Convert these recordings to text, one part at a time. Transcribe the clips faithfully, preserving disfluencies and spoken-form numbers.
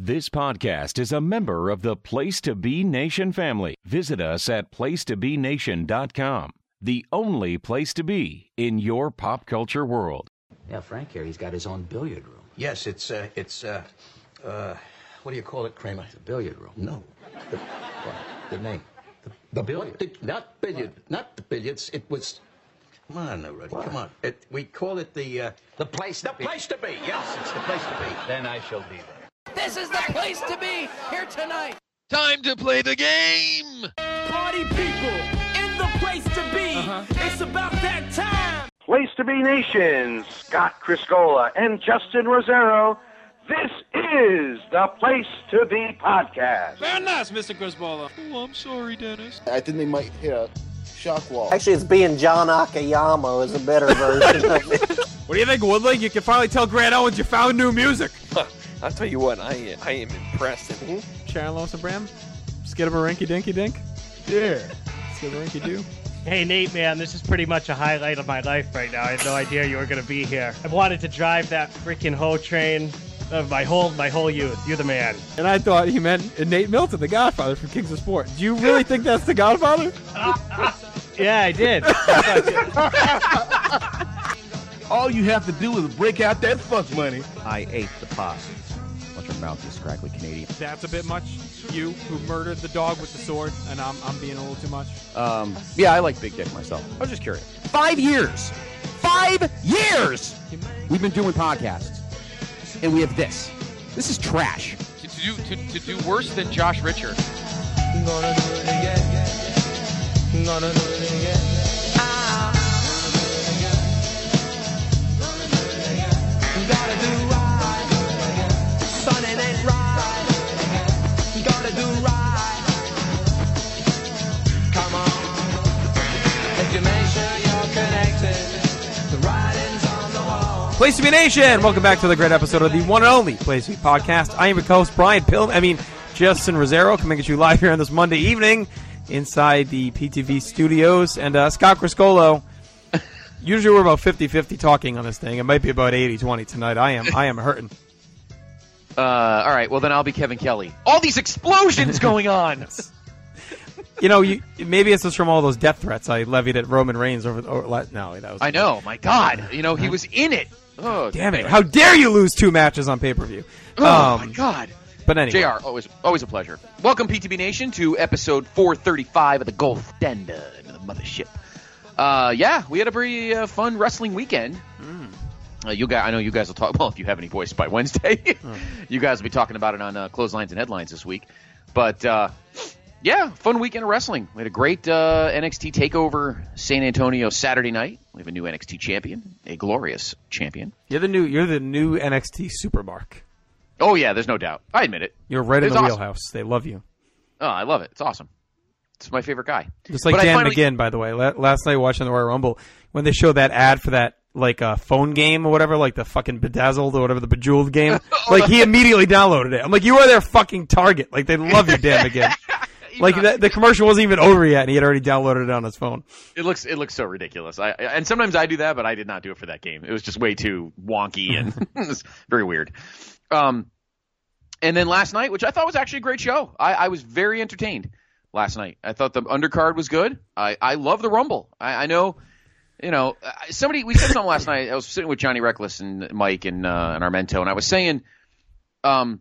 This podcast is a member of the Place to Be Nation family. Visit us at place to be nation dot com, the only place to be in your pop culture world. Yeah, Frank here, he's got his own billiard room. Yes, it's, uh, it's, uh, uh, what do you call it, Kramer? It's a billiard room. No. The, what? Good name. The, the billiard. The, not billiard. Not the billiards. It was, come on now, Rudy, What? come on. It, we call it the, uh, The place to the be. place to be. Yes, it's the place to be. Then I shall be there. This is the place to be here tonight. Time to play the game! Party people in the place to be. Uh-huh. It's about that time. Place to Be Nation, Scott Criscola and Justin Rosero. This is the Place to Be podcast. Very nice, Mister Griswold. Oh, I'm sorry, Dennis. I think they might hit a shock wall. Actually, it's being John Akiyama is a better version of it. What do you think, Woodley? You can finally tell Grant Owens you found new music. I'll tell you what, I I am impressed. Mm-hmm. Sharon Lois and Bram? Skidamarinky dinky dink? Yeah. Skidamarinky doo? Hey, Nate, man, this is pretty much a highlight of my life right now. I had no idea you were going to be here. I wanted to drive that freaking hoe train of my whole my whole youth. You're the man. And I thought he meant Nate Milton, the Godfather from Kings of Sport. Do you really think that's the Godfather? Yeah, I did. All you have to do is break out that fuck money. I ate the pot. Watch your mouth, you scraggly Canadian. That's a bit much. You, who murdered the dog with the sword, and I'm, I'm being a little too much. Um, yeah, I like big dick myself. I was just curious. Five years! Five years! We've been doing podcasts. And we have this. This is trash. To, to do to, to do worse than Josh Richard. Gonna do it again. Gonna do it again. Gotta do right. Son, it ain't right. Gotta do right. Come on. If you make sure you're connected, the writing's on the wall. Place to Be Nation! Welcome back to the great episode of the one and only Place to Be podcast. I am your co-host, Brian Pill. I mean, Justin Rosero, coming at you live here on this Monday evening inside the P T V studios. And uh, Scott Criscolo. Usually we're about fifty-fifty talking on this thing. It might be about eighty twenty tonight. I am I am hurting. Uh, all right, well then I'll be Kevin Kelly. All these explosions going on. You know, you, maybe it's just from all those death threats I levied at Roman Reigns over. over no, that was. I know, my God. You know, he was in it. Oh, damn it! How dare you lose two matches on pay per view? Oh um, my God. But anyway, J R, always always a pleasure. Welcome P T B Nation to episode four thirty-five of the Golf Denda, the mothership. Uh, yeah, we had a pretty uh, fun wrestling weekend. Mm. Uh, you guys, I know you guys will talk. Well, if you have any voice by Wednesday, mm. you guys will be talking about it on uh, Clotheslines and Headlines this week. But uh, yeah, fun weekend of wrestling. We had a great uh, N X T Takeover San Antonio Saturday night. We have a new N X T champion, a glorious champion. You're the new. You're the new N X T Supermark. Oh yeah, there's no doubt. I admit it. You're right in the awesome. wheelhouse. They love you. Oh, I love it. It's awesome. It's my favorite guy. Just like but Dan finally... McGinn, by the way. Last night watching the Royal Rumble, when they showed that ad for that like uh, phone game or whatever, like the fucking Bedazzled or whatever, the Bejeweled game, oh, like he immediately downloaded it. I'm like, you are their fucking target. Like they love you, Dan McGinn. Like the, the commercial wasn't even over yet, and he had already downloaded it on his phone. It looks it looks so ridiculous. I and sometimes I do that, but I did not do it for that game. It was just way too wonky and it was very weird. Um, and then last night, which I thought was actually a great show, I, I was very entertained. Last night, I thought the undercard was good. I, I love the Rumble. I, I know, you know, somebody we said something last night. I was sitting with Johnny Reckless and Mike and uh, and Armento, and I was saying, um,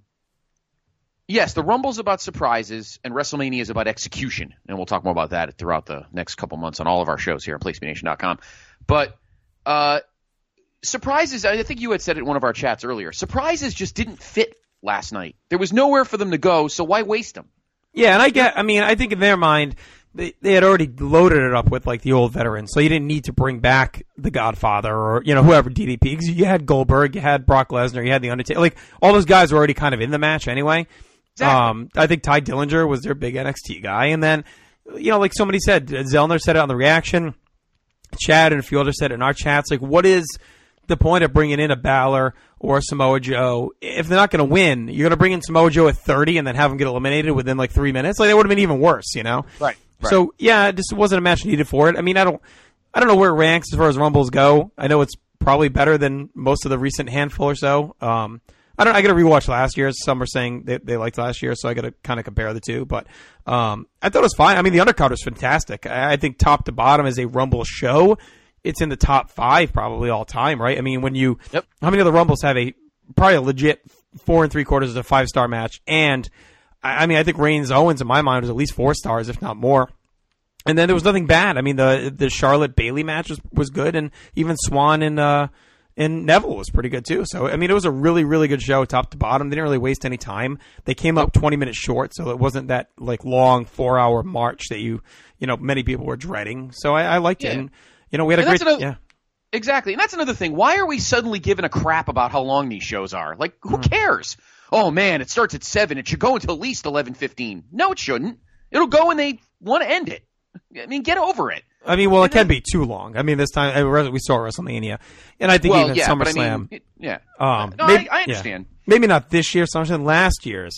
yes, the Rumble's about surprises, and WrestleMania is about execution, and we'll talk more about that throughout the next couple months on all of our shows here on place to be nation dot com. But uh, surprises, I think you had said it in one of our chats earlier. Surprises just didn't fit last night. There was nowhere for them to go, so why waste them? Yeah, and I get, I mean, I think in their mind, they, they had already loaded it up with, like, the old veterans, so you didn't need to bring back the Godfather or, you know, whoever, D D P, because you had Goldberg, you had Brock Lesnar, you had The Undertaker, like, all those guys were already kind of in the match anyway. Exactly. Um, I think Ty Dillinger was their big N X T guy, and then, you know, like somebody said, Zellner said it on the reaction, Chad and a few others said it in our chats, like, what is the point of bringing in a Balor or Samoa Joe? If they're not going to win, you're going to bring in Samoa Joe at thirty and then have him get eliminated within like three minutes. Like that would have been even worse, you know? Right. right. So yeah, it just wasn't a match needed for it. I mean, I don't, I don't know where it ranks as far as Rumbles go. I know it's probably better than most of the recent handful or so. Um, I I don't. I got to rewatch last year's. Some are saying they, they liked last year, so I got to kind of compare the two. But um, I thought it was fine. I mean, the undercard was fantastic. I, I think top to bottom as a Rumble show, it's in the top five probably all time, right? I mean, when you yep. how many of the Rumbles have a probably a legit four and three quarters of a five star match? And I, I mean, I think Reigns Owens in my mind was at least four stars, if not more. And then there was nothing bad. I mean, the the Charlotte Bayley match was was good, and even Swan and uh. And Neville was pretty good, too. So, I mean, it was a really, really good show, top to bottom. They didn't really waste any time. They came up twenty minutes short, so it wasn't that, like, long four-hour march that you, you know, many people were dreading. So I, I liked yeah. it. And, you know, we had a and great... Another, yeah. Exactly. And that's another thing. Why are we suddenly giving a crap about how long these shows are? Like, who Mm-hmm. cares? Oh, man, it starts at seven. It should go until at least eleven fifteen. No, it shouldn't. It'll go when they want to end it. I mean, get over it. I mean, well, it can be too long. I mean, this time we saw WrestleMania, and I think well, even yeah, SummerSlam. But I mean, it, yeah, um, no, maybe, I, I understand. Yeah. Maybe not this year. SummerSlam last year's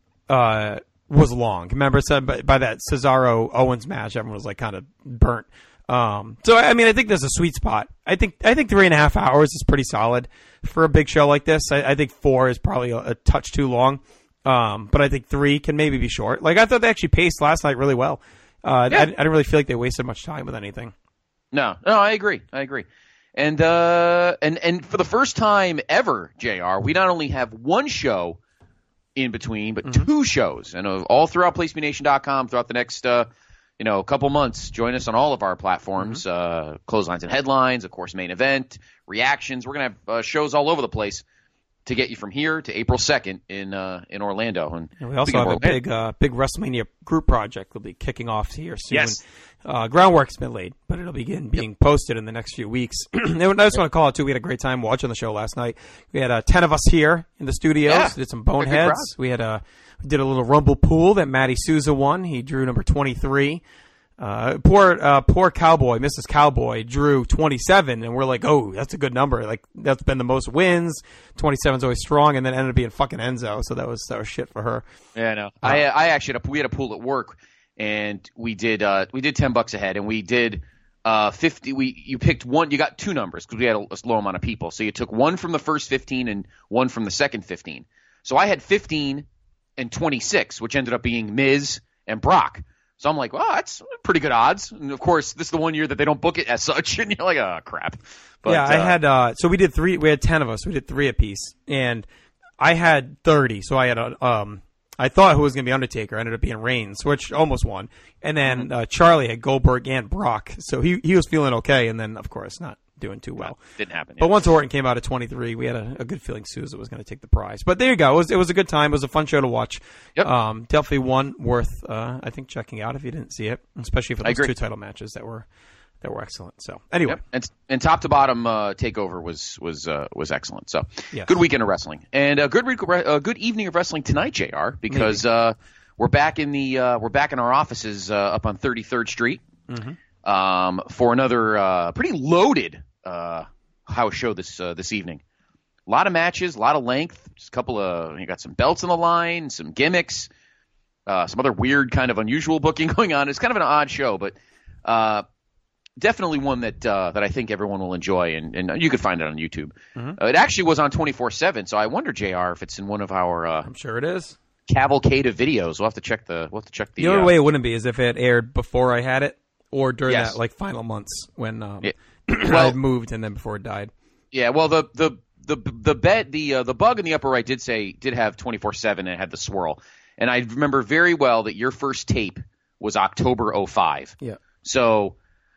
uh, was long. Remember, said by, by that Cesaro Owens match, everyone was like kind of burnt. Um, so I mean, I think there's a sweet spot. I think I think three and a half hours is pretty solid for a big show like this. I, I think four is probably a, a touch too long, um, but I think three can maybe be short. Like I thought they actually paced last night really well. Uh, yeah. I, I didn't really feel like they wasted much time with anything. No, no, I agree. I agree. And uh, and and for the first time ever, J R, we not only have one show in between, but mm-hmm. two shows, and uh, all throughout place to be nation dot com throughout the next uh, you know couple months. Join us on all of our platforms, mm-hmm. uh, clotheslines and headlines, of course, main event reactions. We're gonna have uh, shows all over the place to get you from here to April second in uh, in Orlando. And, and we also have a Orlando, big uh, big WrestleMania group project will be kicking off here soon. Yes. Uh, groundwork's been laid, but it'll begin being yep. posted in the next few weeks. And I just want to call it, too, we had a great time watching the show last night. We had uh, ten of us here in the studios. Yeah. Did some boneheads. We had a, we did a little Rumble pool that Matty Souza won. He drew number twenty-three. Uh, poor uh, poor Cowboy, Missus Cowboy, drew twenty-seven, and we're like, oh, that's a good number. Like, that's been the most wins. twenty-seven's always strong, and then ended up being fucking Enzo, so that was, that was shit for her. Yeah, I know. Uh, I, I actually had a, we had a pool at work. And we did uh, we did ten bucks ahead, and we did uh, fifty. We you picked one. You got two numbers because we had a, a low amount of people. So you took one from the first fifteen and one from the second fifteen. So I had fifteen and twenty-six, which ended up being Miz and Brock. So I'm like, well, that's pretty good odds. And of course, this is the one year that they don't book it as such, and you're like, oh crap. But, yeah, I uh, had. Uh, so we did three. We had ten of us. We did three apiece, and I had thirty. So I had a. Um, I thought who was going to be Undertaker ended up being Reigns, which almost won. And then uh, Charlie had Goldberg and Brock, so he he was feeling okay. And then, of course, not doing too well. No, didn't happen. But yeah. once Orton came out at twenty-three, we had a, a good feeling Souza was going to take the prize. But there you go. It was it was a good time. It was a fun show to watch. Yep. Um, definitely one worth uh, I think checking out if you didn't see it, especially for those two title matches that were that were excellent. So anyway, yep. and and top to bottom uh, takeover was was uh, was excellent. So yes. Good weekend of wrestling and a good week, a good evening of wrestling tonight, J R, because uh, we're back in the uh, we're back in our offices uh, up on thirty-third Street mm-hmm. um, for another uh, pretty loaded uh, house show this uh, this evening. A lot of matches, a lot of length, just a couple of you got some belts on the line, some gimmicks, uh, some other weird kind of unusual booking going on. It's kind of an odd show, but. Uh, Definitely one that uh, that I think everyone will enjoy, and, and you could find it on YouTube. Mm-hmm. Uh, it actually was on twenty-four seven, so I wonder, J R, if it's in one of our uh, I'm sure it is cavalcade of videos. We'll have to check the we'll have to check the. The only uh, way it wouldn't be is if it aired before I had it, or during yes. that like final months when um, yeah. I well, had moved and then before it died. Yeah, well, the the the the bed the uh, the bug in the upper right did say did have twenty-four seven and it had the swirl, and I remember very well that your first tape was October oh five. Yeah. So.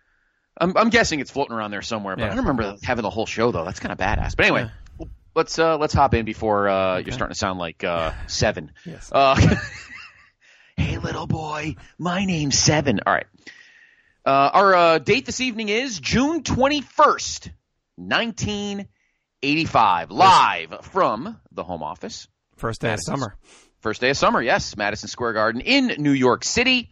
I'm, I'm guessing it's floating around there somewhere, but yeah. I don't remember having the whole show though. That's kind of badass. But anyway, yeah. let's uh, let's hop in before uh, okay. you're starting to sound like uh, Seven. Yes. Uh, hey, little boy, my name's Seven. All right. Uh, our uh, date this evening is June twenty-first, nineteen eighty-five, live from the home office. First day Madison, of summer. First day of summer, yes, Madison Square Garden in New York City.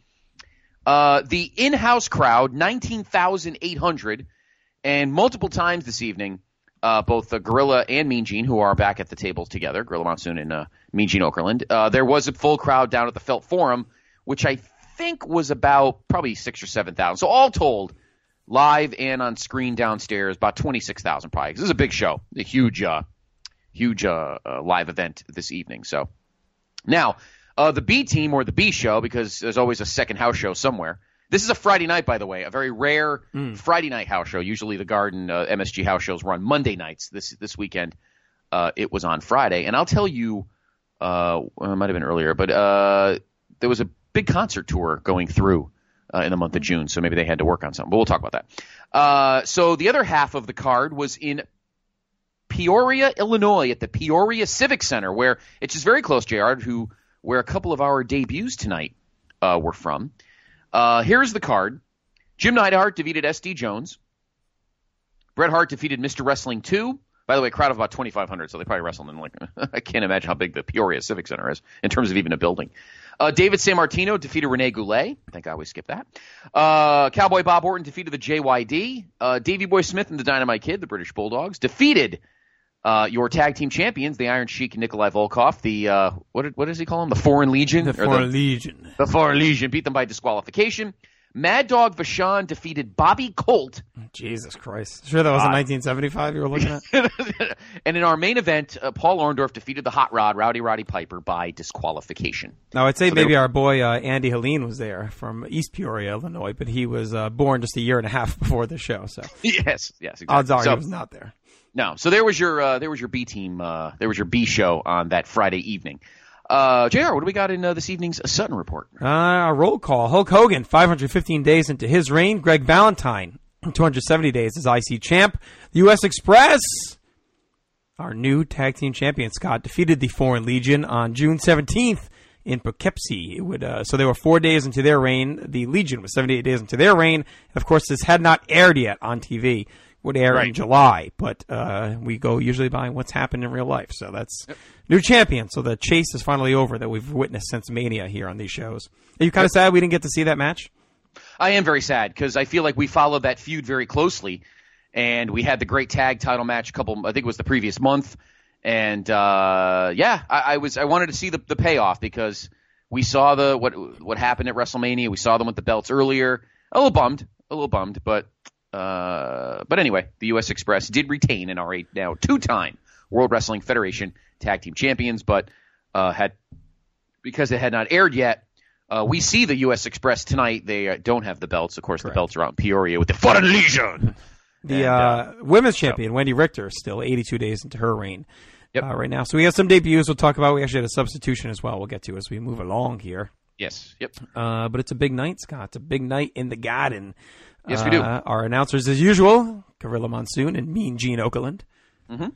Uh, the in-house crowd, nineteen thousand eight hundred, and multiple times this evening, uh, both uh, Gorilla and Mean Gene, who are back at the tables together, Gorilla Monsoon and uh, Mean Gene Okerlund, uh, there was a full crowd down at the Felt Forum, which I think was about probably six or seven thousand. So all told, live and on screen downstairs, about twenty-six thousand probably. This is a big show, a huge, uh, huge uh, uh, live event this evening. So now uh, the B team or the B show, because there's always a second house show somewhere. This is a Friday night, by the way, a very rare mm. Friday night house show. Usually the Garden uh, M S G house shows run Monday nights. This this weekend uh, it was on Friday. And I'll tell you, uh, well, it might have been earlier, but uh, there was a big concert tour going through uh, in the month of June, so maybe they had to work on something. But we'll talk about that. Uh, so the other half of the card was in Peoria, Illinois, at the Peoria Civic Center, where it's just very close, J R, who where a couple of our debuts tonight uh, were from. Uh, here's the card. Jim Neidhart defeated S D Jones. Bret Hart defeated Mister Wrestling two. By the way, a crowd of about twenty-five hundred, so they probably wrestled in like, I can't imagine how big the Peoria Civic Center is in terms of even a building. Uh, David Sammartino defeated Rene Goulet. I think I always skip that. Uh, Cowboy Bob Orton defeated the J Y D. Uh, Davey Boy Smith and the Dynamite Kid, the British Bulldogs, defeated uh, your tag team champions, the Iron Sheik and Nikolai Volkov. The, uh, what, did, what does he call them? The Foreign Legion? The Foreign the, Legion. The Foreign Legion beat them by disqualification. Mad Dog Vachon defeated Bobby Colt. Jesus Christ. Sure that was in uh, nineteen seventy-five you were looking at? And in our main event, uh, Paul Orndorff defeated the Hot Rod, Rowdy Roddy Piper, by disqualification. Now, I'd say so maybe were... our boy uh, Andy Helene was there from East Peoria, Illinois, but he was uh, born just a year and a half before the show. So Yes, yes, exactly. Odds are so, he was not there. No, so there was your uh, there was your B team, uh, there was your B show on that Friday evening. Uh, J R, what do we got in uh, this evening's Sutton Report? Uh, a roll call. Hulk Hogan, five hundred fifteen days into his reign. Greg Valentine, two hundred seventy days as I C champ. The U S Express, our new tag team champion, Scott, defeated the Foreign Legion on June seventeenth in Poughkeepsie. It would, uh, so they were four days into their reign. The Legion was seventy-eight days into their reign. Of course, this had not aired yet on T V. Would air right. in July, but uh, we go usually by what's happened in real life. So that's yep. new champion. So the chase is finally over that we've witnessed since Mania here on these shows. Are you kind of yep. sad we didn't get to see that match? I am very sad because I feel like we followed that feud very closely, and we had the great tag title match a couple. I think it was the previous month, and uh, yeah, I, I was I wanted to see the, the payoff because we saw the what what happened at WrestleMania. We saw them with the belts earlier. A little bummed, a little bummed, but. Uh, but anyway, the U S Express did retain and are a now two-time World Wrestling Federation Tag Team Champions, but uh, had because it had not aired yet, uh, we see the U S Express tonight. They uh, don't have the belts. Of course, Correct. The belts are out in Peoria with the Foreign Legion. The and, uh, uh, women's champion, so. Wendy Richter, still eighty-two days into her reign yep. uh, right now. So we have some debuts we'll talk about. We actually had a substitution as well we'll get to as we move along here. Yes, yep. Uh, but it's a big night, Scott. It's a big night in the Garden. Yes, we do. Uh, our announcers, as usual, Gorilla Monsoon and Mean Gene Okerlund. Mm-hmm.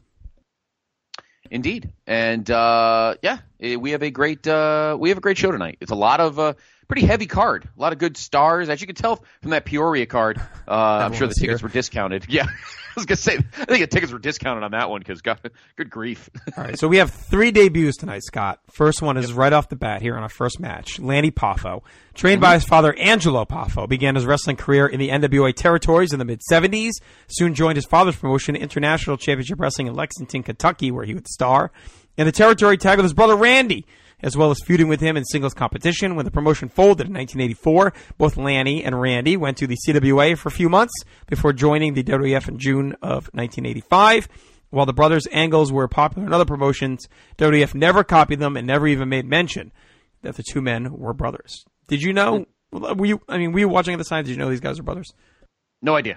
Indeed, and uh, yeah, we have a great uh, we have a great show tonight. It's a lot of uh, pretty heavy card, a lot of good stars, as you can tell from that Peoria card. Uh, I'm sure the tickets here. were discounted. Yeah, I was gonna say, I think the tickets were discounted on that one because God, good grief. All right, so we have three debuts tonight, Scott. First one is yep. right off the bat here on our first match. Lanny Poffo, trained mm-hmm. by his father Angelo Poffo, began his wrestling career in the N W A territories in the mid seventies. Soon joined his father's promotion, International Championship Wrestling in Lexington, Kentucky, where he would star. In the territory, tagged with his brother Randy, as well as feuding with him in singles competition. When the promotion folded in nineteen eighty-four, both Lanny and Randy went to the C W A for a few months before joining the W W F in June of nineteen eighty-five. While the brothers' angles were popular in other promotions, W W F never copied them and never even made mention that the two men were brothers. Did you know? Were you? I mean, were you watching at the time? Did you know these guys were brothers? No idea.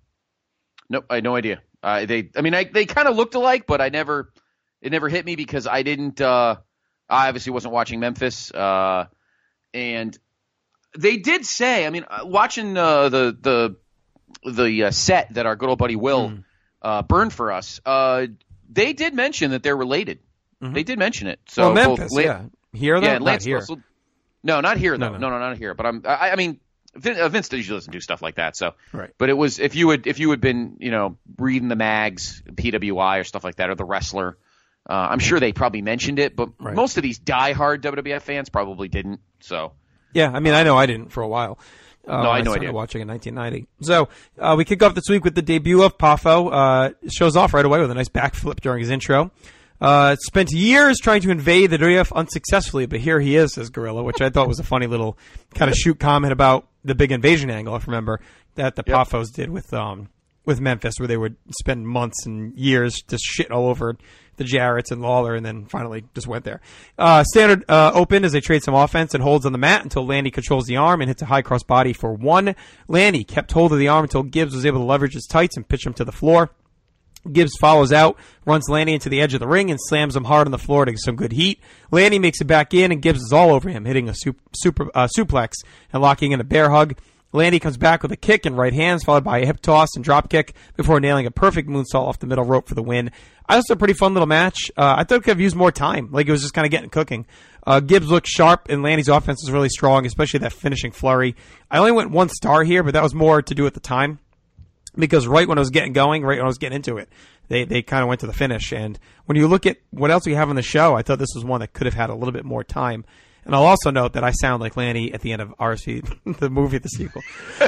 Nope, I had no idea. Uh, they, I mean, I, they kind of looked alike, but I never. It never hit me because I didn't. Uh, I obviously wasn't watching Memphis, uh, and they did say. I mean, watching uh, the the the uh, set that our good old buddy Will mm. uh, burned for us, uh, they did mention that they're related. Mm-hmm. They did mention it. So well, Memphis, both, yeah, here though, yeah, not Lance here. Russell, no, not here though. No, no, no, no, not here. But I'm. I, I mean. Vince usually doesn't do stuff like that, so. Right. But it was if you would if you had been you know reading the mags, P W I or stuff like that, or the Wrestler, uh, I'm sure they probably mentioned it, but right. most of these diehard W W F fans probably didn't. So. Yeah, I mean, I know I didn't for a while. Uh, no, I know I I did. Watching in nineteen ninety. So uh, we kick off this week with the debut of Poffo. Uh, shows off right away with a nice backflip during his intro. Uh, spent years trying to invade the W W F unsuccessfully, but here he is, says Gorilla, which I thought was a funny little kind of shoot comment about the big invasion angle, if you remember, that the yep. Poffos did with um with Memphis, where they would spend months and years just shitting all over the Jarretts and Lawler, and then finally just went there. Uh, standard uh, open as they trade some offense and holds on the mat until Lanny controls the arm and hits a high cross body for one. Lanny kept hold of the arm until Gibbs was able to leverage his tights and pitch him to the floor. Gibbs follows out, runs Lanny into the edge of the ring, and slams him hard on the floor to get some good heat. Lanny makes it back in, and Gibbs is all over him, hitting a super, super uh, suplex and locking in a bear hug. Lanny comes back with a kick and right hands, followed by a hip toss and drop kick before nailing a perfect moonsault off the middle rope for the win. I thought it was a pretty fun little match. Uh, I thought it could have used more time. Like, it was just kind of getting cooking. Uh, Gibbs looked sharp, and Lanny's offense was really strong, especially that finishing flurry. I only went one star here, but that was more to do at the time. Because right when I was getting going, right when I was getting into it, they they kind of went to the finish. And when you look at what else we have on the show, I thought this was one that could have had a little bit more time. And I'll also note that I sound like Lanny at the end of R S V, the movie, the sequel.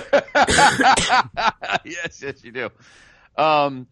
yes, yes, you do. Um,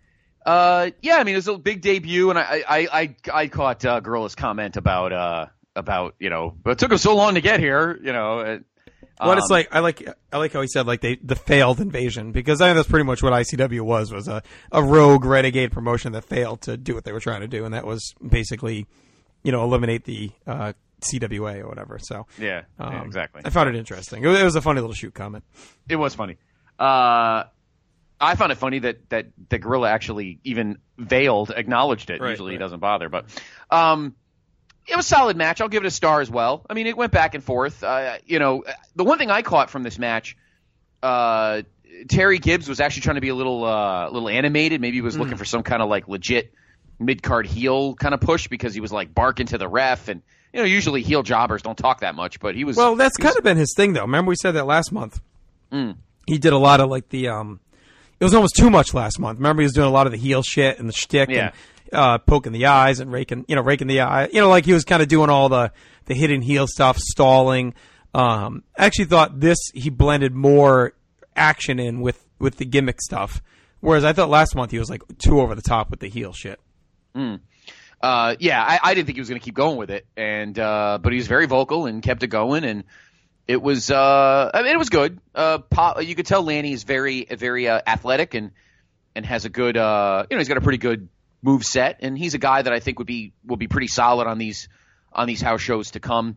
uh, yeah, I mean, it was a big debut, and I I I, I caught uh, Gorilla's comment about uh about you know, but it took him so long to get here, you know. It, What um, it's like, I like, I like how he said like they the failed invasion, because I think that's pretty much what I C W was was a a rogue renegade promotion that failed to do what they were trying to do, and that was basically, you know, eliminate the uh, C W A or whatever. So yeah, um, yeah, exactly. I found it interesting. It was, it was a funny little shoot comment. It was funny. Uh, I found it funny that that the Gorilla actually even veiled acknowledged it. Right, Usually right. he doesn't bother, but um. It was a solid match. I'll give it a star as well. I mean, it went back and forth. Uh, you know, the one thing I caught from this match, uh, Terry Gibbs was actually trying to be a little, uh, little animated. Maybe he was mm. looking for some kind of like legit mid-card heel kind of push, because he was like barking to the ref, and you know, usually heel jobbers don't talk that much, but he was. Well, that's kind was, of been his thing, though. Remember we said that last month. Mm. He did a lot of like the. Um, it was almost too much last month. Remember he was doing a lot of the heel shit and the shtick. Yeah. And, Uh, poking the eyes and raking, you know, raking the eye, you know, like he was kind of doing all the, the hidden heel stuff, stalling. Um, I actually thought this, he blended more action in with, with the gimmick stuff. Whereas I thought last month he was like too over the top with the heel shit. Mm. Uh, yeah, I, I didn't think he was going to keep going with it. And, uh, but he was very vocal and kept it going. And it was, uh, I mean, it was good. Uh, pop, you could tell Lanny is very, very, uh, athletic and, and has a good, uh, you know, he's got a pretty good move set, and he's a guy that I think would be will be pretty solid on these on these house shows to come.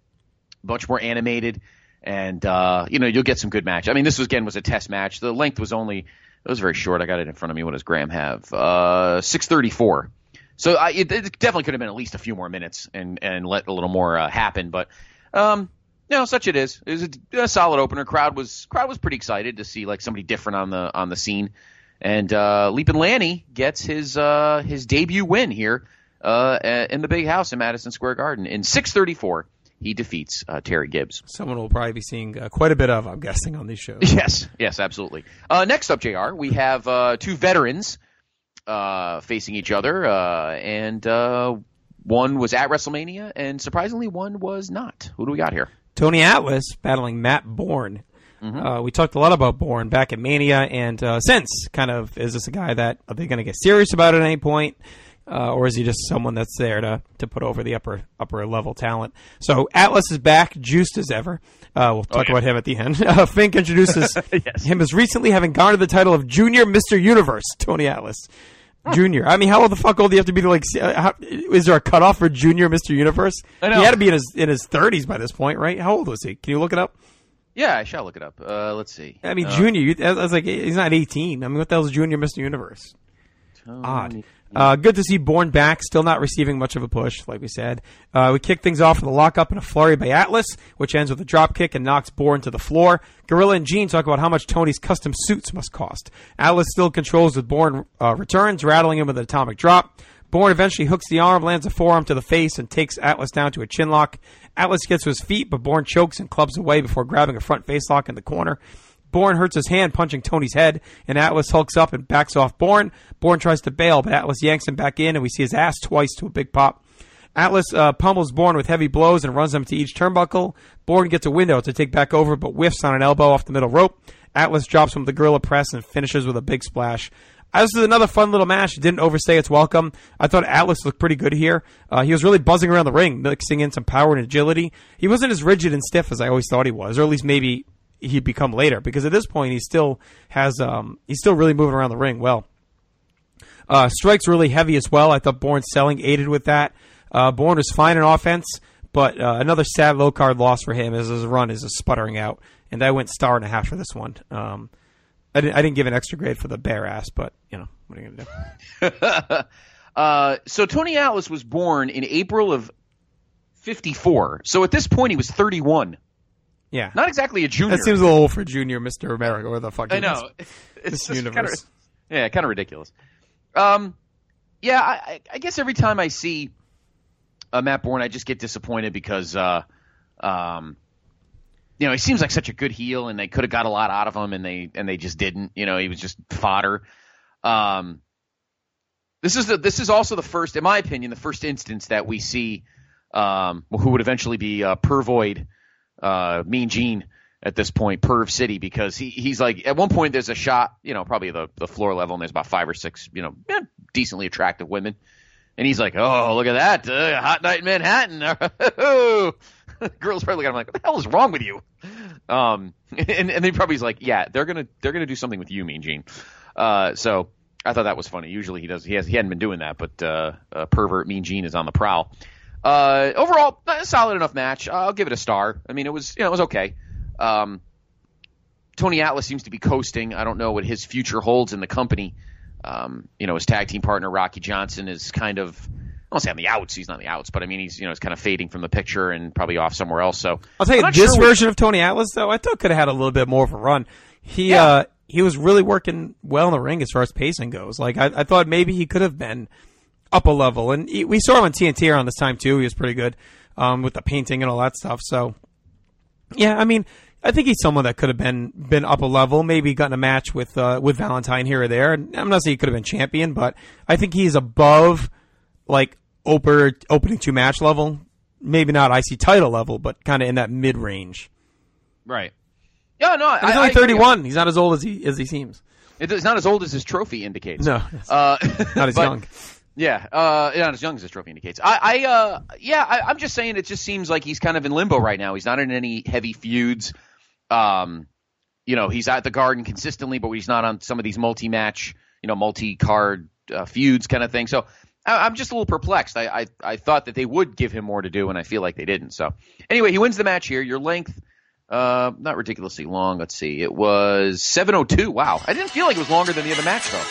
Much more animated, and uh, you know, you'll get some good match. I mean, this was again was a test match. The length was only it was very short. I got it in front of me. What does Graham have? Uh, six thirty-four. So I, it, it definitely could have been at least a few more minutes and and let a little more uh, happen. But um, you know, such it is. It was a, a solid opener. Crowd was crowd was pretty excited to see like somebody different on the on the scene. And uh, Leapin' Lanny gets his uh, his debut win here uh, in the big house in Madison Square Garden. In six thirty-four, he defeats uh, Terry Gibbs. Someone we'll probably be seeing uh, quite a bit of, I'm guessing, on these shows. Yes, yes, absolutely. Uh, next up, J R, we have uh, two veterans uh, facing each other, uh, and uh, one was at WrestleMania, and surprisingly, one was not. Who do we got here? Tony Atlas battling Matt Bourne. Mm-hmm. Uh, we talked a lot about Bourne back at Mania, and uh, since kind of, is this a guy that, are they going to get serious about it at any point? Uh, or is he just someone that's there to, to put over the upper upper level talent? So Atlas is back, juiced as ever. Uh, we'll talk oh, yeah. about him at the end. Uh, Fink introduces yes. him as recently having garnered the title of Junior Mister Universe, Tony Atlas. Junior. I mean, how old the fuck old do you have to be to like? Uh, how, is there a cutoff for Junior Mister Universe? I know. He had to be in his in his thirties by this point, right? How old was he? Can you look it up? Yeah, I shall look it up. Uh, let's see. I mean, uh, Junior. You, I was like, he's not eighteen. I mean, what the hell is Junior Mister Universe? Odd. Uh, good to see Bourne back, still not receiving much of a push, like we said. Uh, we kick things off with a lockup and a flurry by Atlas, which ends with a drop kick and knocks Bourne to the floor. Gorilla and Gene talk about how much Tony's custom suits must cost. Atlas still controls with Bourne uh, returns, rattling him with an atomic drop. Bourne eventually hooks the arm, lands a forearm to the face, and takes Atlas down to a chin lock. Atlas gets to his feet, but Bourne chokes and clubs away before grabbing a front face lock in the corner. Bourne hurts his hand punching Tony's head, and Atlas hulks up and backs off Bourne. Bourne tries to bail, but Atlas yanks him back in, and we see his ass twice to a big pop. Atlas uh, pummels Bourne with heavy blows and runs him to each turnbuckle. Bourne gets a window to take back over, but whiffs on an elbow off the middle rope. Atlas drops him with the gorilla press and finishes with a big splash. Uh, this is another fun little match. It didn't overstay its welcome. I thought Atlas looked pretty good here. Uh, he was really buzzing around the ring, mixing in some power and agility. He wasn't as rigid and stiff as I always thought he was, or at least maybe he'd become later, because at this point he still has um he's still really moving around the ring well. Uh, strikes really heavy as well. I thought Bourne's selling aided with that. Uh, Bourne was fine in offense, but uh, another sad low card loss for him as his run is a sputtering out. And I went star and a half for this one. Um, I didn't, I didn't give an extra grade for the bare ass, but, you know, what are you going to do? uh, so Tony Atlas was born in April of fifty-four. So at this point, he was thirty-one. Yeah. Not exactly a junior. That seems a little old for junior Mister America or the fucking I know. It's this universe. Kinda, yeah, kind of ridiculous. Um, yeah, I, I guess every time I see uh, Matt Bourne, I just get disappointed because, uh, um, you know, he seems like such a good heel, and they could have got a lot out of him, and they and they just didn't. You know, he was just fodder. Um, this is the this is also the first, in my opinion, the first instance that we see um, who would eventually be uh, Pervoid, uh, Mean Gene at this point, Perv City, because he he's like, at one point there's a shot, you know, probably the the floor level, and there's about five or six, you know, yeah, decently attractive women, and he's like, oh, look at that, uh, hot night in Manhattan. Girls probably looking at him like, what the hell is wrong with you? Um, and and then probably he's like, yeah, they're gonna they're gonna do something with you, Mean Gene. Uh, so I thought that was funny. Usually he does he has he hadn't been doing that, but uh, uh pervert Mean Gene is on the prowl. Uh, overall, a solid enough match. I'll give it a star. I mean, it was you know it was okay. Um, Tony Atlas seems to be coasting. I don't know what his future holds in the company. Um, you know, his tag team partner Rocky Johnson is kind of, I won't say on the outs. He's not on the outs, but I mean, he's you know, he's kind of fading from the picture and probably off somewhere else. So I'll tell you, I'm not this sure version what, of Tony Atlas, though, I thought could have had a little bit more of a run. He Yeah. uh, he was really working well in the ring as far as pacing goes. Like I, I thought maybe he could have been up a level, and he, we saw him on T N T around this time too. He was pretty good um, with the painting and all that stuff. So yeah, I mean. I think he's someone that could have been been up a level, maybe gotten a match with uh, with Valentine here or there. And I'm not saying he could have been champion, but I think he's above like oper, opening two match level. Maybe not I C title level, but kind of in that mid range. Right. Yeah, no, And he's I, only I agree. thirty-one. He's not as old as he as he seems. It's not as old as his trophy indicates. No, uh, not as but, young. Yeah, uh, not as young as his trophy indicates. I, I uh, yeah, I, I'm just saying it just seems like he's kind of in limbo right now. He's not in any heavy feuds. Um, you know, he's at the Garden consistently, but he's not on some of these multi-match, you know, multi-card uh, feuds kind of thing. So I, I'm just a little perplexed. I, I I thought that they would give him more to do, and I feel like they didn't. So anyway, he wins the match here. Your length, uh, not ridiculously long. Let's see. It was seven oh two. Wow. I didn't feel like it was longer than the other match, though.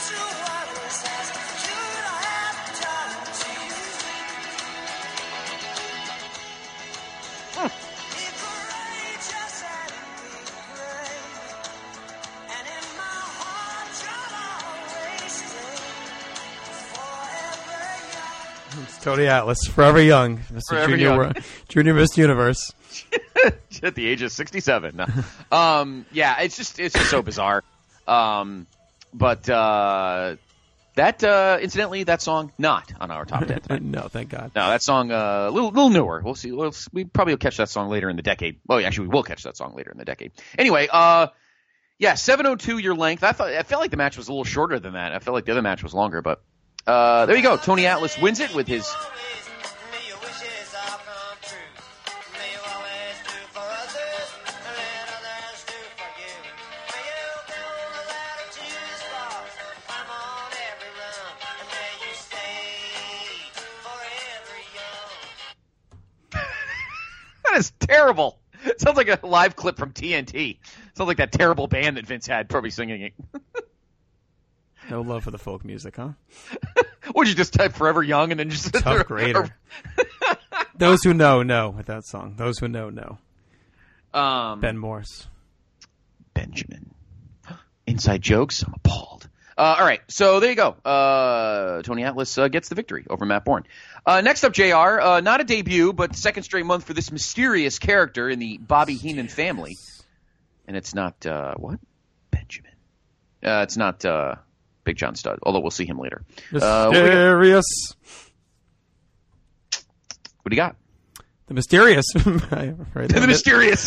It's Tony Atlas, forever young, Mister Forever Junior, young. Wor- Junior Miss Universe. At the age of sixty-seven. No. um, yeah, it's just it's just so bizarre. Um, but uh, that uh, incidentally, that song not on our top ten tonight. No, thank God. No, that song uh, a little little newer. We'll see. We'll, we probably will catch that song later in the decade. Well, actually, we will catch that song later in the decade. Anyway, uh, yeah, seven oh two your length. I thought I felt like the match was a little shorter than that. I felt like the other match was longer, but uh, there you go. Tony Atlas wins it with his. That is terrible. It sounds like a live clip from T N T. Sounds like that terrible band that Vince had probably singing it. No love for the folk music, huh? Would you just type Forever Young and then just sit Tough there? grader. Those who know, know with that song. Those who know, know. Um, Ben Morse. Benjamin. Inside jokes? I'm appalled. Uh, all right, so there you go. Uh, Tony Atlas uh, gets the victory over Matt Bourne. Uh, next up, J R. Uh, not a debut, but second straight month for this mysterious character in the Bobby Heenan family. And it's not, uh, what? Benjamin. Uh, it's not uh, Big John Studd, although we'll see him later. Uh, Mysterious. What do you got? The Mysterious. Right The Mysterious.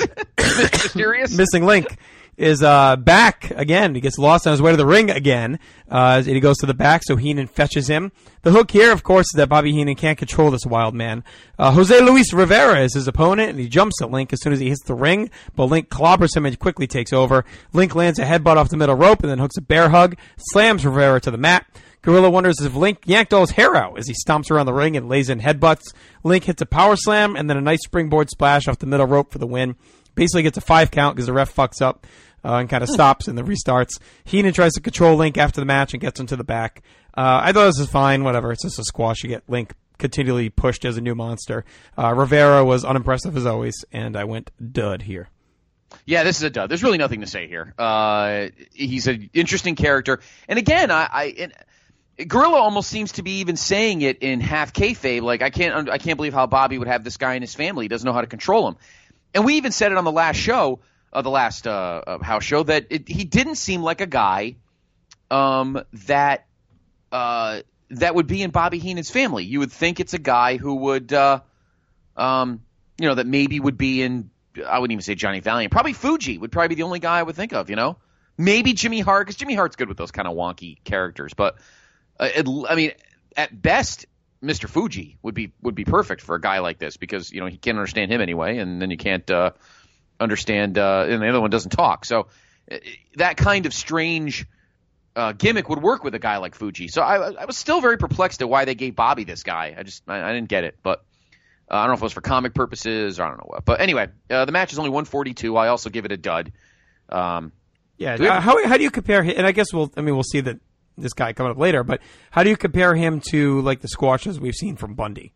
mysterious. Missing Link is uh, back again. He gets lost on his way to the ring again. Uh, and he goes to the back, so Heenan fetches him. The hook here, of course, is that Bobby Heenan can't control this wild man. Uh, Jose Luis Rivera is his opponent, and he jumps at Link as soon as he hits the ring, but Link clobbers him and quickly takes over. Link lands a headbutt off the middle rope and then hooks a bear hug, slams Rivera to the mat. Gorilla wonders if Link yanked all his hair out as he stomps around the ring and lays in headbutts. Link hits a power slam and then a nice springboard splash off the middle rope for the win. Basically gets a five count because the ref fucks up. Uh, and kind of stops and then restarts. Heenan tries to control Link after the match and gets him to the back. Uh, I thought this was fine. Whatever. It's just a squash. You get Link continually pushed as a new monster. Uh, Rivera was unimpressive as always, and I went dud here. Yeah, this is a dud. There's really nothing to say here. Uh, he's an interesting character. And again, I, I in, Gorilla almost seems to be even saying it in half kayfabe. Like, I can't, I can't believe how Bobby would have this guy in his family. He doesn't know how to control him. And we even said it on the last show. Uh, the last uh, uh, house show, that it, he didn't seem like a guy um, that uh, that would be in Bobby Heenan's family. You would think it's a guy who would, uh, um, you know, that maybe would be in, I wouldn't even say Johnny Valiant. Probably Fuji would probably be the only guy I would think of, you know? Maybe Jimmy Hart, because Jimmy Hart's good with those kind of wonky characters. But, uh, it, I mean, at best, Mister Fuji would be would be perfect for a guy like this because, you know, he can't understand him anyway, and then you can't uh, – understand, uh, and the other one doesn't talk. So uh, that kind of strange uh, gimmick would work with a guy like Fuji. So I, I was still very perplexed at why they gave Bobby this guy. I just I, I didn't get it. But uh, I don't know if it was for comic purposes or I don't know what. But anyway, uh, the match is only one forty-two. I also give it a dud. Um, yeah. we have- uh, how how do you compare him? And I guess we'll I mean we'll see that this guy coming up later. But how do you compare him to like the squashes we've seen from Bundy?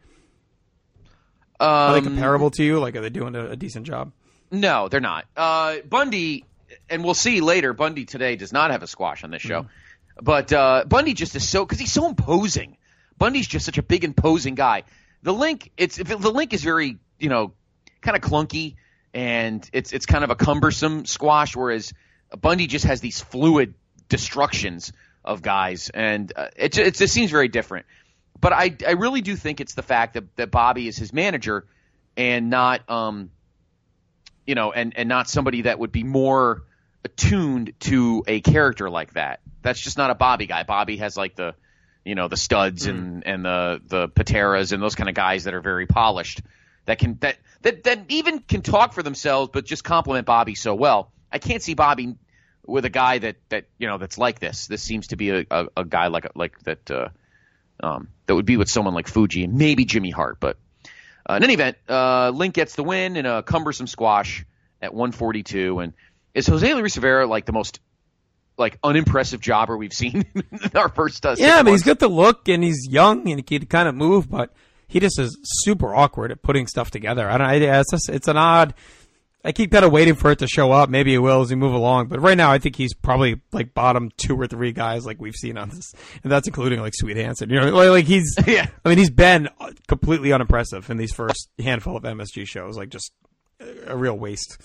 Um, Are they comparable to you? Like, are they doing a, a decent job? No, they're not. Uh, Bundy, and we'll see later, Bundy today does not have a squash on this show. Mm-hmm. But uh, Bundy just is so – because he's so imposing. Bundy's just such a big, imposing guy. The Link – it's the Link is very, you know, kind of clunky, and it's it's kind of a cumbersome squash, whereas Bundy just has these fluid destructions of guys, and uh, it, it just seems very different. But I, I really do think it's the fact that, that Bobby is his manager and not um – you know, and, and not somebody that would be more attuned to a character like that. That's just not a Bobby guy. Bobby has like the, you know, the studs mm. and, and the, the Pateras and those kind of guys that are very polished that can, that, that, that even can talk for themselves, but just compliment Bobby so well. I can't see Bobby with a guy that, that, you know, that's like this. This seems to be a, a, a guy like, like that, uh, um, that would be with someone like Fuji and maybe Jimmy Hart, but, Uh, in any event, uh, Link gets the win in a cumbersome squash at one forty-two. And is Jose Luis Rivera like the most like unimpressive jobber we've seen in our first uh, six Yeah, I mean, months? he's got the look and he's young and he can kind of move, but he just is super awkward at putting stuff together. I don't. I, it's just, it's an odd. I keep kind of waiting for it to show up. Maybe it will as we move along. But right now, I think he's probably like bottom two or three guys like we've seen on this, and that's including like Sweet Hansen. You know, like he's. Yeah. I mean, he's been completely unimpressive in these first handful of M S G shows. Like just a real waste.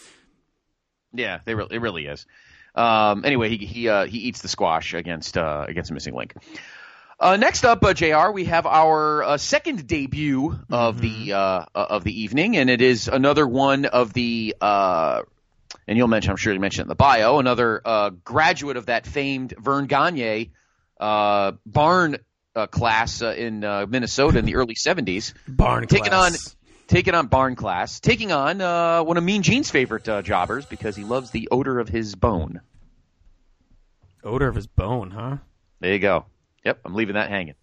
Yeah, they really, it really is. Um, anyway, he he uh, he eats the squash against uh, against Missing Link. Uh, next up, uh, J R, we have our uh, second debut of mm-hmm. the uh, of the evening, and it is another one of the uh, and you'll mention, I'm sure you mentioned it in the bio, another uh, graduate of that famed Verne Gagne uh, barn uh, class uh, in uh, Minnesota in the early seventies. Barn taking class. on taking on barn class, taking on uh, one of Mean Gene's favorite uh, jobbers because he loves the odor of his bone. Odor of his bone, huh? There you go. Yep, I'm leaving that hanging.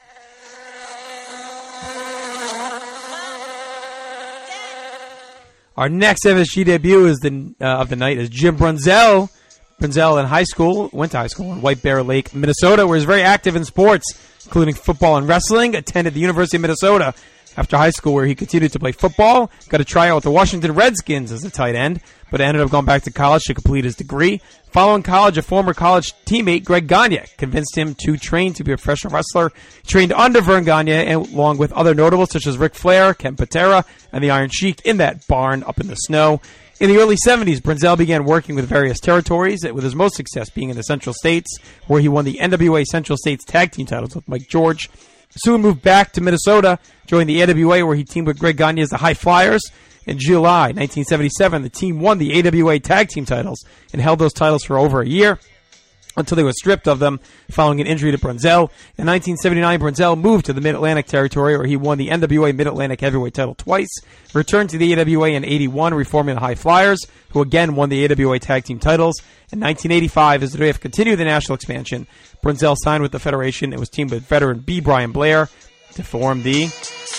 Our next M S G debut is the uh, of the night is Jim Brunzell. Brunzell in high school, went to high school in White Bear Lake, Minnesota, where he's very active in sports, including football and wrestling. Attended the University of Minnesota after high school, where he continued to play football. Got a tryout with the Washington Redskins as a tight end, but ended up going back to college to complete his degree. Following college, a former college teammate, Greg Gagne, convinced him to train to be a professional wrestler. He trained under Verne Gagne, and along with other notables such as Ric Flair, Ken Patera, and the Iron Sheik in that barn up in the snow. In the early seventies, Brunzell began working with various territories, with his most success being in the Central States, where he won the N W A Central States Tag Team titles with Mike George. Soon moved back to Minnesota, joined the A W A where he teamed with Greg Gagne as the High Flyers. In July nineteen seventy-seven, the team won the A W A Tag Team titles and held those titles for over a year until they were stripped of them following an injury to Brunzell. In nineteen seventy-nine, Brunzell moved to the Mid-Atlantic territory where he won the N W A Mid-Atlantic Heavyweight title twice, returned to the A W A in eighty-one, reforming the High Flyers, who again won the A W A Tag Team titles. In nineteen eighty-five, as the W W F continued the national expansion, Brunzell signed with the Federation and was teamed with veteran B. Brian Blair to form the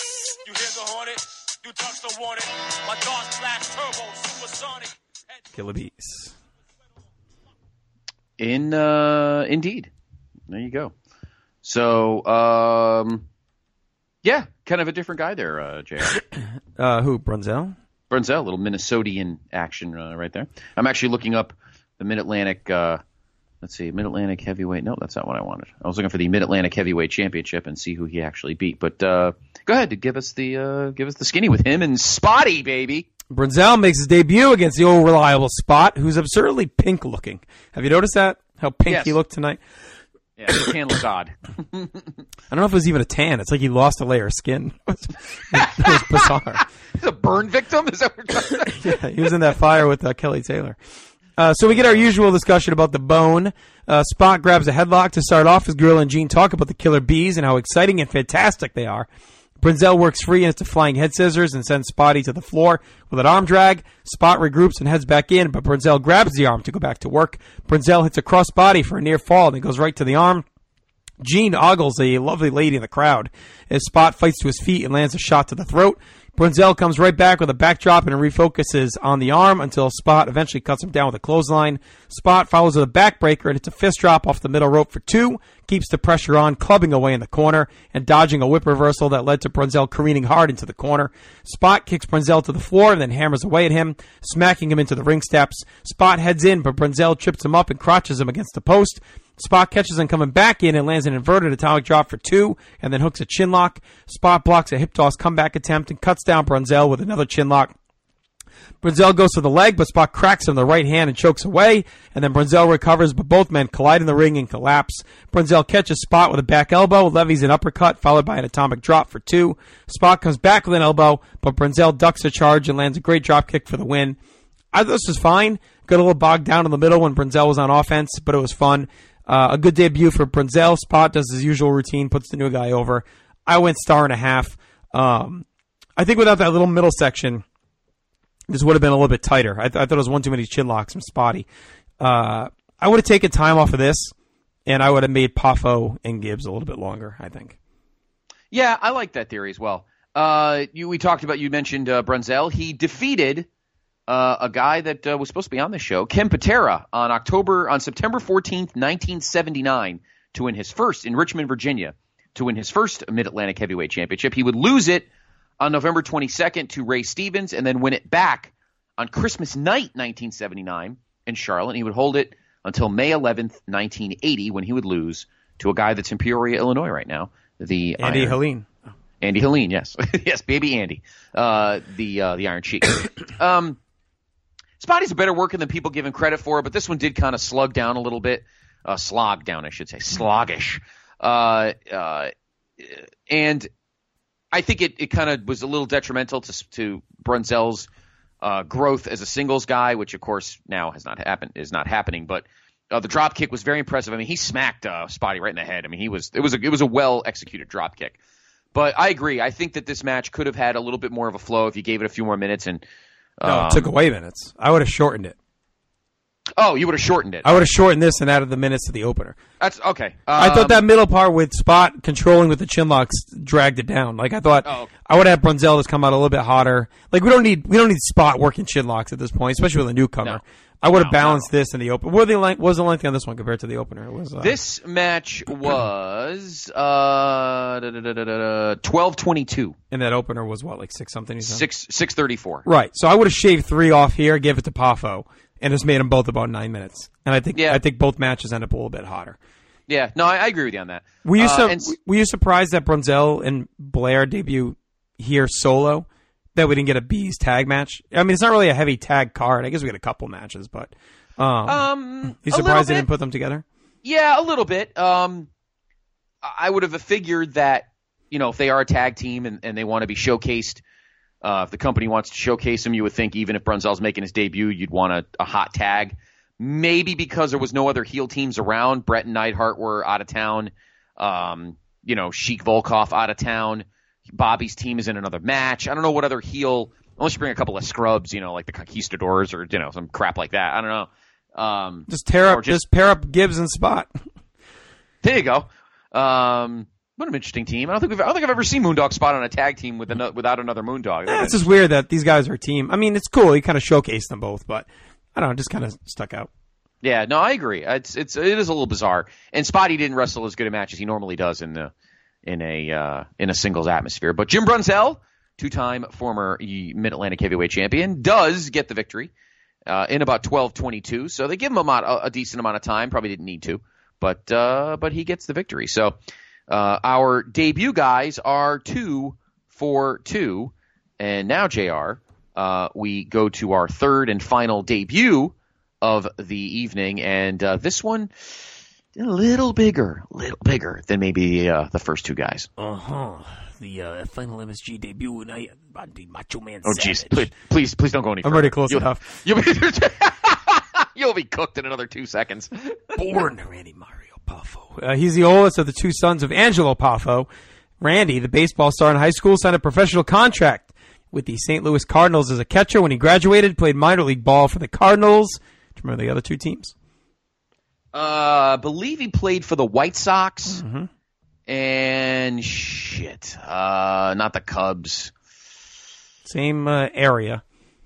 Killer Bees. In uh, indeed, there you go. So, um, yeah, kind of a different guy there, uh, J R. uh, who, Brunzell? Brunzell, a little Minnesotian action uh, right there. I'm actually looking up the Mid-Atlantic, uh, let's see, Mid-Atlantic Heavyweight. No, that's not what I wanted. I was looking for the Mid-Atlantic Heavyweight Championship and see who he actually beat. But uh, go ahead, give us the uh, give us the skinny with him and Spotty, baby. Brunzell makes his debut against the old reliable Spot, who's absurdly pink looking. Have you noticed that? How pink yes. he looked tonight? Yeah, the tan looks odd. I don't know if it was even a tan. It's like he lost a layer of skin. It was, it was bizarre. He's a burn victim? Is that what you're trying to say? Yeah, he was in that fire with uh, Kelly Taylor. Uh, so we get our usual discussion about the bone. Uh, Spot grabs a headlock to start off as Gorilla and Gene talk about the Killer Bees and how exciting and fantastic they are. Brunzell works free into flying head scissors and sends Spotty to the floor with an arm drag. Spot regroups and heads back in, but Brunzell grabs the arm to go back to work. Brunzell hits a cross body for a near fall and it goes right to the arm. Gene ogles a lovely lady in the crowd as Spot fights to his feet and lands a shot to the throat. Brunzell comes right back with a backdrop and refocuses on the arm until Spot eventually cuts him down with a clothesline. Spot follows with a backbreaker and hits a fist drop off the middle rope for two, keeps the pressure on, clubbing away in the corner and dodging a whip reversal that led to Brunzell careening hard into the corner. Spot kicks Brunzell to the floor and then hammers away at him, smacking him into the ring steps. Spot heads in, but Brunzell trips him up and crotches him against the post. Spot catches him coming back in and lands an inverted atomic drop for two, and then hooks a chin lock. Spot blocks a hip toss comeback attempt and cuts down Brunzell with another chin lock. Brunzell goes for the leg, but Spot cracks him in the right hand and chokes away, and then Brunzell recovers, but both men collide in the ring and collapse. Brunzell catches Spot with a back elbow, levies an uppercut, followed by an atomic drop for two. Spot comes back with an elbow, but Brunzell ducks a charge and lands a great drop kick for the win. I thought this was fine. Got a little bogged down in the middle when Brunzell was on offense, but it was fun. Uh, a good debut for Brunzell. Spot does his usual routine, puts the new guy over. I went star and a half. Um, I think without that little middle section, this would have been a little bit tighter. I, th- I thought it was one too many chin locks from Spotty. Uh, I would have taken time off of this, and I would have made Poffo and Gibbs a little bit longer, I think. Yeah, I like that theory as well. Uh, you, we talked about, you mentioned uh, Brunzell. He defeated uh, a guy that uh, was supposed to be on the show, Ken Patera, on October, on September fourteenth, nineteen seventy-nine, to win his first, in Richmond, Virginia, to win his first Mid-Atlantic Heavyweight Championship. He would lose it on November twenty-second to Ray Stevens and then win it back on Christmas night, nineteen seventy-nine, in Charlotte. And he would hold it until May eleventh, nineteen eighty, when he would lose to a guy that's in Peoria, Illinois right now, the Andy Iron... Helene. Andy Helene, yes. Yes, baby Andy, uh, the uh, the Iron Sheik. um, Spotty's a better worker than people give him credit for, but this one did kind of slug down a little bit. Uh, slog down, I should say. Sloggish. Uh, uh, and I think it, it kind of was a little detrimental to, to Brunzell's uh, growth as a singles guy, which, of course, now has not happened, is not happening. But uh, the drop kick was very impressive. I mean, he smacked uh, Spotty right in the head. I mean, he was it was a, it was a well-executed drop kick. But I agree. I think that this match could have had a little bit more of a flow if you gave it a few more minutes. And um, no, it took away minutes. I would have shortened it. Oh, you would have shortened it. I would have shortened this and added the minutes to the opener. That's okay. Um, I thought that middle part with Spot controlling with the chin locks dragged it down. Like I thought, oh, okay. I would have Brunzell just come out a little bit hotter. Like we don't need we don't need Spot working chin locks at this point, especially with a newcomer. No. I would have no, balanced no. this in the open. What, the length, what was the length on this one compared to the opener? It was uh, this match was uh, twelve twenty-two, and that opener was what, like six something? Six six thirty four. Right. So I would have shaved three off here, give it to Poffo, and just made them both about nine minutes. And I think yeah. I think both matches end up a little bit hotter. Yeah. No, I, I agree with you on that. Were you uh, su- and... were you surprised that Brunzell and Blair debut here solo? That we didn't get a Bees tag match. I mean, it's not really a heavy tag card. I guess we get a couple matches, but um, um you surprised they didn't put them together? Yeah, a little bit. Um, I would have figured that you know, if they are a tag team and, and they want to be showcased, uh, if the company wants to showcase them, you would think even if Brunzell's making his debut, you'd want a, a hot tag. Maybe because there was no other heel teams around. Brett and Neidhart were out of town. Um, you know, Sheik Volkov out of town. Bobby's team is in another match. I don't know what other heel, unless you bring a couple of scrubs, you know, like the Conquistadors or, you know, some crap like that. I don't know. Um, just tear up, just, just pair up Gibbs and Spot. There you go. Um, what an interesting team. I don't think we've, I don't think I've ever seen Moondog Spot on a tag team with an, without another Moondog. Yeah, it's just weird that these guys are a team. I mean, it's cool. You kind of showcase them both, but I don't know, just kind of stuck out. Yeah, no, I agree. It's it's it is a little bizarre. And Spotty didn't wrestle as good a match as he normally does in the in a uh, in a singles atmosphere. But Jim Brunzell, two-time former Mid Atlantic Heavyweight Champion, does get the victory uh, in about twelve twenty-two. So they give him a, a decent amount of time. Probably didn't need to, but uh, but he gets the victory. So uh, our debut guys are two for two, and now J R, uh, we go to our third and final debut of the evening, and uh, this one a little bigger, a little bigger than maybe uh, the first two guys. Uh-huh. The uh, final M S G debut, and I, the Macho Man Oh, jeez. Please, please, please don't go any further. I'm already close you'll, enough. You'll be, you'll be cooked in another two seconds. Born Randy Mario Poffo. Uh, he's the oldest of the two sons of Angelo Poffo. Randy, the baseball star in high school, signed a professional contract with the Saint Louis Cardinals as a catcher. When he graduated, played minor league ball for the Cardinals. Do you remember the other two teams? Uh, I believe he played for the White Sox. Mm-hmm. And shit, uh, not the Cubs. Same uh, area.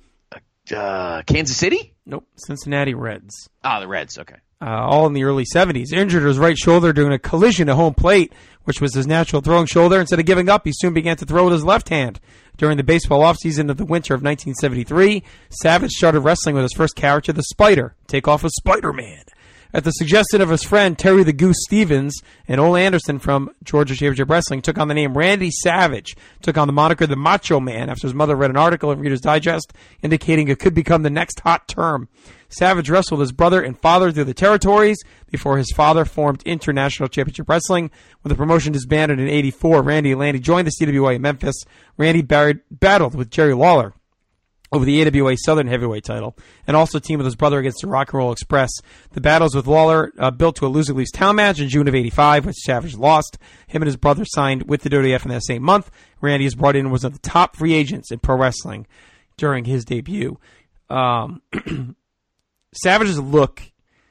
Uh, Kansas City? Nope. Cincinnati Reds. Ah, the Reds. Okay. Uh, all in the early seventies. Injured his right shoulder during a collision at home plate, which was his natural throwing shoulder. Instead of giving up, he soon began to throw with his left hand. During the baseball offseason of the winter of nineteen seventy-three, Savage started wrestling with his first character, the Spider. Take off as Spider-Man. At the suggestion of his friend Terry the Goose Stevens, and Ole Anderson from Georgia Championship Wrestling took on the name Randy Savage, took on the moniker the Macho Man after his mother read an article in Reader's Digest indicating it could become the next hot term. Savage wrestled his brother and father through the territories before his father formed International Championship Wrestling. When the promotion disbanded in eighty-four, Randy and Landy joined the C W A in Memphis. Randy buried, battled with Jerry Lawler over the A W A Southern Heavyweight title, and also teamed with his brother against the Rock and Roll Express. The battles with Lawler uh, built to a lose-or-lose town match in June of eighty-five, which Savage lost. Him and his brother signed with the W W F in that same month. Randy is brought in and was one of the top free agents in pro wrestling during his debut. Um, Savage's look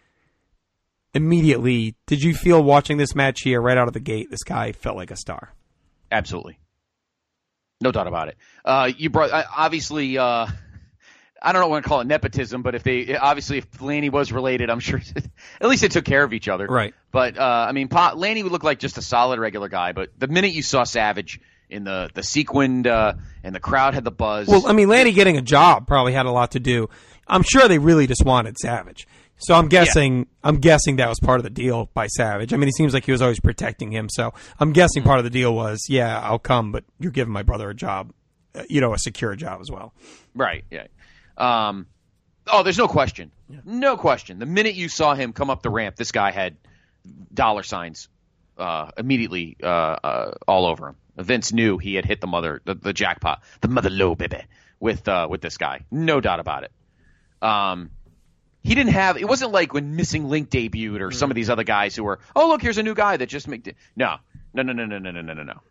immediately, did you feel watching this match here right out of the gate, this guy felt like a star? Absolutely. No doubt about it. Uh, you brought uh, obviously. Uh, I don't know what to call it nepotism, but if they obviously if Lanny was related, I'm sure at least they took care of each other. Right. But uh, I mean, pa, Lanny would look like just a solid regular guy. But the minute you saw Savage in the the sequined uh, and the crowd had the buzz. Well, I mean, Lanny getting a job probably had a lot to do. I'm sure they really just wanted Savage. So I'm guessing yeah. I'm guessing that was part of the deal by Savage. I mean, he seems like he was always protecting him. So I'm guessing part of the deal was, yeah, I'll come, but you're giving my brother a job, you know, a secure job as well. Right, yeah. Um, oh, there's no question. Yeah. No question. The minute you saw him come up the ramp, this guy had dollar signs uh, immediately uh, uh, all over him. Vince knew he had hit the mother, the, the jackpot, the mother low baby with uh, with this guy. No doubt about it. Um. He didn't have – it wasn't like when Missing Link debuted or mm. some of these other guys who were, oh, look, here's a new guy that just made – no. No, no, no, no, no, no, no, no, no.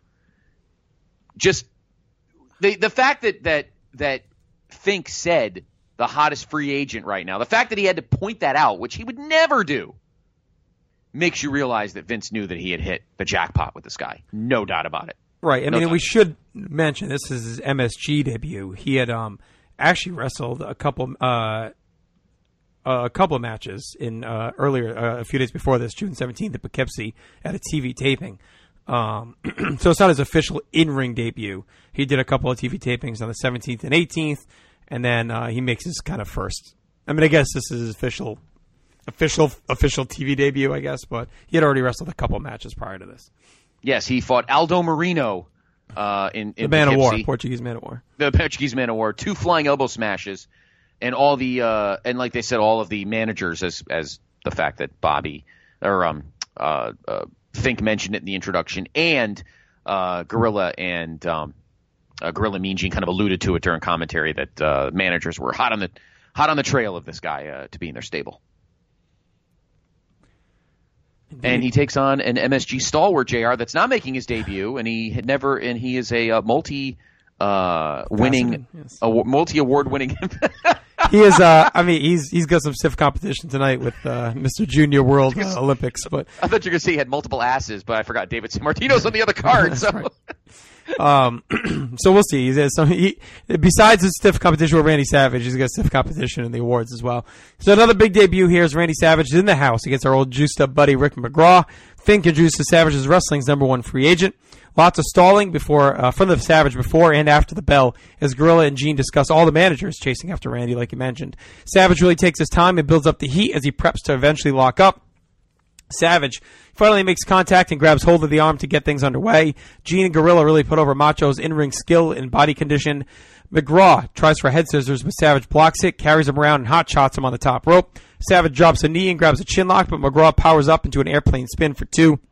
Just the the fact that, that, that Fink said the hottest free agent right now, the fact that he had to point that out, which he would never do, makes you realize that Vince knew that he had hit the jackpot with this guy. No doubt about it. Right. I no mean, doubt. We should mention this is his M S G debut. He had um actually wrestled a couple uh, – Uh, a couple of matches in uh, earlier, uh, a few days before this, June seventeenth at Poughkeepsie at a T V taping. Um, so it's not his official in-ring debut. He did a couple of T V tapings on the seventeenth and eighteenth, and then uh, he makes his kind of first. I mean, I guess this is his official, official, official T V debut, I guess, but he had already wrestled a couple of matches prior to this. Yes, he fought Aldo Marino uh, in, in the Man of War, Poughkeepsie. Portuguese Man of War. The Portuguese Man of War, two flying elbow smashes. And all the uh, and like they said, all of the managers, as as the fact that Bobby or um uh, uh Fink mentioned it in the introduction, and uh, Gorilla and um, uh, Gorilla Mean Gene kind of alluded to it during commentary that uh, managers were hot on the hot on the trail of this guy uh, to be in their stable. Indeed. And he takes on an M S G stalwart, J R, that's not making his debut, and he had never, and he is a uh, multi, uh, winning, yes. a multi award winning. He is. Uh, I mean, he's he's got some stiff competition tonight with uh, Mister Junior World uh, Olympics. But I thought you were gonna say he had multiple asses, but I forgot David San Martino's on the other card. So. Right. Um, so we'll see. He's uh, some, he, besides his stiff competition with Randy Savage, he's got stiff competition in the awards as well. So another big debut here is Randy Savage in the house against our old juiced up buddy Rick McGraw. Fink introduces Savage as wrestling's number one free agent. Lots of stalling before, uh, from the Savage before and after the bell as Gorilla and Gene discuss all the managers chasing after Randy, like you mentioned. Savage really takes his time and builds up the heat as he preps to eventually lock up. Savage finally makes contact and grabs hold of the arm to get things underway. Gene and Gorilla really put over Macho's in-ring skill and body condition. McGraw tries for head scissors, but Savage blocks it, carries him around, and hot shots him on the top rope. Savage drops a knee and grabs a chin lock, but McGraw powers up into an airplane spin for two.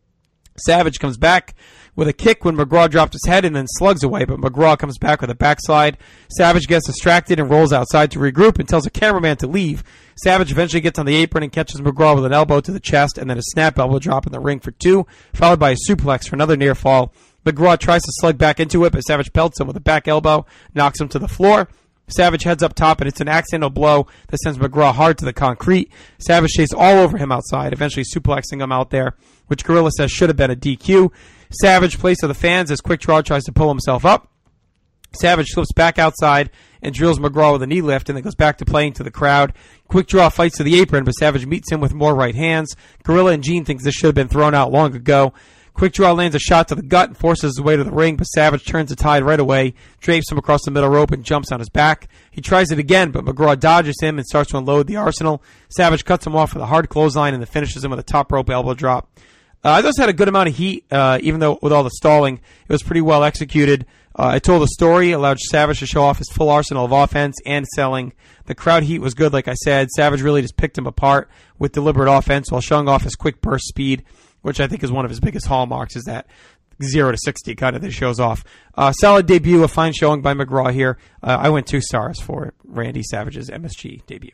Savage comes back with a kick when McGraw drops his head and then slugs away, but McGraw comes back with a backslide. Savage gets distracted and rolls outside to regroup and tells a cameraman to leave. Savage eventually gets on the apron and catches McGraw with an elbow to the chest and then a snap elbow drop in the ring for two, followed by a suplex for another near fall. McGraw tries to slug back into it, but Savage pelts him with a back elbow, knocks him to the floor. Savage heads up top, and it's an accidental blow that sends McGraw hard to the concrete. Savage chases all over him outside, eventually suplexing him out there, which Gorilla says should have been a D Q. Savage plays to the fans as Quick Draw tries to pull himself up. Savage slips back outside and drills McGraw with a knee lift and then goes back to playing to the crowd. Quick Draw fights to the apron, but Savage meets him with more right hands. Gorilla and Gene thinks this should have been thrown out long ago. Quick Draw lands a shot to the gut and forces his way to the ring, but Savage turns the tide right away, drapes him across the middle rope, and jumps on his back. He tries it again, but McGraw dodges him and starts to unload the arsenal. Savage cuts him off with a hard clothesline and then finishes him with a top rope elbow drop. Uh, I just had a good amount of heat, uh, even though with all the stalling, it was pretty well executed. Uh, it told a story, allowed Savage to show off his full arsenal of offense and selling. The crowd heat was good, like I said. Savage really just picked him apart with deliberate offense while showing off his quick burst speed, which I think is one of his biggest hallmarks, is that zero to sixty kind of that shows off. Uh, solid debut, a fine showing by McGraw here. Uh, I went two stars for Randy Savage's M S G debut.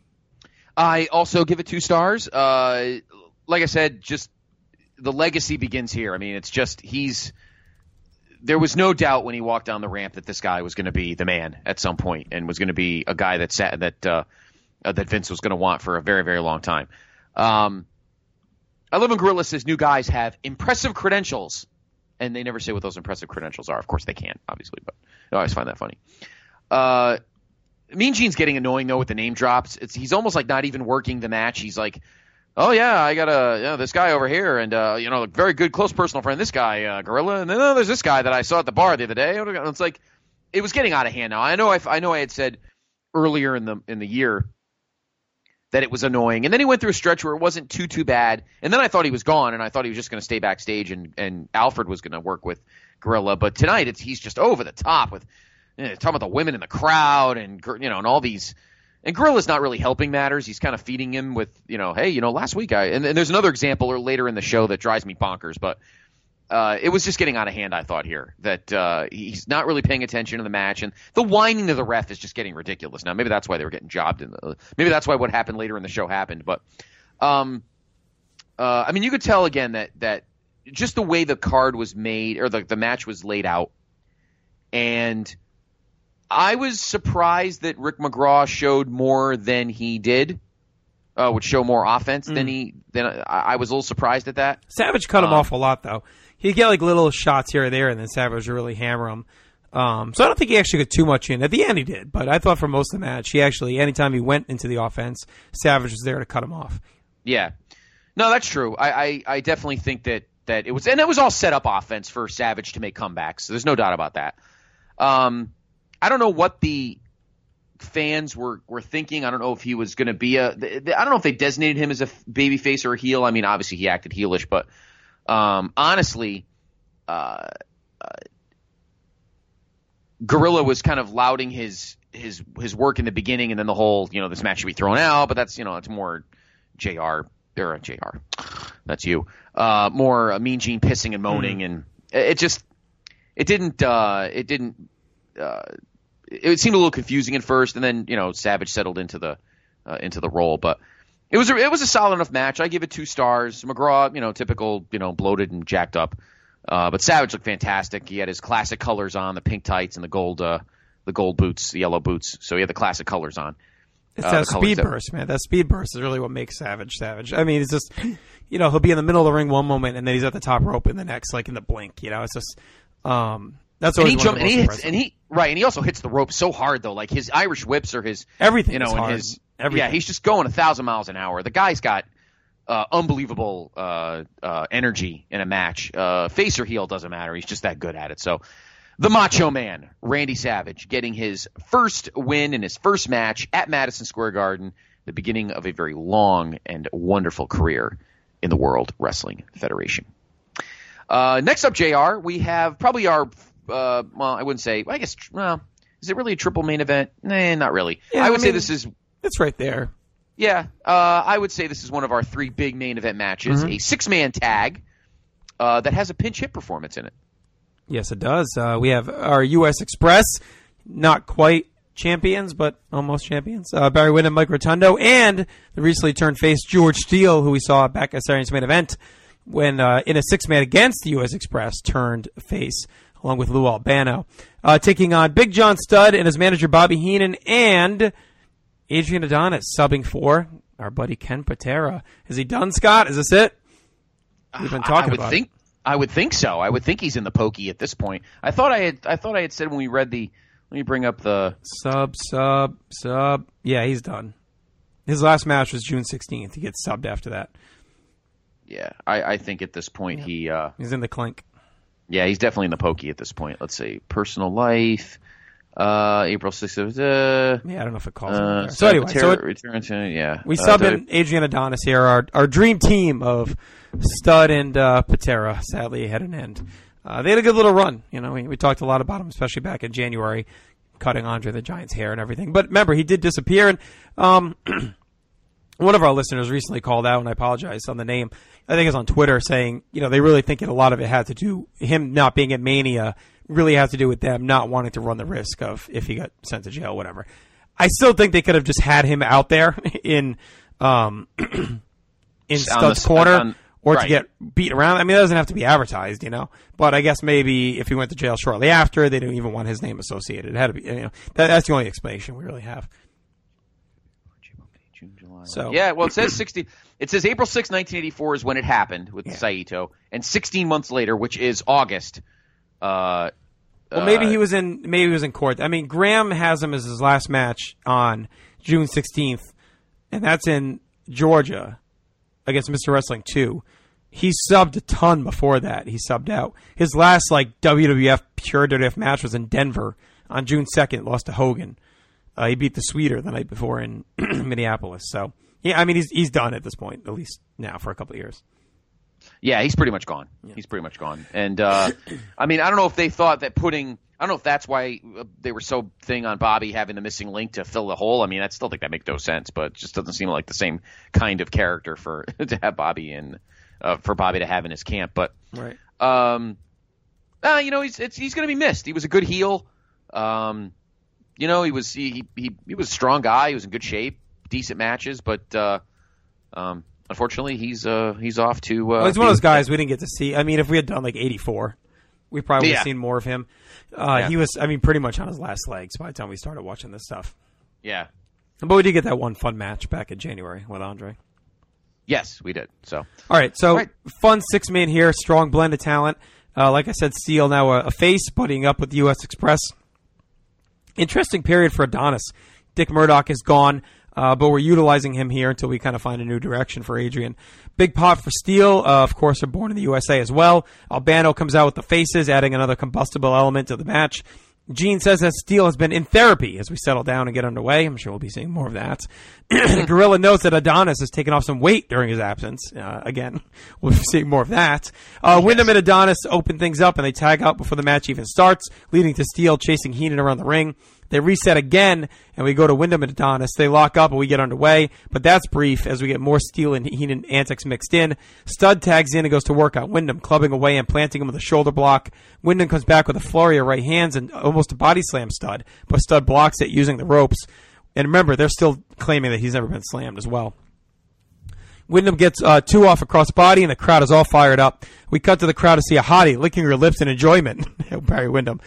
I also give it two stars. Uh, like I said, just the legacy begins here. I mean, it's just he's – there was no doubt when he walked down the ramp that this guy was going to be the man at some point and was going to be a guy that sat, that uh, uh, that Vince was going to want for a very, very long time. Um, I love when Gorilla says new guys have impressive credentials, and they never say what those impressive credentials are. Of course they can't, obviously, but I always find that funny. Uh, Mean Gene's getting annoying, though, with the name drops. It's, he's almost like not even working the match. He's like, oh, yeah, I got a, you know, this guy over here, and, uh, you know, a very good close personal friend, this guy, uh, Gorilla, and then oh, there's this guy that I saw at the bar the other day. It's like, it was getting out of hand now. I know I, I know I had said earlier in the in the year that it was annoying, and then he went through a stretch where it wasn't too, too bad, and then I thought he was gone, and I thought he was just going to stay backstage, and, and Alfred was going to work with Gorilla, but tonight it's he's just over the top with, you know, talking about the women in the crowd, and, you know, and all these. And Gorilla's not really helping matters. He's kind of feeding him with, you know, hey, you know, last week I, and, and there's another example later in the show that drives me bonkers, but uh, it was just getting out of hand, I thought, here, that uh, he's not really paying attention to the match, and the whining to the ref is just getting ridiculous. Now, maybe that's why they were getting jobbed, in the, maybe that's why what happened later in the show happened, but um, uh, I mean, you could tell again that, that just the way the card was made, or the, the match was laid out, and I was surprised that Rick McGraw showed more than he did, uh, would show more offense mm. than he. Than I, I was a little surprised at that. Savage cut him um, off a lot, though. He'd get like little shots here or there, and then Savage would really hammer him. Um, so I don't think he actually got too much in. At the end, he did, but I thought for most of the match, he actually, anytime he went into the offense, Savage was there to cut him off. Yeah, no, that's true. I, I, I definitely think that that it was, and it was all set up offense for Savage to make comebacks. So there's no doubt about that. Um. I don't know what the fans were, were thinking. I don't know if he was going to be a – I don't know if they designated him as a babyface or a heel. I mean, obviously he acted heelish, but um, honestly, uh, uh, Gorilla was kind of lauding his his his work in the beginning, and then the whole, you know, this match should be thrown out, but that's, you know, it's more J R – or J R. That's you. Uh, more uh, Mean Gene pissing and moaning mm. and – it just it didn't uh, it didn't uh, it seemed a little confusing at first, and then you know Savage settled into the uh, into the role, but it was a, it was a solid enough match. I give it two stars. McGraw, you know, typical, you know, bloated and jacked up, uh, but Savage looked fantastic. He had his classic colors on, the pink tights and the gold uh, the gold boots, the yellow boots. So he had the classic colors on. It's uh, that speed that, burst, man. That speed burst is really what makes Savage Savage. I mean, it's just, you know, he'll be in the middle of the ring one moment, and then he's at the top rope in the next, like in the blink. You know, it's just, um, that's always and he one of jump, the most and he hits, impressive. and he right, and he also hits the rope so hard though. Like his Irish whips or his everything, you know, is and hard. his Everything. yeah, he's just going a thousand miles an hour. The guy's got uh, unbelievable uh, uh, energy in a match. Uh, face or heel doesn't matter. He's just that good at it. So. The Macho Man, Randy Savage, getting his first win in his first match at Madison Square Garden, the beginning of a very long and wonderful career in the World Wrestling Federation. Uh, next up, J R, we have probably our, uh, well, I wouldn't say, I guess, well, is it really a triple main event? Nah, not really. Yeah, I would I say mean, this is... It's right there. Yeah, uh, I would say this is one of our three big main event matches, Mm-hmm. a six-man tag uh, that has a pinch hit performance in it. Yes, it does. Uh, we have our U S Express, not quite champions, but almost champions. Uh, Barry Windham, Mike Rotundo, and the recently turned face George Steele, who we saw back at Saturday's main event when uh, in a six-man against the U S Express turned face, along with Lou Albano, uh, taking on Big John Studd and his manager Bobby Heenan and Adrian Adonis subbing for our buddy Ken Patera. Is he done, Scott? Is this it? We've been talking I would about think, it. I would think so. I would think he's in the pokey at this point. I thought I had. I thought I had said when we read the. Let me bring up the sub, sub, sub. Yeah, he's done. His last match was June sixteenth. He gets subbed after that. Yeah, I, I think at this point yeah. he. Uh, he's in the clink. Yeah, he's definitely in the pokey at this point. Let's see, personal life. Uh, April sixth. Uh, yeah, I don't know if it calls. Uh, so anyway, ter- so it, return to yeah. We uh, sub in Adrian Adonis here, our our dream team of Studd and uh, Patera. Sadly, had an end. Uh, they had a good little run. You know, we, we talked a lot about him, especially back in January, cutting Andre the Giant's hair and everything. But remember, he did disappear. And um, one of our listeners recently called out, and I apologize on the name. I think it's on Twitter, saying, you know, they really think a lot of it had to do, him not being at Mania really had to do with them not wanting to run the risk of if he got sent to jail, whatever. I still think they could have just had him out there in um, in Studd's corner on, or right. to get beat around. I mean, it doesn't have to be advertised, you know. But I guess maybe if he went to jail shortly after, they didn't even want his name associated. It had to be, you know, that, that's the only explanation we really have. June, July. So yeah, well, it says sixty. It says April sixth, nineteen eighty-four is when it happened with yeah. Saito, and sixteen months later, which is August. Uh, well, maybe uh, he was in. Maybe he was in court. I mean, Graham has him as his last match on June sixteenth, and that's in Georgia against Mister Wrestling two. He subbed a ton before that. He subbed out. His last like W W F pure W W F match was in Denver on June second. Lost to Hogan. Uh, he beat the Sweeter the night before in Minneapolis. So yeah, I mean he's he's done at this point, at least now for a couple of years. Yeah, he's pretty much gone. Yeah. He's pretty much gone. And uh, I mean, I don't know if they thought that putting. I don't know if that's why they were so thing on Bobby having the missing link to fill the hole. I mean, I still think that makes no sense, but it just doesn't seem like the same kind of character for to have Bobby in. Uh, for Bobby to have in his camp, but right, um, uh, you know, he's it's, he's going to be missed. He was a good heel, um, you know, he was he, he he was a strong guy. He was in good shape, decent matches, but uh, um, unfortunately, he's uh he's off to. Uh, well, he's one of those guys we didn't get to see. I mean, if we had done like eighty-four, we probably would have yeah. seen more of him. Uh, yeah. He was, I mean, pretty much on his last legs by the time we started watching this stuff. Yeah, but we did get that one fun match back in January with Andre. Yes, we did. So, all right. So, all right. Fun six man here, strong blend of talent. Uh, like I said, Steele now a, a face, buddying up with U S Express. Interesting period for Adonis. Dick Murdoch is gone, uh, but we're utilizing him here until we kind of find a new direction for Adrian. Big pop for Steele. Uh, of course, are born in the U S A as well. Albano comes out with the faces, adding another combustible element to the match. Gene says that Steele has been in therapy as we settle down and get underway. I'm sure we'll be seeing more of that. Gorilla notes that Adonis has taken off some weight during his absence. Uh, again, we'll be seeing more of that. Uh, yes. Wyndham and Adonis open things up, and they tag out before the match even starts, leading to Steele chasing Heenan around the ring. They reset again, and we go to Wyndham and Adonis. They lock up, and we get underway, but that's brief as we get more Steele and Heenan antics mixed in. Stud tags in and goes to work on Wyndham, clubbing away and planting him with a shoulder block. Wyndham comes back with a flurry of right hands and almost a body slam Stud, but Stud blocks it using the ropes. And remember, they're still claiming that he's never been slammed as well. Wyndham gets uh, two off across body, and the crowd is all fired up. We cut to the crowd to see a hottie licking her lips in enjoyment. Barry Wyndham.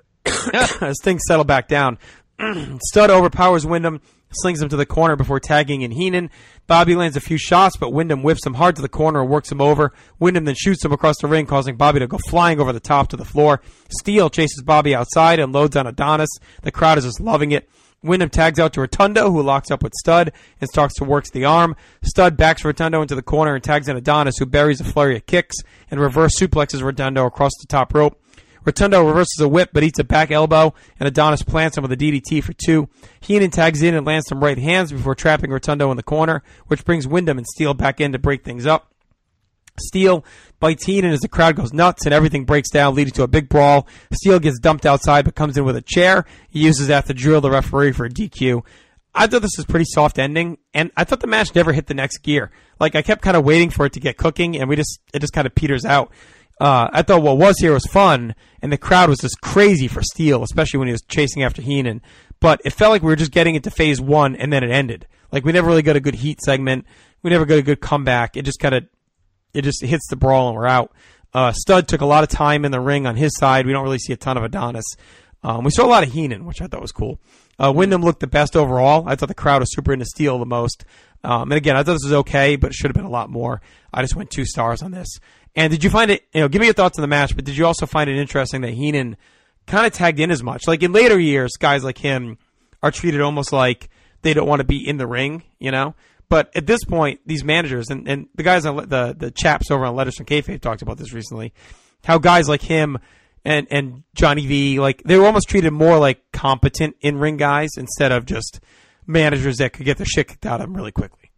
As things settle back down, Stud overpowers Wyndham, slings him to the corner before tagging in Heenan. Bobby lands a few shots, but Wyndham whips him hard to the corner and works him over. Wyndham then shoots him across the ring, causing Bobby to go flying over the top to the floor. Steele chases Bobby outside and loads on Adonis. The crowd is just loving it. Wyndham tags out to Rotundo, who locks up with Stud and starts to work the arm. Stud backs Rotundo into the corner and tags in Adonis, who buries a flurry of kicks and reverse suplexes Rotundo across the top rope. Rotundo reverses a whip but eats a back elbow, and Adonis plants him with a D D T for two. Heenan tags in and lands some right hands before trapping Rotundo in the corner, which brings Wyndham and Steele back in to break things up. Steele bites Heenan as the crowd goes nuts and everything breaks down, leading to a big brawl. Steele gets dumped outside but comes in with a chair. He uses that to drill the referee for a D Q. I thought this was a pretty soft ending, and I thought the match never hit the next gear. Like, I kept kind of waiting for it to get cooking, and we just it just kind of peters out. Uh, I thought what was here was fun, and the crowd was just crazy for Steele, especially when he was chasing after Heenan. But it felt like we were just getting into phase one, and then it ended. Like, we never really got a good heat segment. We never got a good comeback. It just kind of It just hits the brawl and we're out. Uh, Stud took a lot of time in the ring on his side. We don't really see a ton of Adonis. Um, we saw a lot of Heenan, which I thought was cool. Uh, Wyndham looked the best overall. I thought the crowd was super into Steele the most. Um, and again, I thought this was okay, but it should have been a lot more. I just went two stars on this. And did you find it, you know, give me your thoughts on the match, but did you also find it interesting that Heenan kind of tagged in as much? Like in later years, guys like him are treated almost like they don't want to be in the ring, you know? But at this point, these managers, and, and the guys on the, the chaps over on Letters from Kayfabe talked about this recently, how guys like him and, and Johnny V, like, they were almost treated more like competent in-ring guys instead of just managers that could get their shit kicked out of them really quickly.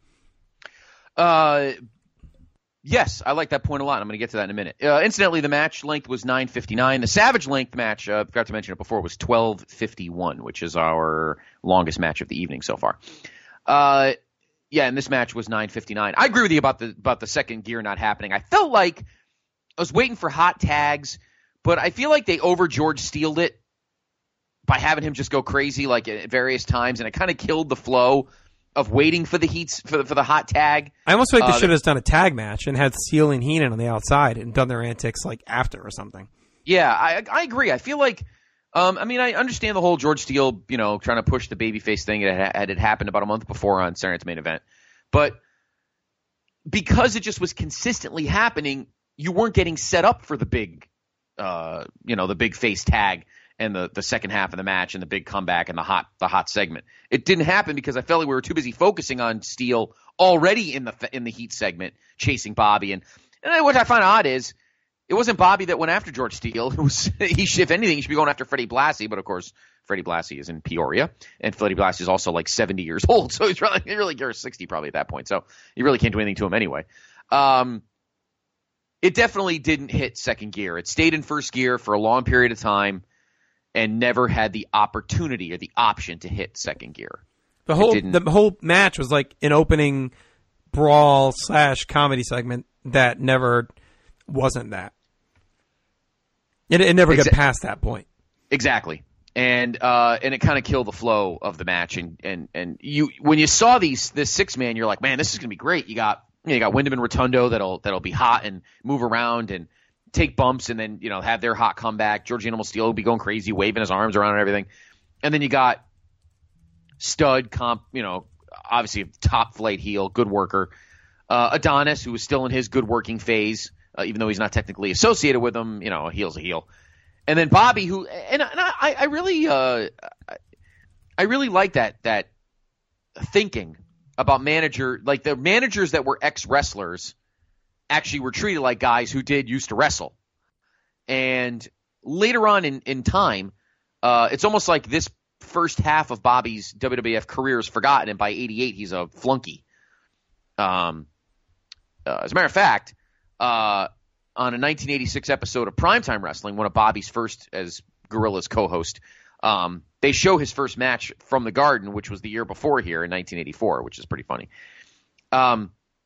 Uh, yes, I like that point a lot. I'm going to get to that in a minute. Uh, incidentally, the match length was nine fifty-nine. The Savage length match, I uh, forgot to mention it before, was twelve fifty-one, which is our longest match of the evening so far. Uh, Yeah, and this match was nine fifty-nine. I agree with you about the about the second gear not happening. I felt like I was waiting for hot tags, but I feel like they over George Steeled it by having him just go crazy like at various times, and it kind of killed the flow of waiting for the heats for the, for the hot tag. I almost feel like they uh, should have done a tag match and had Steele and Heenan on the outside and done their antics like after or something. Yeah, I I agree. I feel like. Um, I mean, I understand the whole George Steele, you know, trying to push the babyface thing. It had, had happened about a month before on Saturday Night's Main Event. But because it just was consistently happening, you weren't getting set up for the big, uh, you know, the big face tag and the, the second half of the match and the big comeback and the hot the hot segment. It didn't happen because I felt like we were too busy focusing on Steele already in the in the heat segment, chasing Bobby. And, and what I find odd is, it wasn't Bobby that went after George Steele. It was he should, if anything, he should be going after Freddie Blassie. But of course, Freddie Blassie is in Peoria, and Freddie Blassie is also like seventy years old, so he's really, he really or sixty probably at that point. So you really can't do anything to him anyway. Um, it definitely didn't hit second gear. It stayed in first gear for a long period of time, and never had the opportunity or the option to hit second gear. The whole the whole match was like an opening brawl slash comedy segment that never wasn't that. It, it never Exa- got past that point. Exactly. And uh, and it kind of killed the flow of the match. And, and, and you when you saw these this six man, you're like, man, this is gonna be great. You got you, know, you got Wyndham and Rotundo that'll that'll be hot and move around and take bumps and then you know have their hot comeback. George Animal Steele will be going crazy, waving his arms around and everything. And then you got Stud, comp, you know, obviously top flight heel, good worker. Uh, Adonis, who was still in his good working phase. Uh, even though he's not technically associated with him, you know, a heel's a heel. And then Bobby, who, and, and I, I really, uh, I really like that, that thinking about manager, like the managers that were ex-wrestlers actually were treated like guys who did used to wrestle. And later on in, in time, uh, it's almost like this first half of Bobby's W W F career is forgotten, and by eighty-eight, he's a flunky. Um, uh, as a matter of fact, Uh, on a nineteen eighty-six episode of Primetime Wrestling, one of Bobby's first as Gorilla's co-host, um, they show his first match from the Garden, which was the year before here in nineteen eighty-four, which is pretty funny. Um,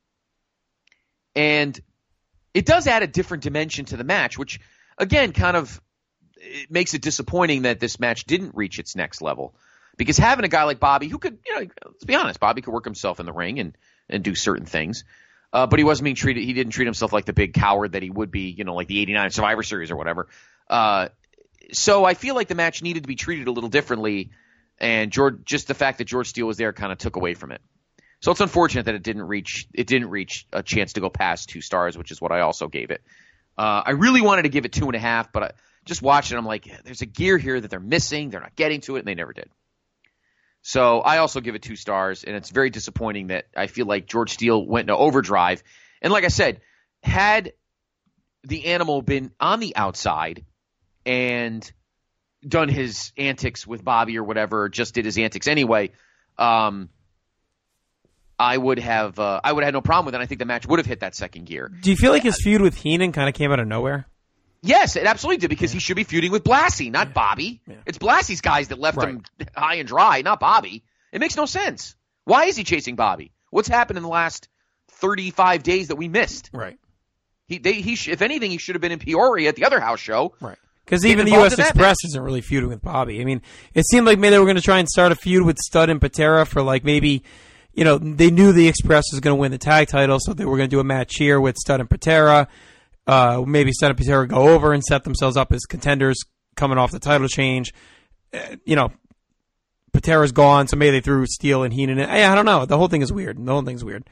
and it does add a different dimension to the match, which, again, kind of it makes it disappointing that this match didn't reach its next level. Because having a guy like Bobby, who could, you know, let's be honest, Bobby could work himself in the ring and, and do certain things. Uh, but he wasn't being treated, he didn't treat himself like the big coward that he would be, you know, like the eighty-nine Survivor Series or whatever. Uh, so I feel like the match needed to be treated a little differently, and George, just the fact that George Steele was there kind of took away from it. So it's unfortunate that it didn't reach, it didn't reach a chance to go past two stars, which is what I also gave it. Uh, I really wanted to give it two and a half, but I just watched it. I'm like, there's a gear here that they're missing. They're not getting to it, and they never did. So I also give it two stars, and it's very disappointing that I feel like George Steele went into overdrive. And like I said, had the Animal been on the outside and done his antics with Bobby or whatever, or just did his antics anyway, um, I would have uh, I would have had no problem with it. I think the match would have hit that second gear. Do you feel like his feud with Heenan kind of came out of nowhere? Yes, it absolutely did, because he should be feuding with Blassie, not Bobby. Yeah. It's Blassie's guys that left Right. him high and dry, not Bobby. It makes no sense. Why is he chasing Bobby? What's happened in the last thirty-five days that we missed? Right. He, they, he, sh- if anything, he should have been in Peoria at the other house show. Right. Because Getting even the U involved S in that Express match. isn't really feuding with Bobby. I mean, it seemed like maybe they were going to try and start a feud with Stud and Patera for like maybe, you know, they knew the Express was going to win the tag title, so they were going to do a match here with Stud and Patera. Uh, maybe Stud and Patera go over and set themselves up as contenders coming off the title change. Uh, you know, Patera's gone, so maybe they threw Steele and Heenan in. I, I don't know. The whole thing is weird. The whole thing's weird.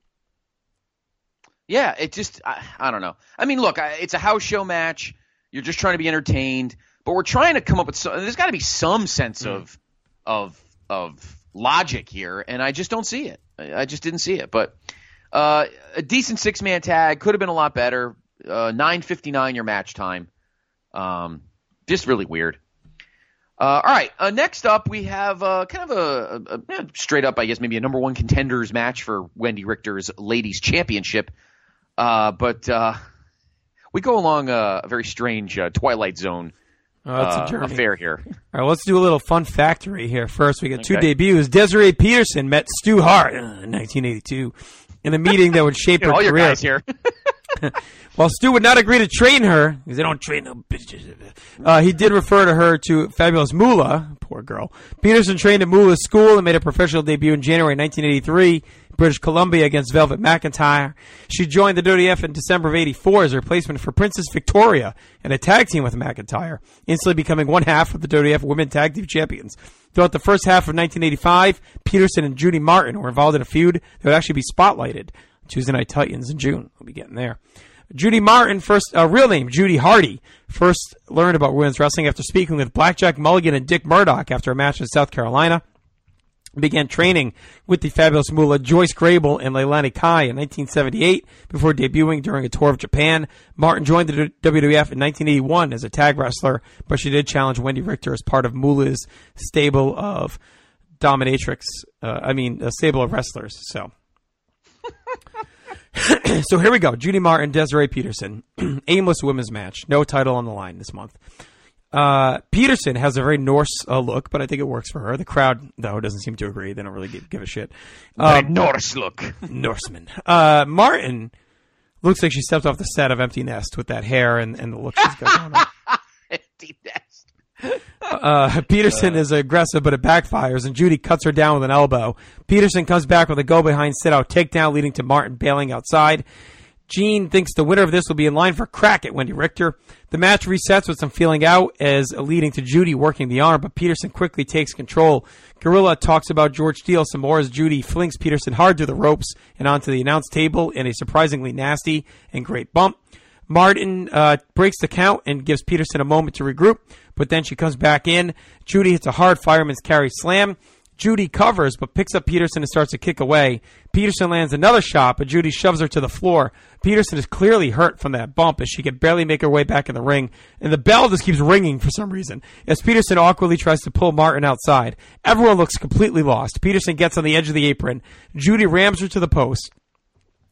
Yeah, it just, I, I don't know. I mean, look, I, it's a house show match. You're just trying to be entertained, but we're trying to come up with some, there's got to be some sense mm. of, of, of logic here, and I just don't see it. I, I just didn't see it, but, uh, a decent six man tag could have been a lot better. Uh, nine fifty-nine your match time. Um, just really weird. Uh, all right. Uh, next up, we have uh, kind of a, a, a straight up, I guess, maybe a number one contenders match for Wendy Richter's Ladies Championship. Uh, but uh, we go along a, a very strange uh, Twilight Zone Oh, that's uh, a journey. affair here. All right, let's do a little fun factory here. First, we get two Okay. debuts. Desiree Peterson met Stu Hart uh, in nineteen eighty-two in a meeting that would shape You know, her all your career. guys here. While Stu would not agree to train her, because they don't train no bitches, uh, he did refer to her to Fabulous Moolah, poor girl. Peterson trained at Moolah's school and made a professional debut in January nineteen eighty-three, British Columbia against Velvet McIntyre. She joined the W W F in December of eighty-four as a replacement for Princess Victoria in a tag team with McIntyre, instantly becoming one half of the W W F Women Tag Team Champions. Throughout the first half of nineteen eighty-five, Peterson and Judy Martin were involved in a feud that would actually be spotlighted. Tuesday Night Titans in June. We'll be getting there. Judy Martin, first, uh, real name, Judy Hardy, first learned about women's wrestling after speaking with Blackjack Mulligan and Dick Murdoch after a match in South Carolina. Began training with the Fabulous Moolah Joyce Grable and Leilani Kai in nineteen seventy-eight before debuting during a tour of Japan. Martin joined the W W F in nineteen eighty-one as a tag wrestler, but she did challenge Wendy Richter as part of Moolah's stable of dominatrix, uh, I mean, a stable of wrestlers, so... So here we go. Judy Martin, Desiree Peterson. Aimless women's match. No title on the line this month. Uh, Peterson has a very Norse uh, look, but I think it works for her. The crowd, though, doesn't seem to agree. They don't really give, give a shit. Very Um, Norse look. Norseman. Uh, Martin looks like she stepped off the set of Empty Nest with that hair and, and the look she's got going on. Empty Nest. Uh, Peterson is aggressive, but it backfires, and Judy cuts her down with an elbow. Peterson comes back with a go-behind sit-out takedown, leading to Martin bailing outside. Gene thinks the winner of this will be in line for crack at Wendy Richter. The match resets with some feeling out, as leading to Judy working the arm, but Peterson quickly takes control. Gorilla talks about George Steele some more as Judy flings Peterson hard through the ropes and onto the announce table in a surprisingly nasty and great bump. Martin uh, breaks the count and gives Peterson a moment to regroup, but then she comes back in. Judy hits a hard fireman's carry slam. Judy covers, but picks up Peterson and starts to kick away. Peterson lands another shot, but Judy shoves her to the floor. Peterson is clearly hurt from that bump as she can barely make her way back in the ring, and the bell just keeps ringing for some reason as Peterson awkwardly tries to pull Martin outside. Everyone looks completely lost. Peterson gets on the edge of the apron. Judy rams her to the post.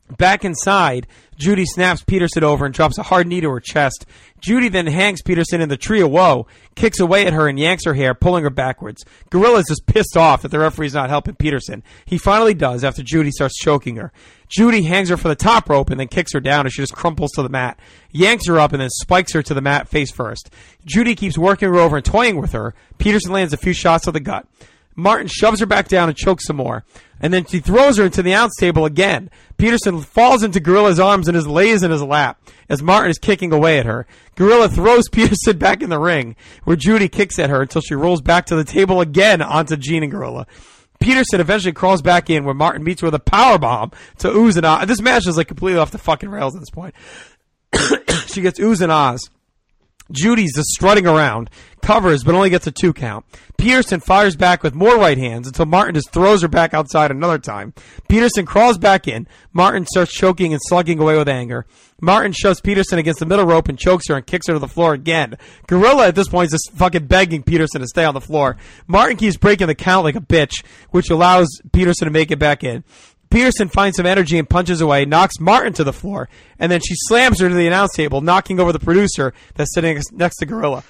Back inside, Judy snaps Peterson over and drops a hard knee to her chest. Judy then hangs Peterson in the tree of woe, kicks away at her and yanks her hair, pulling her backwards. Gorilla's just pissed off that the referee's not helping Peterson. He finally does after Judy starts choking her. Judy hangs her for the top rope and then kicks her down as she just crumples to the mat, yanks her up and then spikes her to the mat face first. Judy keeps working her over and toying with her. Peterson lands a few shots to the gut. Martin shoves her back down and chokes some more. And then she throws her into the announce table again. Peterson falls into Gorilla's arms and is lays in his lap as Martin is kicking away at her. Gorilla throws Peterson back in the ring, where Judy kicks at her until she rolls back to the table again onto Gene and Gorilla. Peterson eventually crawls back in, where Martin meets her with a powerbomb to oohs and ahs. This match is like completely off the fucking rails at this point. She gets oohs and ahs. Judy's just strutting around, covers, but only gets a two count. Peterson fires back with more right hands until Martin just throws her back outside another time. Peterson crawls back in. Martin starts choking and slugging away with anger. Martin shoves Peterson against the middle rope and chokes her and kicks her to the floor again. Gorilla at this point is just fucking begging Peterson to stay on the floor. Martin keeps breaking the count like a bitch, which allows Peterson to make it back in. Peterson finds some energy and punches away, knocks Martin to the floor, and then she slams her to the announce table, knocking over the producer that's sitting next to Gorilla.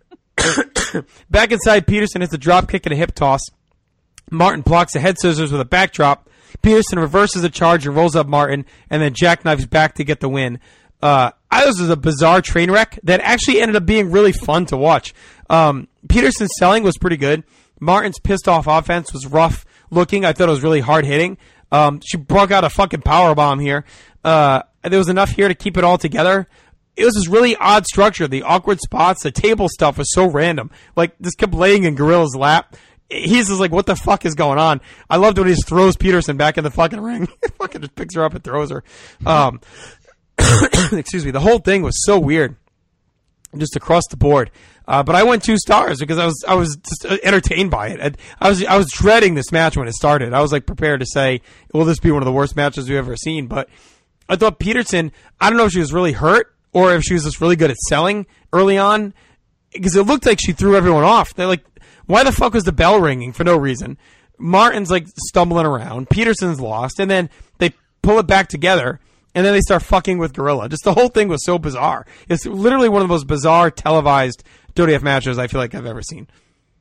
Back inside, Peterson hits a drop kick and a hip toss. Martin blocks a head scissors with a backdrop. Peterson reverses a charge and rolls up Martin, and then jackknifes back to get the win. Uh, I this was a bizarre train wreck that actually ended up being really fun to watch. Um, Peterson's selling was pretty good. Martin's pissed off offense was rough looking. I thought it was really hard hitting. Um, she broke out a fucking powerbomb here. Uh, there was enough here to keep it all together. It was this really odd structure. The awkward spots, the table stuff was so random. Like, this kept laying in Gorilla's lap. He's just like, what the fuck is going on? I loved when he just throws Peterson back in the fucking ring. Fucking just picks her up and throws her. Um, excuse me. The whole thing was so weird. Just across the board. Uh, but I went two stars because I was I was just entertained by it. I, I was I was dreading this match when it started. I was like prepared to say, will this be one of the worst matches we've ever seen? But I thought Peterson, I don't know if she was really hurt or if she was just really good at selling early on, because it looked like she threw everyone off. They're like, why the fuck was the bell ringing for no reason? Martin's like stumbling around. Peterson's lost, and then they pull it back together. And then they start fucking with Gorilla. Just the whole thing was so bizarre. It's literally one of the most bizarre televised W W F matches I feel like I've ever seen.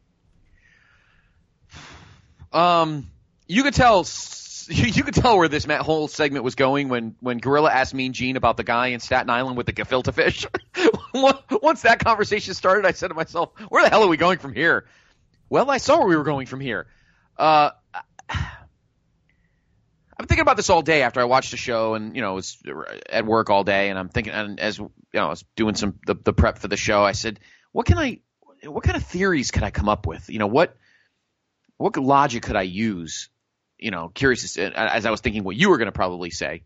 Um, you could tell, you could tell where this whole segment was going when, when Gorilla asked Mean Gene about the guy in Staten Island with the gefilte fish. Once that conversation started, I said to myself, where the hell are we going from here? Well, I saw where we were going from here. Uh, I'm thinking about this all day after I watched the show, and you know, was at work all day, and I'm thinking, and as you know, I was doing some the, the prep for the show, I said, what can I, what kind of theories could I come up with? You know, what, what logic could I use? You know, curious as I was thinking what you were going to probably say.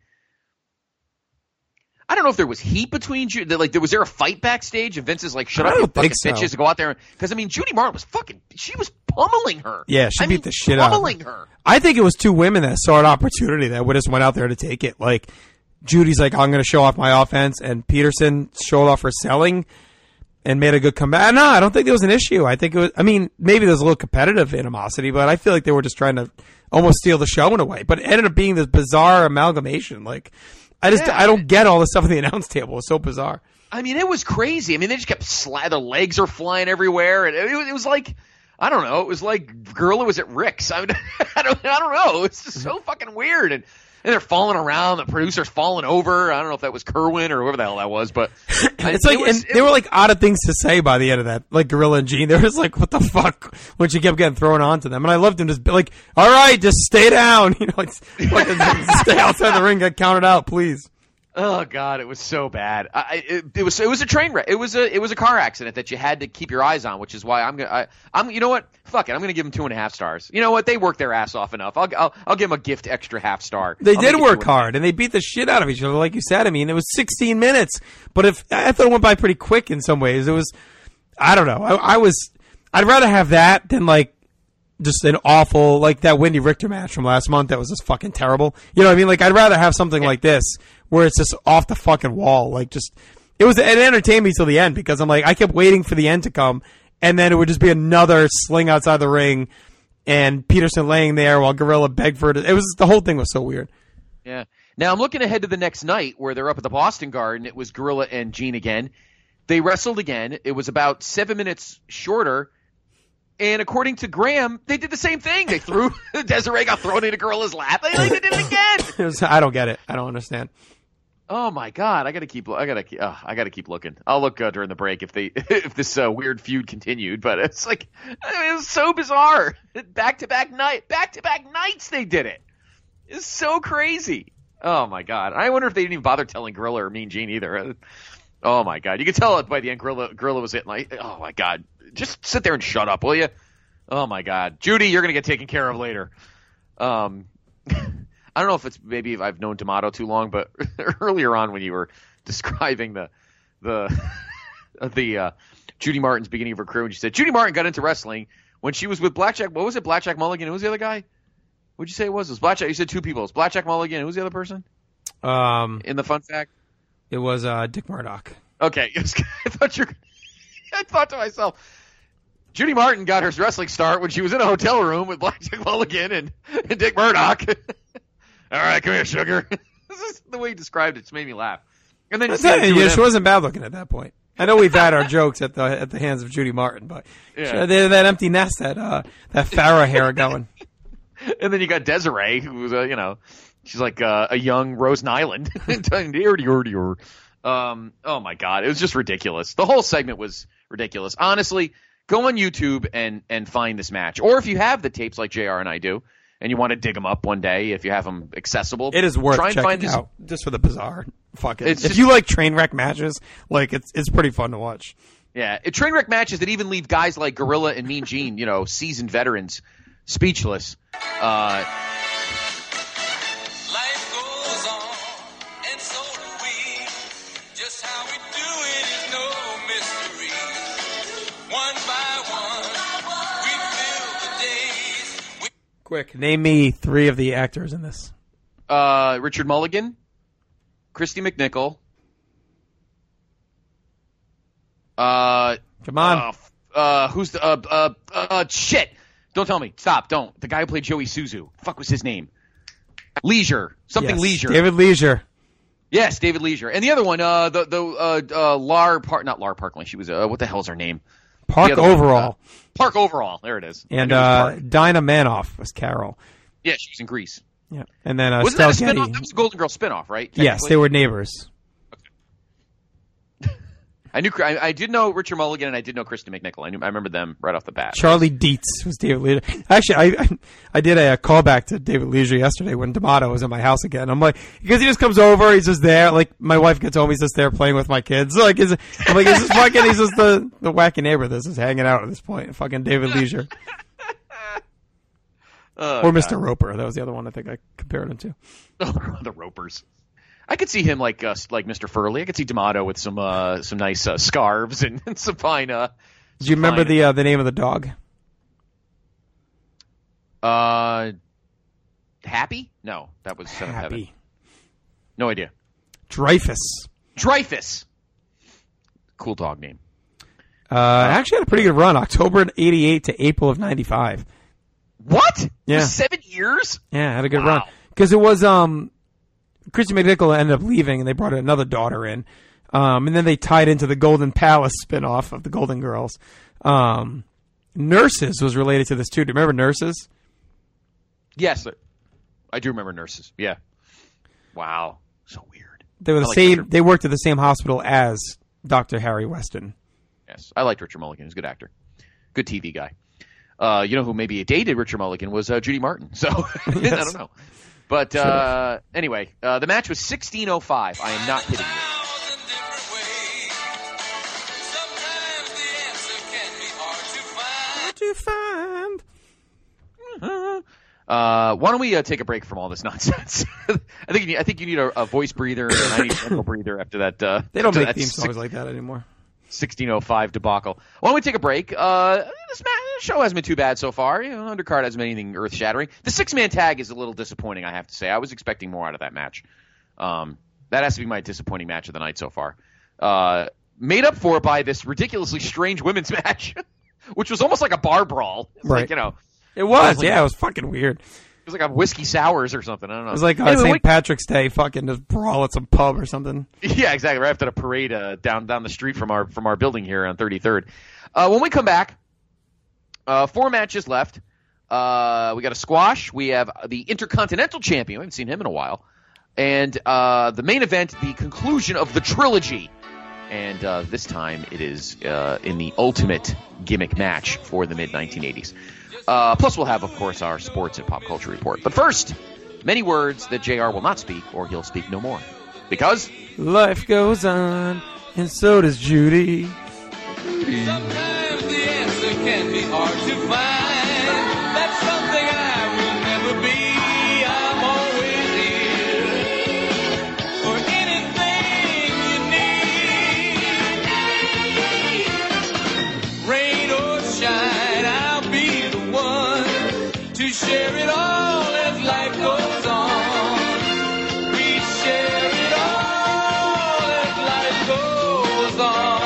I don't know if there was heat between you. Like, was there a fight backstage? And Vince is like, "Shut up, you fucking so. bitches!" To go out there because I mean, Judy Martin was fucking. She was pummeling her. Yeah, she I beat mean, the shit out of her. Pummeling her. I think it was two women that saw an opportunity that would just went out there to take it. Like, Judy's like, "I'm going to show off my offense," and Peterson showed off her selling and made a good comeback. No, I don't think there was an issue. I think it was. I mean, maybe there's a little competitive animosity, but I feel like they were just trying to almost steal the show in a way. But it ended up being this bizarre amalgamation, like. I just yeah. I don't get all the stuff on the announce table. It was so bizarre. I mean, it was crazy. I mean, they just kept sla- their legs are flying everywhere, and it, it was like, I don't know, it was like Gorilla was at Rick's. I, mean, I don't, I don't know. It's just so fucking weird, and and they're falling around. The producer's falling over. I don't know if that was Kerwin or whoever the hell that was, but it's like, it was, and they were like odd things to say by the end of that, like Gorilla and Gene. They were just like, what the fuck, when she kept getting thrown onto them. And I loved them just be like, all right, just stay down, you know, like, like stay outside the ring, get counted out, please. Oh God, it was so bad. I, it, it was it was a train wreck. It was a it was a car accident that you had to keep your eyes on, which is why I'm gonna I, I'm you know what? Fuck it, I'm gonna give them two and a half stars. You know what? They worked their ass off enough. I'll I'll, I'll give them a gift extra half star. They I'll did work hard, and they beat the shit out of each other, like you said. I mean, it was sixteen minutes, but if I thought it went by pretty quick in some ways. It was, I don't know. I, I was, I'd rather have that than like. Just an awful, like that Wendy Richter match from last month that was just fucking terrible. You know what I mean? Like, I'd rather have something yeah. like this where it's just off the fucking wall. Like, just, it was, it entertained me till the end because I'm like, I kept waiting for the end to come, and then it would just be another sling outside the ring and Peterson laying there while Gorilla begged for it. It was, the whole thing was so weird. Yeah. Now I'm looking ahead to the next night where they're up at the Boston Garden. It was Gorilla and Gene again. They wrestled again. It was about seven minutes shorter. And according to Graham, they did the same thing. They threw Desiree got thrown into Gorilla's lap. They, they did it again. It was, I don't get it. I don't understand. Oh my God! I gotta keep. I gotta. Uh, I gotta keep looking. I'll look uh, during the break if they if this uh, weird feud continued. But it's like I mean, it's so bizarre. Back to back night. Back to back nights. They did it. It's so crazy. Oh my God! I wonder if they didn't even bother telling Gorilla or Mean Gene either. Oh my God! You could tell it by the end. Gorilla Gorilla was hitting like, oh my God! Just sit there and shut up, will you? Oh my God, Judy, you're gonna get taken care of later. Um. I don't know if it's maybe if I've known D'Amato too long, but earlier on when you were describing the the the uh, Judy Martin's beginning of her career, when you said Judy Martin got into wrestling when she was with Blackjack. What was it? Blackjack Mulligan. Who was the other guy? What'd you say it was? It was Blackjack. You said two people. It was Blackjack Mulligan. Who was the other person? Um, in the fun fact, it was uh, Dick Murdoch. Okay, I thought you. I thought to myself, Judy Martin got her wrestling start when she was in a hotel room with Blackjack Mulligan and, and Dick Murdoch. All right, come here, sugar. This is the way he described it. Just made me laugh. And then you yeah, she wasn't bad looking at that point. I know we've had our jokes at the at the hands of Judy Martin, but yeah. she had that empty nest, that uh, that Farrah hair going. And then you got Desiree, who was a you know, she's like uh, a young Rose Nyland. um, oh my God, it was just ridiculous. The whole segment was ridiculous. Honestly, go on YouTube and and find this match, or if you have the tapes like J R and I do. And you want to dig them up one day if you have them accessible. It is worth try and checking find this. out just for the bizarre. Fuck it. It's if just, you like train wreck matches, like it's it's pretty fun to watch. Yeah, it, train wreck matches that even leave guys like Gorilla and Mean Gene, you know, seasoned veterans, speechless. Uh, Life goes on, and so do we. Just how we do it is no mystery. One by one, we fill the days. We Quick, name me three of the actors in this. Uh, Richard Mulligan, Christy McNichol. Uh, Come on. Uh, uh who's the uh uh uh shit? Don't tell me. Stop. Don't. The guy who played Joey Suzu. Fuck was his name? Leisure. Something yes, Leisure. David Leisure. Yes, David Leisure. And the other one, uh, the the uh, uh Lar Park, not Lar Parkland. She was uh, what the hell's her name? Park Overall. One, uh, Park Overall. There it is. And uh, Dinah Manoff was Carol. Yeah, she was in Grease. Yeah, and then uh, wasn't that a Stell spinoff? Getty. That was a Golden Girl spinoff, right? Yes, they were neighbors. I knew I, I did know Richard Mulligan and I did know Christy McNichol. I knew I remember them right off the bat. Charlie Dietz was David Leisure. Actually, I I, I did a, a callback to David Leisure yesterday when D'Amato was at my house again. I'm like, because he just comes over, he's just there. Like my wife gets home, he's just there playing with my kids. Like, is I'm like, is this fucking? He's just the the wacky neighbor that's just hanging out at this point. Fucking David Leisure. Oh, or Mister God. Roper. That was the other one I think I compared him to. The Ropers. I could see him like uh, like Mister Furley. I could see D'Amato with some uh, some nice uh, scarves and, and some fine. Uh, Do you remember fine, the uh, the name of the dog? Uh, Happy? No, that was Son of Heaven. Happy. No idea. Dreyfus. Dreyfus. Cool dog name. Uh, actually had a pretty good run. October of eighty-eight to April of ninety-five. What? Yeah. For seven years? Yeah, had a good Wow. run. Because it was um, Christy McNichol ended up leaving, and they brought another daughter in. Um, and then they tied into the Golden Palace spinoff of the Golden Girls. Um, Nurses was related to this too. Do you remember Nurses? Yes, I do remember Nurses. Yeah. Wow. So weird. They were the I like same. Richard- They worked at the same hospital as Doctor Harry Weston. Yes, I liked Richard Mulligan. He's a good actor, good T V guy. Uh, you know who maybe dated Richard Mulligan was uh, Judy Martin. So I don't know. But uh, anyway, uh, the match was sixteen oh five. I am not kidding you. Hard to find. Uh, why don't we uh, take a break from all this nonsense? I think you need, I think you need a, a voice breather and I need a mental breather after that. Uh, They don't after make that theme six- songs like that anymore. sixteen oh five debacle. Why don't we take a break? Uh, this, ma- this show hasn't been too bad so far. You know, undercard hasn't been anything earth-shattering. The six-man tag is a little disappointing, I have to say. I was expecting more out of that match. Um, that has to be my disappointing match of the night so far. Uh, made up for by this ridiculously strange women's match, which was almost like a bar brawl. It's Right. Like, you know, It was, like- yeah, it was fucking weird. It was like a whiskey sours or something. I don't know. It was like uh, anyway, Saint we... Patrick's Day, fucking just brawl at some pub or something. Yeah, exactly. Right after the parade uh, down down the street from our from our building here on thirty-third. Uh, when we come back, uh, four matches left. Uh, we got a squash. We have the Intercontinental Champion. We haven't seen him in a while. And uh, the main event, the conclusion of the trilogy. And uh, this time it is uh, in the ultimate gimmick match for the mid nineteen eighties. Uh, plus we'll have, of course, our sports and pop culture report. But first, many words that J R will not speak, or he'll speak no more. Because life goes on, and so does Judy. Sometimes the answer can be hard to find. That's something I will never be. I'm always here for anything you need. Rain or shine, I'll be the one to share it all as life goes on. We share it all as life goes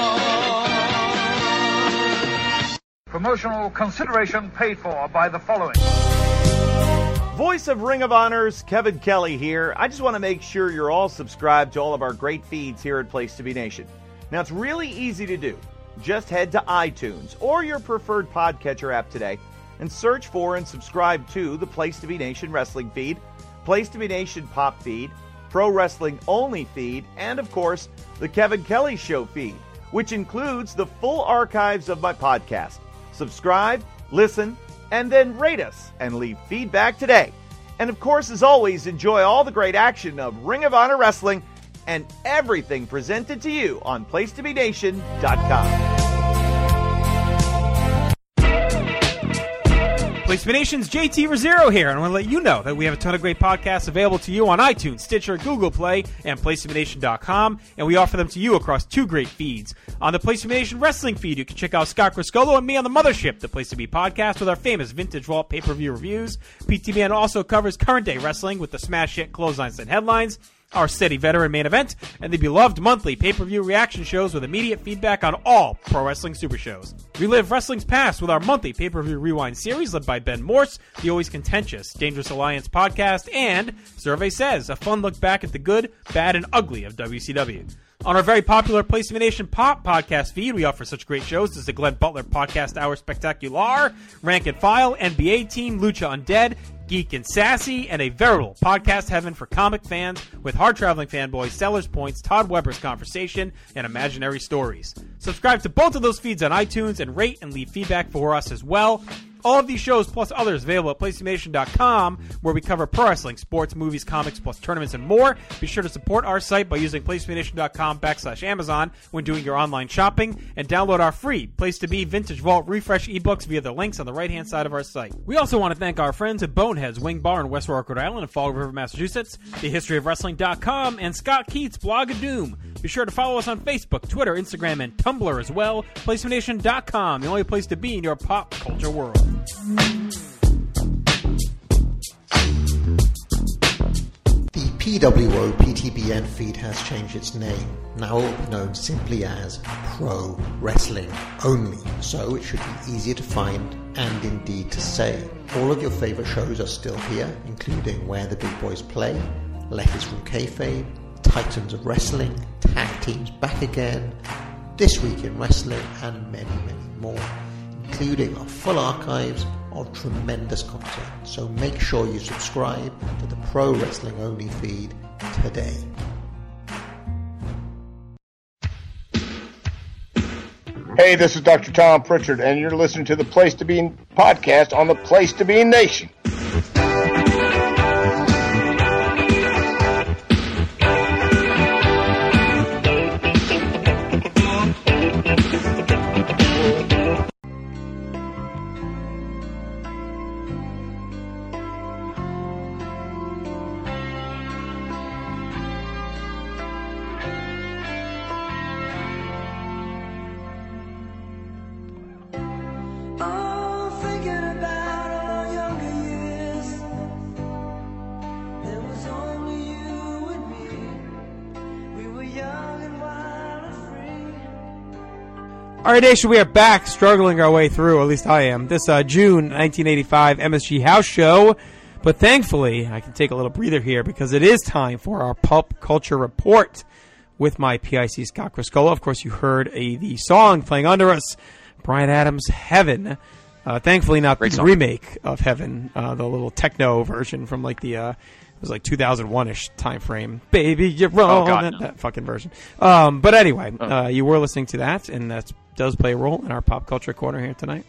on. Promotional consideration paid for by the following. Voice of Ring of Honor's Kevin Kelly here. I just want to make sure you're all subscribed to all of our great feeds here at Place to Be Nation. Now, it's really easy to do. Just head to iTunes or your preferred podcatcher app today and search for and subscribe to the Place to Be Nation wrestling feed, Place to Be Nation pop feed, Pro Wrestling Only feed, and, of course, the Kevin Kelly Show feed, which includes the full archives of my podcast. Subscribe, listen, and then rate us and leave feedback today. And of course, as always, enjoy all the great action of Ring of Honor Wrestling and everything presented to you on place to be nation dot com. Place to Be Nation's J T Rosero here, and I want to let you know that we have a ton of great podcasts available to you on iTunes, Stitcher, Google Play, and place to be nation dot com, and we offer them to you across two great feeds. On the Place to Be Nation wrestling feed, you can check out Scott Criscolo and me on the Mothership, the Place to Be podcast, with our famous Vintage Vault pay-per-view reviews. P T B N also covers current-day wrestling with the smash hit Clotheslines and Headlines, our steady veteran main event, and the beloved monthly pay-per-view reaction shows with immediate feedback on all pro wrestling super shows. Relive wrestling's past with our monthly pay-per-view rewind series led by Ben Morse, the always contentious Dangerous Alliance podcast, and Survey Says, a fun look back at the good, bad, and ugly of W C W. On our very popular Place to Be Nation Pop podcast feed, we offer such great shows as the Glenn Butler Podcast Hour Spectacular, Rank and File, N B A Team, Lucha Undead, Geek and Sassy, and a veritable podcast heaven for comic fans with hard-traveling fanboys, Sellers Points, Todd Weber's Conversation, and Imaginary Stories. Subscribe to both of those feeds on iTunes and rate and leave feedback for us as well. All of these shows, plus others, available at place to be nation dot com, where we cover pro wrestling, sports, movies, comics, plus tournaments and more. Be sure to support our site by using place to be nation dot com backslash Amazon when doing your online shopping, and download our free Place to Be Vintage Vault Refresh ebooks via the links on the right-hand side of our site. We also want to thank our friends at Boneheads Wing Bar in West Warwick, Rhode Island, and Fall River, Massachusetts, the history of wrestling dot com, and Scott Keats, Blog of Doom. Be sure to follow us on Facebook, Twitter, Instagram, and Tumblr as well. place to be nation dot com, the only place to be in your pop culture world. The P W O P T B N feed has changed its name. Now it will be known simply as Pro Wrestling Only, so it should be easier to find and indeed to say. All of your favourite shows are still here, including Where the Big Boys Play, Letters from Kayfabe, Titans of Wrestling, Tag Teams Back Again, This Week in Wrestling, and many, many more, including our full archives of tremendous content. So make sure you subscribe to the Pro Wrestling Only feed today. Hey, this is Doctor Tom Pritchard, and you're listening to the Place to Be podcast on the Place to Be Nation. All right, Nation, we are back, struggling our way through, or at least I am, this uh, June nineteen eighty-five M S G House Show. But thankfully, I can take a little breather here because it is time for our Pop Culture Report with my P I C Scott Criscola. Of course, you heard a, the song playing under us, Bryan Adams' Heaven. Uh, thankfully, not Great the song. remake of Heaven, uh, the little techno version from like the, uh, it was like two thousand one-ish time frame. Baby, you're wrong. Oh, God, that, no. that fucking version. Um, but anyway, Oh. uh, you were listening to that, and that does play a role in our Pop Culture Corner here tonight.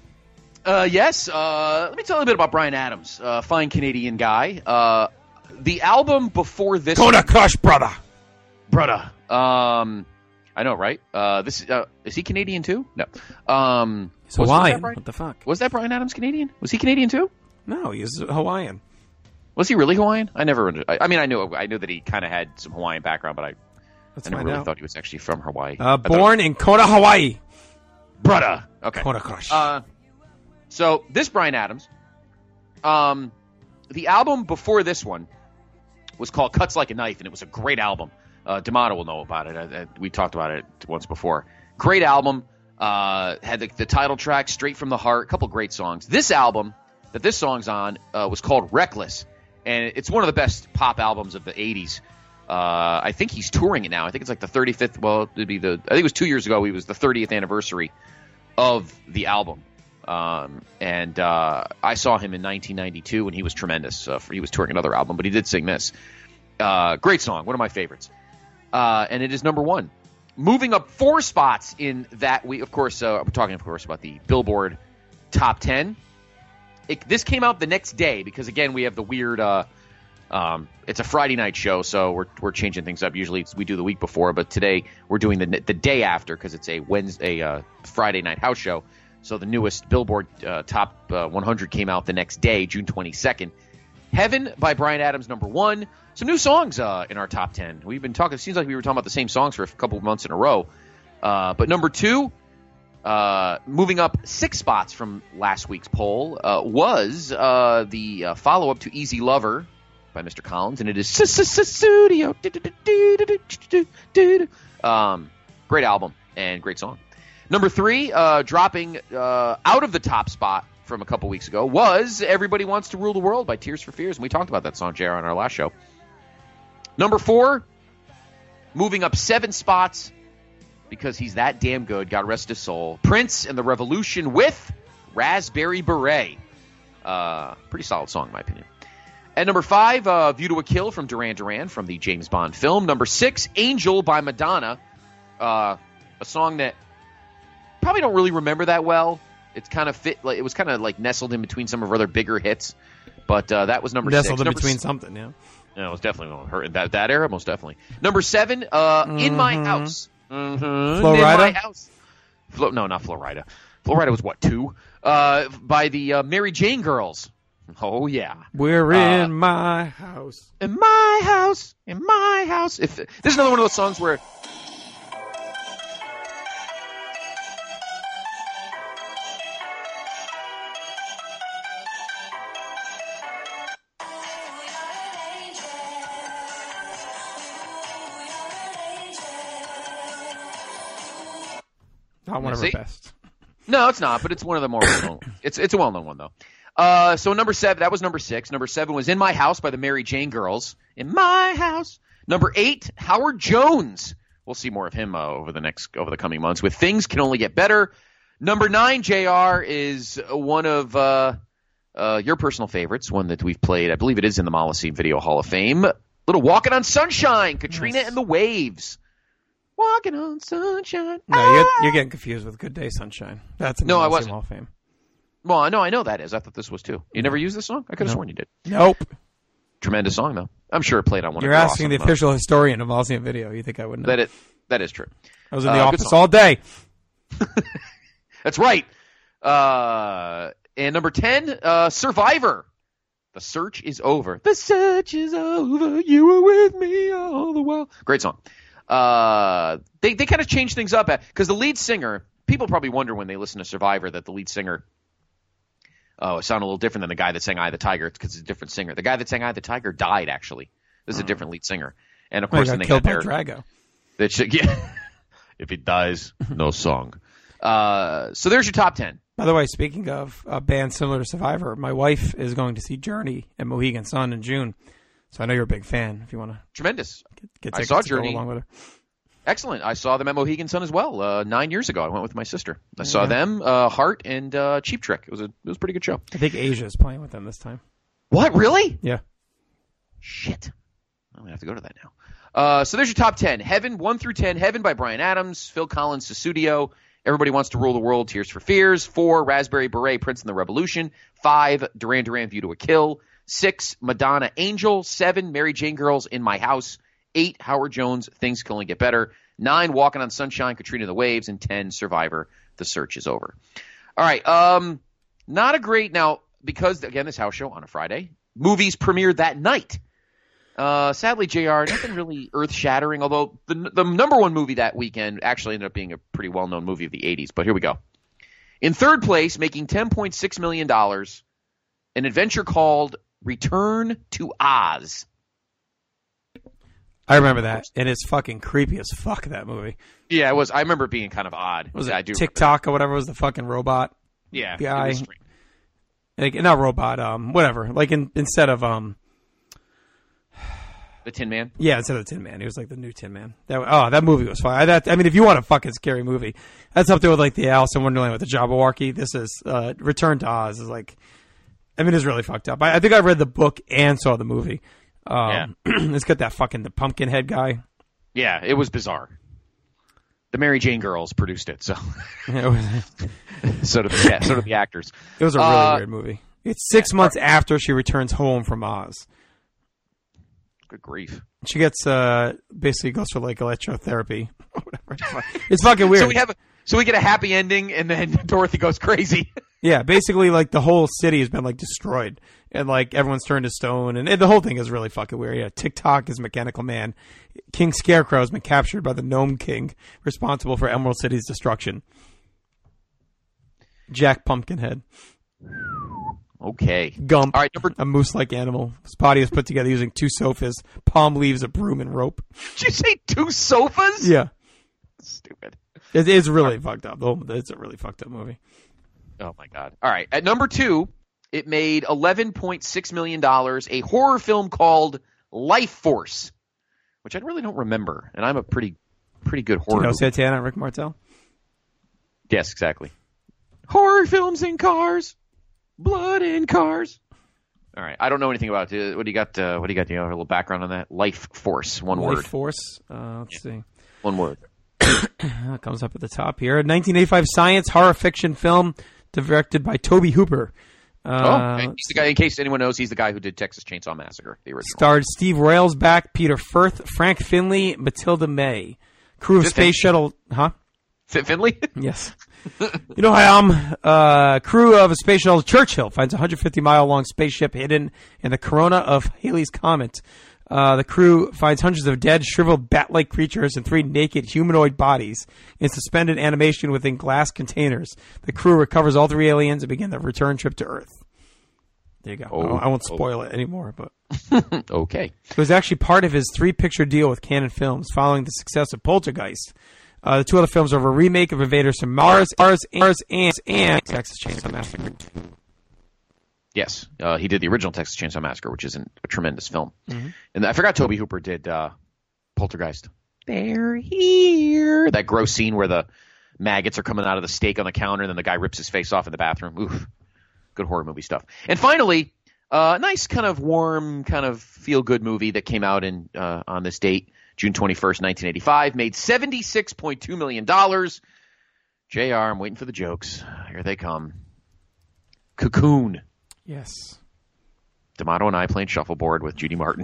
Uh, yes. Uh, let me tell you a bit about Bryan Adams, uh, fine Canadian guy. Uh, the album before this, Kona Kush, brother, brother. Um, I know, right? Uh, this uh, is he Canadian too? No. Um, He's was- was Hawaiian. that Bryan- What the fuck? Was that Bryan Adams Canadian? Was he Canadian too? No, he's Hawaiian. Was he really Hawaiian? I never. under- I, I mean, I knew. I knew that he kind of had some Hawaiian background, but I, Let's I never find really out. thought he was actually from Hawaii. Uh, I thought- born in Kona, Hawaii. brother. Okay. Kona Kush. Uh, so this Bryan Adams, um, the album before this one was called "Cuts Like a Knife," and it was a great album. Uh, D'Amato will know about it. I, I, we talked about it once before. Great album. Uh, had the, the title track, "Straight from the Heart." A couple great songs. This album that this song's on uh, was called "Reckless," and it's one of the best pop albums of the eighties. Uh, I think he's touring it now. I think it's like the thirty-fifth. Well, it'd be the. I think it was two years ago. It was the thirtieth anniversary of the album. Um, and uh, I saw him in nineteen ninety-two, and he was tremendous. Uh, for, he was touring another album, but he did sing this. Uh, great song, one of my favorites. Uh, and it is number one. Moving up four spots in that week, of course, uh, we're talking, of course, about the Billboard Top ten. It, this came out the next day because, again, we have the weird uh, um, – it's a Friday night show, so we're we're changing things up. Usually it's, we do the week before, but today we're doing the the day after because it's a Wednesday, uh, Friday night house show. So the newest Billboard uh, Top uh, one hundred came out the next day, June twenty-second. Heaven by Bryan Adams, number one. Some new songs uh, in our top ten. We've been talking, it seems like we were talking about the same songs for a couple of months in a row. Uh, but number two, uh, moving up six spots from last week's poll, uh, was uh, the uh, follow-up to Easy Lover by Mister Collins, and it is Studio. Um, great album and great song. Number three, uh, dropping uh, out of the top spot from a couple weeks ago, was Everybody Wants to Rule the World by Tears for Fears, and we talked about that song, J R, on our last show. Number four, moving up seven spots, because he's that damn good, God rest his soul, Prince and the Revolution with Raspberry Beret. Uh, pretty solid song, in my opinion. At number five, uh, View to a Kill from Duran Duran from the James Bond film. Number six, Angel by Madonna, uh, a song that probably don't really remember that well. It's kind of fit. Like, it was kind of like nestled in between some of her other bigger hits, but uh, that was number Nestled six. in Number between s- something, yeah. No, it was definitely one of her in that that era, most definitely. Number seven, uh, In My Mhm. House. Mm-hmm. Flo In Rida? My House. Flo, no, not Flo Rida. Flo Rida was what, two? Uh, by the uh, Mary Jane Girls. Oh yeah, We're Uh, in my house. in my house, in my house. If this is another one of those songs where. Not one of her See? best. No, it's not, but it's one of the more well-known. It's it's a well-known one though. Uh, so number seven, that was number six. Number seven was "In My House" by the Mary Jane Girls. In my house. Number eight, Howard Jones. We'll see more of him uh, over the next over the coming months with "Things Can Only Get Better." Number nine, J R, is one of uh, uh, your personal favorites, one that we've played. I believe it is in the Molosy Video Hall of Fame. Little "Walking on Sunshine," Katrina Yes. and the Waves. Walking on sunshine. No, you're, you're getting confused with Good Day Sunshine. That's in the No, I Molosy wasn't. Hall of Fame. Well, I know, I know that is. I thought this was too. You never used this song? I could have Nope. sworn you did. Nope. Tremendous song, though. I'm sure it played on one You're of your asking the awesome, uh, official historian of Molosy Video. You think I wouldn't know? That it, that is true. I was in the Uh, good office song. all day. That's right. Uh, and number ten, uh, Survivor. The search is over. The search is over. You were with me all the while. Great song. Uh, they they kind of changed things up because the lead singer. People probably wonder when they listen to Survivor that the lead singer. Oh, it sounded a little different than the guy that sang "Eye of the Tiger." It's because it's a different singer. The guy that sang "Eye of the Tiger" died. Actually, this is a different lead singer. And of Well, course, he then got they killed by had their, Drago. That should, yeah. If he dies, no song. Uh, so there's your top ten. By the way, speaking of a band similar to Survivor, my wife is going to see Journey at Mohegan Sun in June. So I know you're a big fan. If you want to, tremendous. Get, get I tickets saw to go Journey. along with her. Excellent. I saw them at Mohegan Sun as well. Uh, nine years ago, I went with my sister. I saw Yeah. them, uh, Heart, and uh, Cheap Trick. It was a it was a pretty good show. I think Asia is playing with them this time. What? Really? Yeah. Shit. I'm gonna have to go to that now. Uh, so there's your top ten. Heaven, one through ten. Heaven by Bryan Adams, Phil Collins, Sussudio. Everybody Wants to Rule the World, Tears for Fears. Four, Raspberry Beret, Prince and the Revolution. Five, Duran Duran, View to a Kill. Six, Madonna, Angel. Seven, Mary Jane Girls, In My House. Eight, Howard Jones, Things Can Only Get Better. Nine, Walking on Sunshine, Katrina and the Waves. And ten, Survivor, The Search is Over. All right. Um, not a great, now, because, again, this house show on a Friday, movies premiered that night. Uh, sadly, J R, nothing really earth-shattering, although the the number one movie that weekend actually ended up being a pretty well-known movie of the eighties. But here we go. In third place, making ten point six million dollars, an adventure called Return to Oz. I remember that. And it's fucking creepy as fuck, that movie. Yeah, it was. I remember it being kind of odd. Was yeah, it I do TikTok or whatever was the fucking robot? Yeah, guy. it was strange. Like, not robot, um, whatever. Like, in, instead of, um... The Tin Man? Yeah, instead of the Tin Man. He was like the new Tin Man. That, oh, that movie was fun. I, that, I mean, if you want a fucking scary movie, that's up there with, like, the Alice in Wonderland with the Jabberwocky. This is, uh, Return to Oz is, like... I mean, it's really fucked up. I, I think I read the book and saw the movie. Um, yeah. It's got that fucking, the pumpkin head guy. Yeah, it was bizarre. The Mary Jane Girls produced it, so... so, did the, so did the actors. It was a really uh, weird movie. It's six yeah, months after she returns home from Oz. Good grief. She gets uh basically goes for like electrotherapy. Whatever. It's fucking weird. So we have a, so we get a happy ending and then Dorothy goes crazy. Yeah, basically like the whole city has been like destroyed and like everyone's turned to stone and, and the whole thing is really fucking weird. Yeah, TikTok is Mechanical Man. King Scarecrow has been captured by the Gnome King, responsible for Emerald City's destruction. Jack Pumpkinhead. Okay. Gump, All right, number... a moose-like animal. His body is put together using two sofas, palm leaves, a broom, and rope. Did you say two sofas? Yeah. Stupid. It is really fucked up. It's a really fucked up movie. Oh, my God. All right. At number two, it made eleven point six million dollars, a horror film called Life Force, which I really don't remember, and I'm a pretty pretty good horror Do you know movie. Santana and Rick Martel? Yes, exactly. Horror films in cars. Blood in cars. All right, I don't know anything about it. What do you got? Uh, what do you got? Do you have a little background on that? Life Force, one Life word. Life Force. Uh, let's yeah. see. One word. It comes up at the top here. nineteen eighty-five science horror fiction film directed by Tobe Hooper. Uh, oh, he's the guy. In case anyone knows, he's the guy who did Texas Chainsaw Massacre, the original. Starred Steve Railsback, Peter Firth, Frank Finley, Matilda May. Crew of Just Space Fin- Shuttle, huh? Fit Finley? Yes. You know how I am. Uh, crew of a space shuttle Churchill finds a one hundred fifty mile long spaceship hidden in the corona of Halley's Comet. Uh, the crew finds hundreds of dead, shriveled bat-like creatures and three naked humanoid bodies in suspended animation within glass containers. The crew recovers all three aliens and begin the return trip to Earth. There you go. Oh, I won't spoil oh. it anymore, but okay. It was actually part of his three-picture deal with Cannon Films following the success of Poltergeist. Uh, the two other films are a remake of Invaders from Mars, Mars, Mars, and, and Texas Chainsaw Massacre. Yes, uh, he did the original Texas Chainsaw Massacre, which is an, a tremendous film. Mm-hmm. And I forgot Tobe Hooper did uh, Poltergeist. They're here. That gross scene where the maggots are coming out of the steak on the counter, and then the guy rips his face off in the bathroom. Oof, good horror movie stuff. And finally, a uh, nice kind of warm, kind of feel-good movie that came out in uh, on this date. June twenty-first, nineteen eighty-five, made seventy-six point two million dollars. J R, I'm waiting for the jokes. Here they come. Cocoon. Yes. D'Amato and I playing shuffleboard with Judy Martin.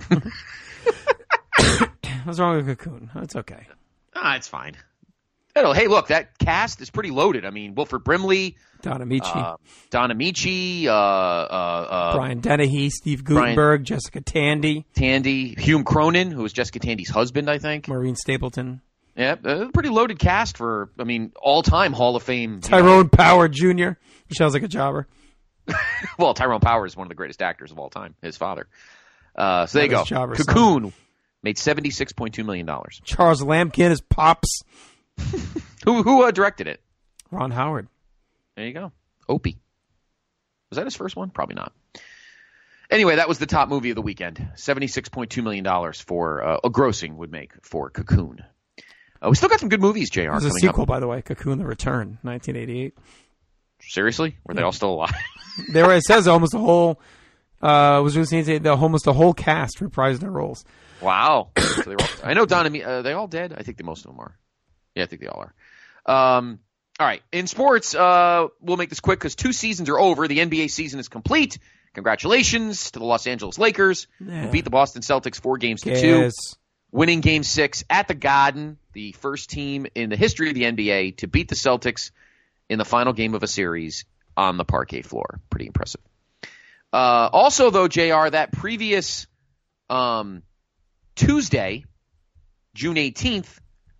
What's wrong with Cocoon? It's okay. Ah, it's fine. Hey, look, that cast is pretty loaded. I mean, Wilford Brimley. Don Amici. Uh, Don Amici. Uh, uh, uh, Brian Dennehy. Steve Guttenberg. Brian, Jessica Tandy. Tandy. Hume Cronin, who was Jessica Tandy's husband, I think. Maureen Stapleton. Yeah, a pretty loaded cast for, I mean, all-time Hall of Fame. Tyrone know. Power Junior Which sounds like a jobber. Well, Tyrone Power is one of the greatest actors of all time. His father. Uh, so there you go. Jobber, Cocoon son. Made seventy-six point two million dollars. Charles Lampkin is Pops. who who uh, directed it? Ron Howard. There you go. Opie. Was that his first one? Probably not. Anyway, that was the top movie of the weekend. seventy-six point two million dollars for uh, a grossing would make for Cocoon. Uh, we still got some good movies, J R. There's a sequel, up. by the way, Cocoon: The Return, nineteen eighty-eight. Seriously? Were they all still alive? There were, it says almost the whole, uh, was going to say the almost the whole cast reprised their roles. Wow. So they were all, I know Don and me, uh, they all dead? I think the most of them are. Yeah, I think they all are. Um, all right. In sports, uh, we'll make this quick because two seasons are over. The N B A season is complete. Congratulations to the Los Angeles Lakers, yeah. who beat the Boston Celtics four games to yes. two, winning game six at the Garden, the first team in the history of the N B A to beat the Celtics in the final game of a series on the parquet floor. Pretty impressive. Uh, also, though, J R, that previous um, Tuesday, June eighteenth,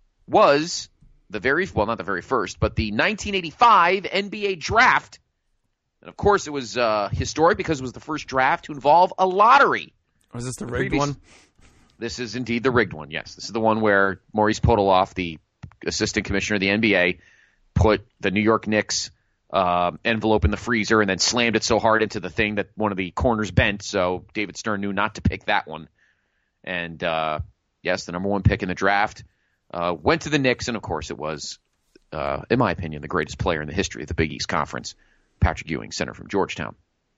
was the very, well, not the very first, but the nineteen eighty-five N B A draft. And, of course, it was uh, historic because it was the first draft to involve a lottery. Was this the, the rigged previous, one? This is indeed the rigged one, yes. This is the one where Maurice Podoloff, the assistant commissioner of the N B A, put the New York Knicks uh, envelope in the freezer and then slammed it so hard into the thing that one of the corners bent, so David Stern knew not to pick that one. And, uh, yes, the number one pick in the draft uh, went to the Knicks, and, of course, it was, uh, in my opinion, the greatest player in the history of the Big East Conference, Patrick Ewing, center from Georgetown.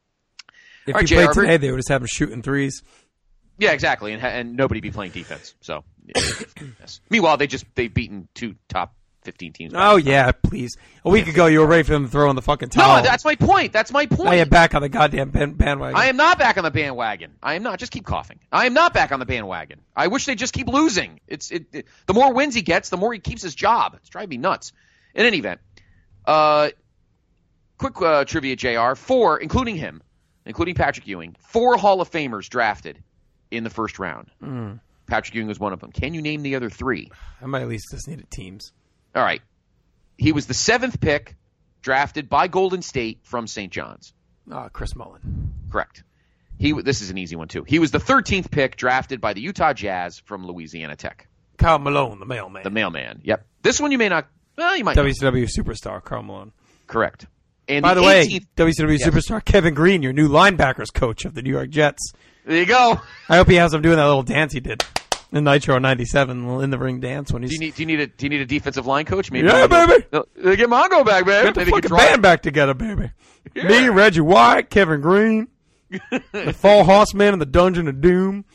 If All he right, played J R, today, they would just have him shooting threes. Yeah, exactly, and, and nobody be playing defense. So, yes. Meanwhile, they just they've beaten two top fifteen teams. Oh yeah, please! A week ago, you were ready for them to throw in the fucking towel. No, that's my point. That's my point. Now you're back on the goddamn bandwagon. I am not back on the bandwagon. I am not. Just keep coughing. I am not back on the bandwagon. I wish they just keep losing. It's it, it. The more wins he gets, the more he keeps his job. It's driving me nuts. In any event, uh. Quick uh, trivia, J R. Four, including him, including Patrick Ewing, four Hall of Famers drafted in the first round. Mm. Patrick Ewing was one of them. Can you name the other three? I might at least just needed teams. All right. He was the seventh pick drafted by Golden State from Saint John's. Uh, Chris Mullin. Correct. He. This is an easy one, too. He was the thirteenth pick drafted by the Utah Jazz from Louisiana Tech. Karl Malone, the mailman. The mailman, yep. This one you may not, well, you might W C W know. Superstar, Karl Malone. Correct. And By the, the way, W C W yes. Superstar Kevin Green, your new linebackers coach of the New York Jets. There you go. I hope he has him doing that little dance he did in Nitro ninety-seven, little in the ring dance when he's. Do you need? Do you need a? Do you need a defensive line coach? Maybe. Yeah, baby. No, get Mongo back, baby. Get the Maybe fucking band back together, baby. Yeah. Me, Reggie White, Kevin Green, the Fall Horseman in the Dungeon of Doom,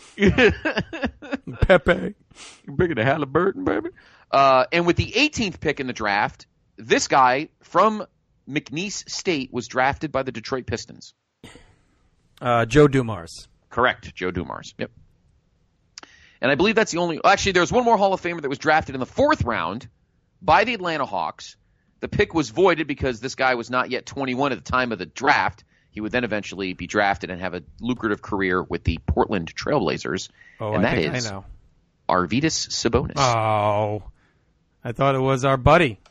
Pepe, bigger than Halliburton, baby. Uh, and with the eighteenth pick in the draft, this guy from McNeese State was drafted by the Detroit Pistons. Uh, Joe Dumars. Correct, Joe Dumars. Yep. And I believe that's the only – actually, there was one more Hall of Famer that was drafted in the fourth round by the Atlanta Hawks. The pick was voided because this guy was not yet twenty-one at the time of the draft. He would then eventually be drafted and have a lucrative career with the Portland Trailblazers. Oh, and I that think is I know. Arvydas Sabonis. Oh, I thought it was our buddy.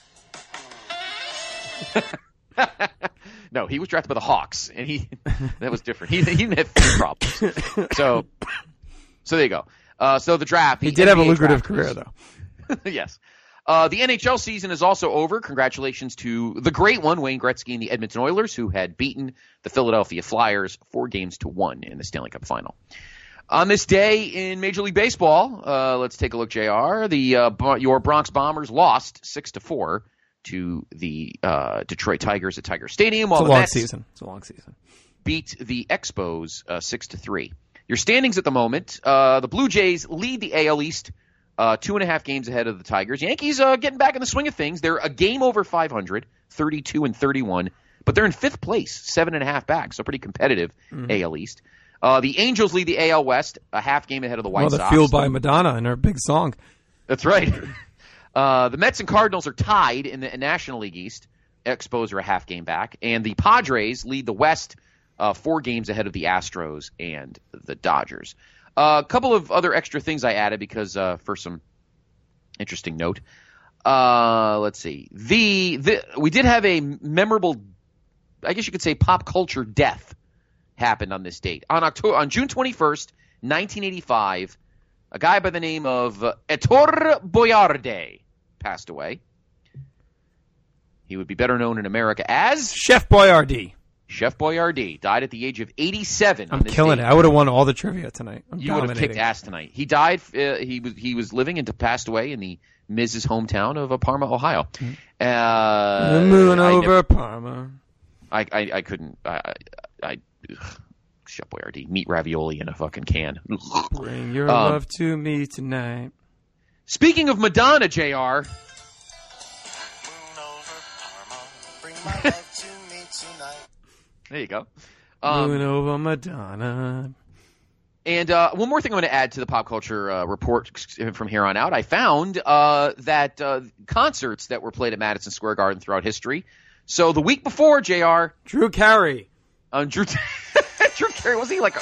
No, he was drafted by the Hawks, and he that was different. He, he didn't have three problems. So, so there you go. Uh, so the draft. He did N B A have a lucrative draft, career, though. Yes. Uh, the N H L season is also over. Congratulations to the great one, Wayne Gretzky and the Edmonton Oilers, who had beaten the Philadelphia Flyers four games to one in the Stanley Cup final. On this day in Major League Baseball, uh, let's take a look, J R. The uh, your Bronx Bombers lost six to four to the uh, Detroit Tigers at Tiger Stadium. While it's a the long Mets season. It's a long season. Beat the Expos uh, six to three. Your standings at the moment: uh, the Blue Jays lead the A L East, uh, two and a half games ahead of the Tigers. Yankees uh, getting back in the swing of things. They're a game over five hundred, thirty-two and thirty-one, but they're in fifth place, seven and a half back, so pretty competitive. Mm-hmm. A L East. Uh, the Angels lead the A L West, a half game ahead of the White well, they're Sox. fueled by Madonna and her big song. That's right. Uh, the Mets and Cardinals are tied in the National League East. Expos are a half game back. And the Padres lead the West uh, four games ahead of the Astros and the Dodgers. A uh, couple of other extra things I added because uh, for some interesting note. Uh, let's see. The, the we did have a memorable, I guess you could say, pop culture death happened on this date. On October, on June twenty-first, nineteen eighty-five, a guy by the name of uh, Ettore Boiardi passed away. He would be better known in America as Chef Boyardee. Chef Boyardee died at the age of eighty-seven. I'm on this killing date. it. I would have won all the trivia tonight. I'm You would have dominating. kicked ass tonight. He died. Uh, he was he was living and passed away in the Miz's hometown of uh, Parma, Ohio. Uh, The moon I over never- Parma. I, I, I couldn't. I, I, I ugh, Chef Boyardee, meat ravioli in a fucking can. Ugh. Bring your Um, love to me tonight. Speaking of Madonna, J R. There you go. Um, Moon over Madonna. And uh, one more thing I'm going to add to the pop culture uh, report from here on out. I found uh, that uh, concerts that were played at Madison Square Garden throughout history. So the week before, J R. Drew Carey. Um, Drew, Drew Carey, was he like a...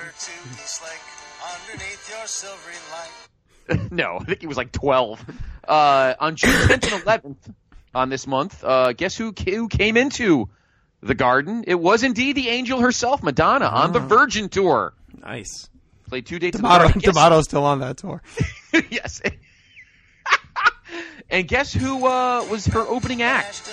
No, I think he was like twelve. Uh, on June tenth and eleventh on this month, uh, guess who, who came into the Garden? It was indeed the angel herself, Madonna, on the Virgin Tour. Nice. Played two dates Tomato, in the Garden. Guess- Tomato's still on that tour. Yes. And guess who uh, was her opening act?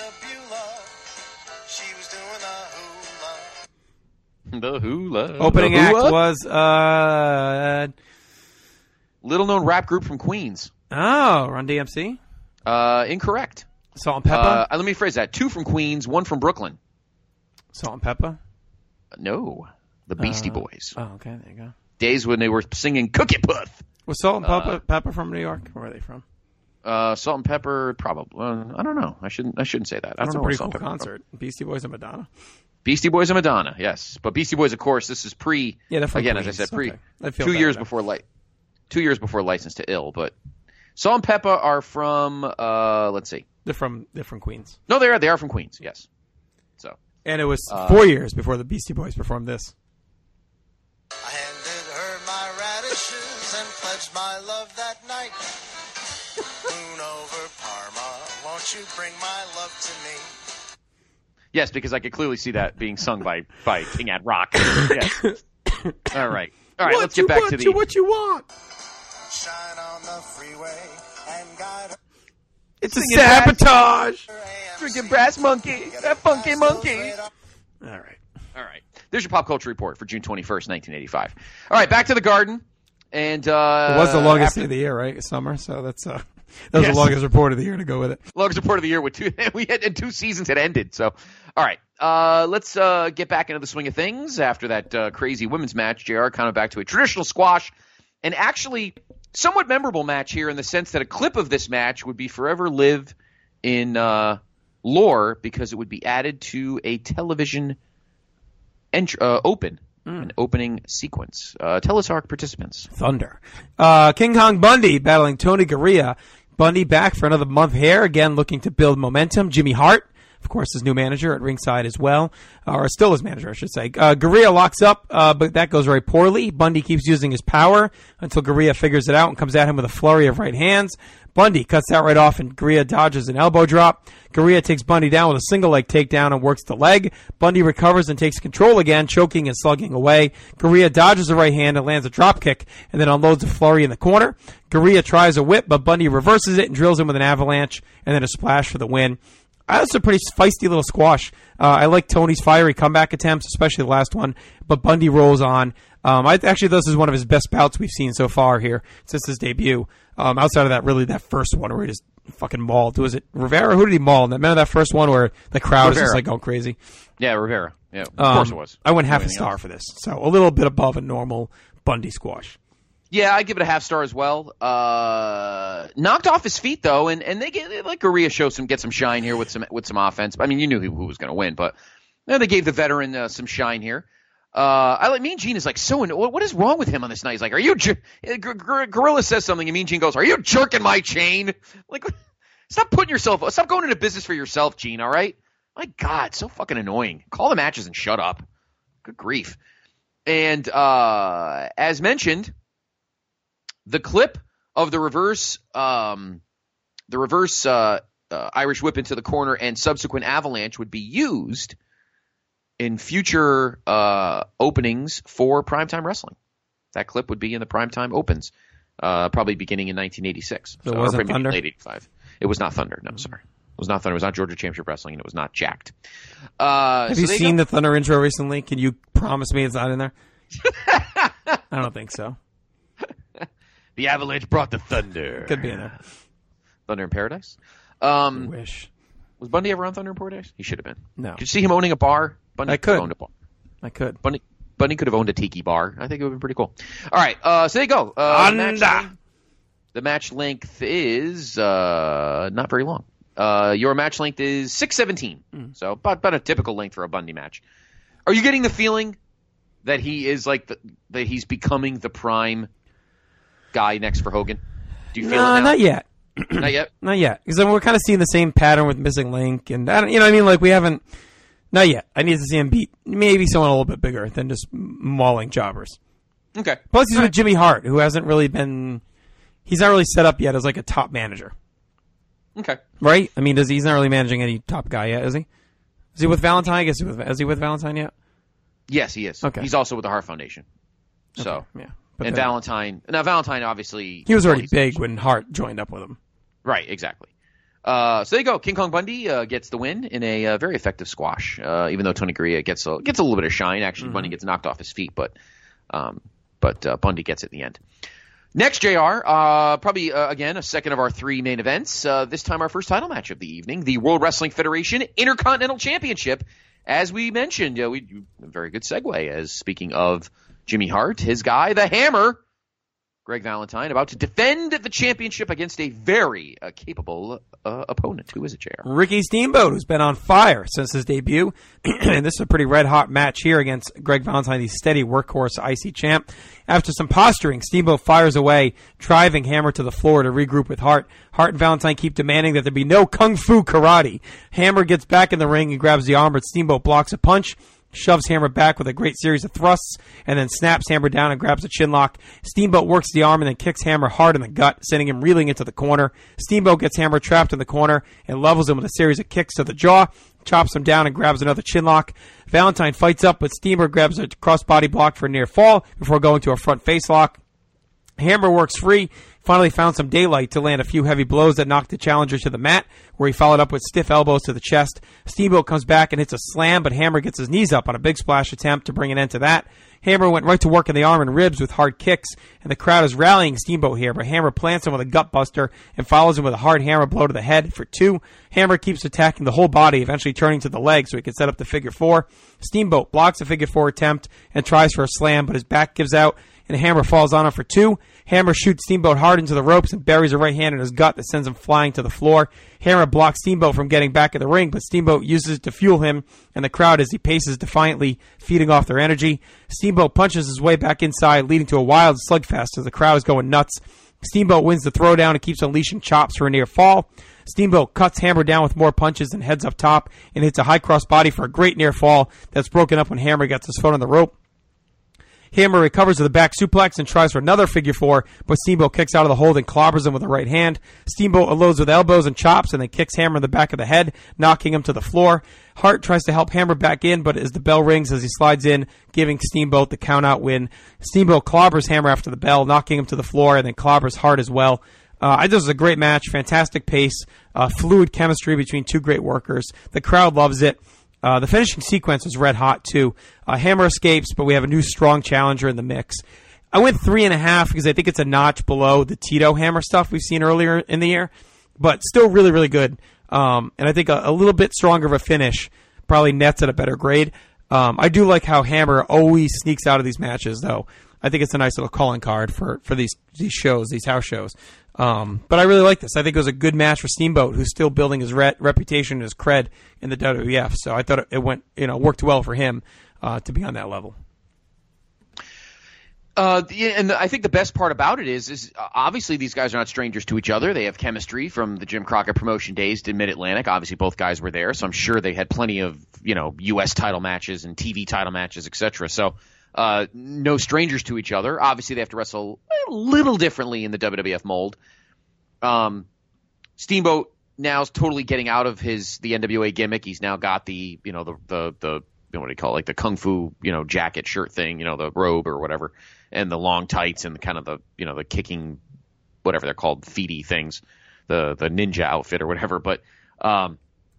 The hula. Opening the act hula? was uh little known rap group from Queens. Oh, Run D M C? Uh, incorrect. Salt and Pepper? Uh, let me phrase that. Two from Queens, one from Brooklyn. Salt and Pepper? No, the Beastie Uh, Boys. Oh, okay, there you go. Days when they were singing Cookie Puth. Was Salt and Pepper, Uh, Pepper from New York? Where are they from? Uh, Salt and Pepper, probably. Uh, I don't know. I shouldn't. I shouldn't say that. I That's don't know a where pretty Salt cool and Pepper is from. concert. Beastie Boys and Madonna. Beastie Boys and Madonna, yes, but Beastie Boys, of course, this is pre. Yeah, they're from again, Queens. as I said, pre Okay. I feel two better years now. before light, two years before License to Ill. But Salt and Pepper are from. Uh, let's see. They're from they're from Queens. No, they are. They are from Queens. Yes. So. And it was Uh, four years before the Beastie Boys performed this. I handed her my radishes and pledged my love that night. Moon over Parma, won't you bring my love to me? Yes, because I could clearly see that being sung by by King Ad Rock. Yes. All right. All right. What let's you get back want, to the. you, what you want? Shine on the freeway and guide her. It's a Singing sabotage. Drinking brass monkey. That funky monkey. All right. All right. There's your pop culture report for June twenty-first, nineteen eighty-five. All right, back to the Garden. And uh, It was the longest after- day of the year, right? Summer. So that's uh, that was Yes. the longest report of the year to go with it. longest report of the year with two. We had and two seasons had ended. So, all right, uh, let's uh, get back into the swing of things after that uh, crazy women's match. J R kind of back to a traditional squash, and actually somewhat memorable match here in the sense that a clip of this match would be forever live in uh, lore because it would be added to a television ent- uh, open. An opening sequence. Uh, tell us, our participants. Thunder. Uh, King Kong Bundy battling Tony Garea. Bundy back for another month here, again looking to build momentum. Jimmy Hart, of course, his new manager at ringside as well, uh, or still his manager, I should say. Uh, Garea locks up, uh, but that goes very poorly. Bundy keeps using his power until Garea figures it out and comes at him with a flurry of right hands. Bundy cuts that right off, and Garea dodges an elbow drop. Garea takes Bundy down with a single leg takedown and works the leg. Bundy recovers and takes control again, choking and slugging away. Garea dodges a right hand and lands a drop kick, and then unloads a flurry in the corner. Garea tries a whip, but Bundy reverses it and drills him with an avalanche, and then a splash for the win. Uh, That's a pretty feisty little squash. Uh, I like Tony's fiery comeback attempts, especially the last one, but Bundy rolls on. Um, I actually, this is one of his best bouts we've seen so far here since his debut. Um, outside of that, really, that first one where he just fucking mauled. Was it Rivera? Who did he maul? Remember that first one where the crowd is just Rivera. like going crazy? Yeah, Rivera. Yeah, of Um, course it was. I went half a Anything star else? for this, so a little bit above a normal Bundy squash. Yeah, I give it a half star as well. Uh, knocked off his feet though, and, and they get they let Garea show some get some shine here with some with some offense. I mean, you knew who, who was going to win, but you know, they gave the veteran uh, some shine here. Uh, I like Mean Gene is like so. What, what is wrong with him on this night? He's like, "Are you?" Jer-? G- G- Gorilla says something, and Mean Gene goes, "Are you jerking my chain?" Like, stop putting yourself. Stop going into business for yourself, Gene. All right. My God, so fucking annoying. Call the matches and shut up. Good grief. And uh, as mentioned, the clip of the reverse, um, the reverse uh, uh, Irish whip into the corner and subsequent avalanche would be used in future uh, openings for Primetime Wrestling. That clip would be in the Primetime Opens, uh, probably beginning in nineteen eighty-six. So it or wasn't maybe Thunder? late eighty-five. It was not Thunder. No, sorry. It was not Thunder. It was not Georgia Championship Wrestling, and it was not Jacked. Uh, Have so you they seen go. the Thunder intro recently? Can you promise me it's not in there? I don't think so. The Avalanche brought the Thunder. Could be in there. Thunder in Paradise? Um, I wish. Was Bundy ever on Thunder in Paradise? He should have been. No. Could you see him owning a bar? Bundy I could. have owned a bar. I could. Bundy, Bundy could have owned a tiki bar. I think it would have been pretty cool. All right, uh, so there you go. Uh, the, match length, the match length is uh, not very long. Uh, your match length is six seventeen, mm. so about, about a typical length for a Bundy match. Are you getting the feeling that he is like the, that he's becoming the prime guy next for Hogan? Do you feel no, it now? Not yet. Not yet? Not yet. Because we're kind of seeing the same pattern with Missing Link. And, I don't, you know what I mean? Like, we haven't... Not yet. I need to see him beat maybe someone a little bit bigger than just mauling jobbers. Okay. Plus, he's All with right. Jimmy Hart, who hasn't really been... He's not really set up yet as, like, a top manager. Okay. Right? I mean, does he, he's not really managing any top guy yet, is he? Is he with Valentine? I guess he with, is he with Valentine yet? Yes, he is. Okay. He's also with the Hart Foundation. So, Okay, yeah. But and then- Valentine. Now, Valentine obviously. He was already well, big when Hart joined up with him. Right, exactly. Uh, so there you go. King Kong Bundy uh, gets the win in a uh, very effective squash. Uh, even though Tony Gurria gets a, gets a little bit of shine. Actually, Mm-hmm. Bundy gets knocked off his feet, but um, but uh, Bundy gets it in the end. Next, J R, uh, probably, uh, again, a second of our three main events. Uh, this time our first title match of the evening, the World Wrestling Federation Intercontinental Championship. As we mentioned, uh, we a very good segue, as speaking of Jimmy Hart, his guy, the Hammer, Greg Valentine, about to defend the championship against a very uh, capable uh, opponent. Who is it, J R? Ricky Steamboat, who's been on fire since his debut. And this is a pretty red-hot match here against Greg Valentine, the steady workhorse I C champ. After some posturing, Steamboat fires away, driving Hammer to the floor to regroup with Hart. Hart and Valentine keep demanding that there be no kung fu karate. Hammer gets back in the ring and grabs the arm, but Steamboat blocks a punch, shoves Hammer back with a great series of thrusts, and then snaps Hammer down and grabs a chinlock. Steamboat works the arm and then kicks Hammer hard in the gut, sending him reeling into the corner. Steamboat gets Hammer trapped in the corner and levels him with a series of kicks to the jaw, chops him down and grabs another chinlock. Valentine fights up, but Steamboat grabs a crossbody block for a near fall before going to a front face lock. Hammer works free, finally found some daylight to land a few heavy blows that knocked the challenger to the mat, where he followed up with stiff elbows to the chest. Steamboat comes back and hits a slam, but Hammer gets his knees up on a big splash attempt to bring an end to that. Hammer went right to work in the arm and ribs with hard kicks, and the crowd is rallying Steamboat here, but Hammer plants him with a gut buster and follows him with a hard hammer blow to the head for two. Hammer keeps attacking the whole body, eventually turning to the leg so he can set up the figure four. Steamboat blocks a figure four attempt and tries for a slam, but his back gives out, and Hammer falls on him for two. Hammer shoots Steamboat hard into the ropes and buries a right hand in his gut that sends him flying to the floor. Hammer blocks Steamboat from getting back in the ring, but Steamboat uses it to fuel him and the crowd as he paces defiantly, feeding off their energy. Steamboat punches his way back inside, leading to a wild slugfest as the crowd is going nuts. Steamboat wins the throwdown and keeps unleashing chops for a near fall. Steamboat cuts Hammer down with more punches and heads up top and hits a high cross body for a great near fall that's broken up when Hammer gets his foot on the rope. Hammer recovers with a back suplex and tries for another figure four, but Steamboat kicks out of the hold and clobbers him with a right hand. Steamboat unloads with elbows and chops and then kicks Hammer in the back of the head, knocking him to the floor. Hart tries to help Hammer back in, but as the bell rings as he slides in, giving Steamboat the count-out win. Steamboat clobbers Hammer after the bell, knocking him to the floor, and then clobbers Hart as well. Uh, I think this was a great match, fantastic pace, uh, fluid chemistry between two great workers. The crowd loves it. Uh, the finishing sequence was red hot, too. Uh, Hammer escapes, but we have a new strong challenger in the mix. I went three and a half because I think it's a notch below the Tito Hammer stuff we've seen earlier in the year, but still really, really good. Um, and I think a, a little bit stronger of a finish probably nets at a better grade. Um, I do like how Hammer always sneaks out of these matches, though. I think it's a nice little calling card for, for these these shows, these house shows. Um, but I really like this. I think it was a good match for Steamboat, who's still building his re- reputation and his cred in the W W F. So I thought it went, you know, worked well for him uh, to be on that level. Uh, and I think the best part about it is, is obviously these guys are not strangers to each other. They have chemistry from the Jim Crockett promotion days to Mid-Atlantic. Obviously, both guys were there, so I'm sure they had plenty of, you know, U S title matches and T V title matches, et cetera. So uh, no strangers to each other. Obviously, they have to wrestle a little differently in the W W F mold. Um, Steamboat now is totally getting out of his the N W A gimmick. He's now got the, you know, the the the you know, what do you call it, like the kung fu, you know, jacket shirt thing, you know, the robe or whatever, and the long tights and the kind of the, you know, the kicking, whatever they're called, feety things, the the ninja outfit or whatever. But Um,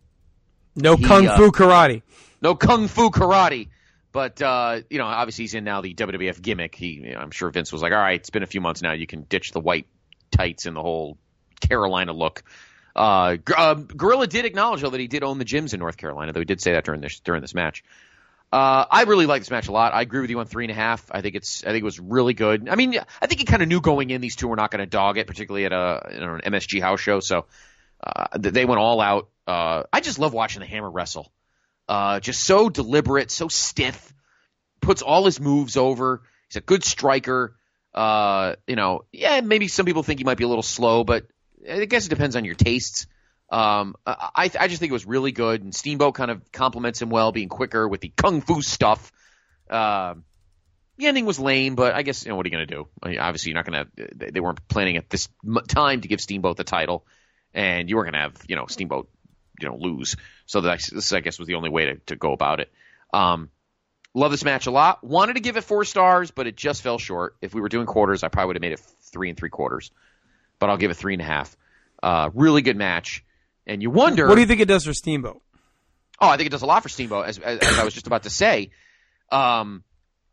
no he, kung uh, fu karate. No kung fu karate. But, uh, you know, obviously he's in now the W W F gimmick. He, you know, I'm sure Vince was like, all right, it's been a few months now. You can ditch the white tights and the whole Carolina look. Uh, uh, Gorilla did acknowledge, though, that he did own the gyms in North Carolina, though he did say that during this during this match. Uh, I really like this match a lot. I agree with you on three and a half. I think it's I think it was really good. I mean, I think you kind of knew going in these two were not going to dog it, particularly at a you know, an M S G house show. So uh, they went all out. Uh, I just love watching the Hammer wrestle. Uh, just so deliberate, so stiff. Puts all his moves over. He's a good striker. Uh, you know, yeah, maybe some people think he might be a little slow, but I guess it depends on your tastes. Um, I I just think it was really good, and Steamboat kind of compliments him well, being quicker with the kung fu stuff. Uh, the ending was lame, but I guess, you know, what are you going to do? I mean, obviously, you're not going to – they weren't planning at this time to give Steamboat the title, and you weren't going to have, you know, Steamboat, you know, lose. So that, this, I guess, was the only way to, to go about it. Um, love this match a lot. Wanted to give it four stars, but it just fell short. If we were doing quarters, I probably would have made it three and three quarters. But I'll give it three and a half. Uh, really good match. And you wonder... What do you think it does for Steamboat? Oh, I think it does a lot for Steamboat, as, as, as I was just about to say. Um,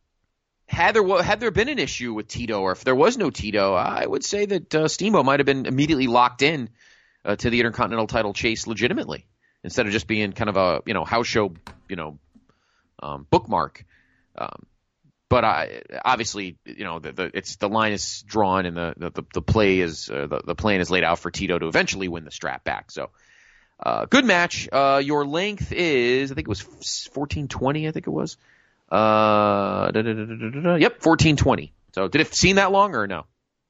had there had there been an issue with Tito, or if there was no Tito, I would say that uh, Steamboat might have been immediately locked in uh, to the Intercontinental title chase legitimately, instead of just being kind of a you know house show you know um, bookmark. Um, but I obviously you know the, the it's the line is drawn and the the, the play is uh, the the plan is laid out for Tito to eventually win the strap back. So. Uh, good match. Uh, your length is, I think it was fourteen twenty, I think it was. Uh, da, da, da, da, da, da. Yep, fourteen twenty. So did it seem that long or no?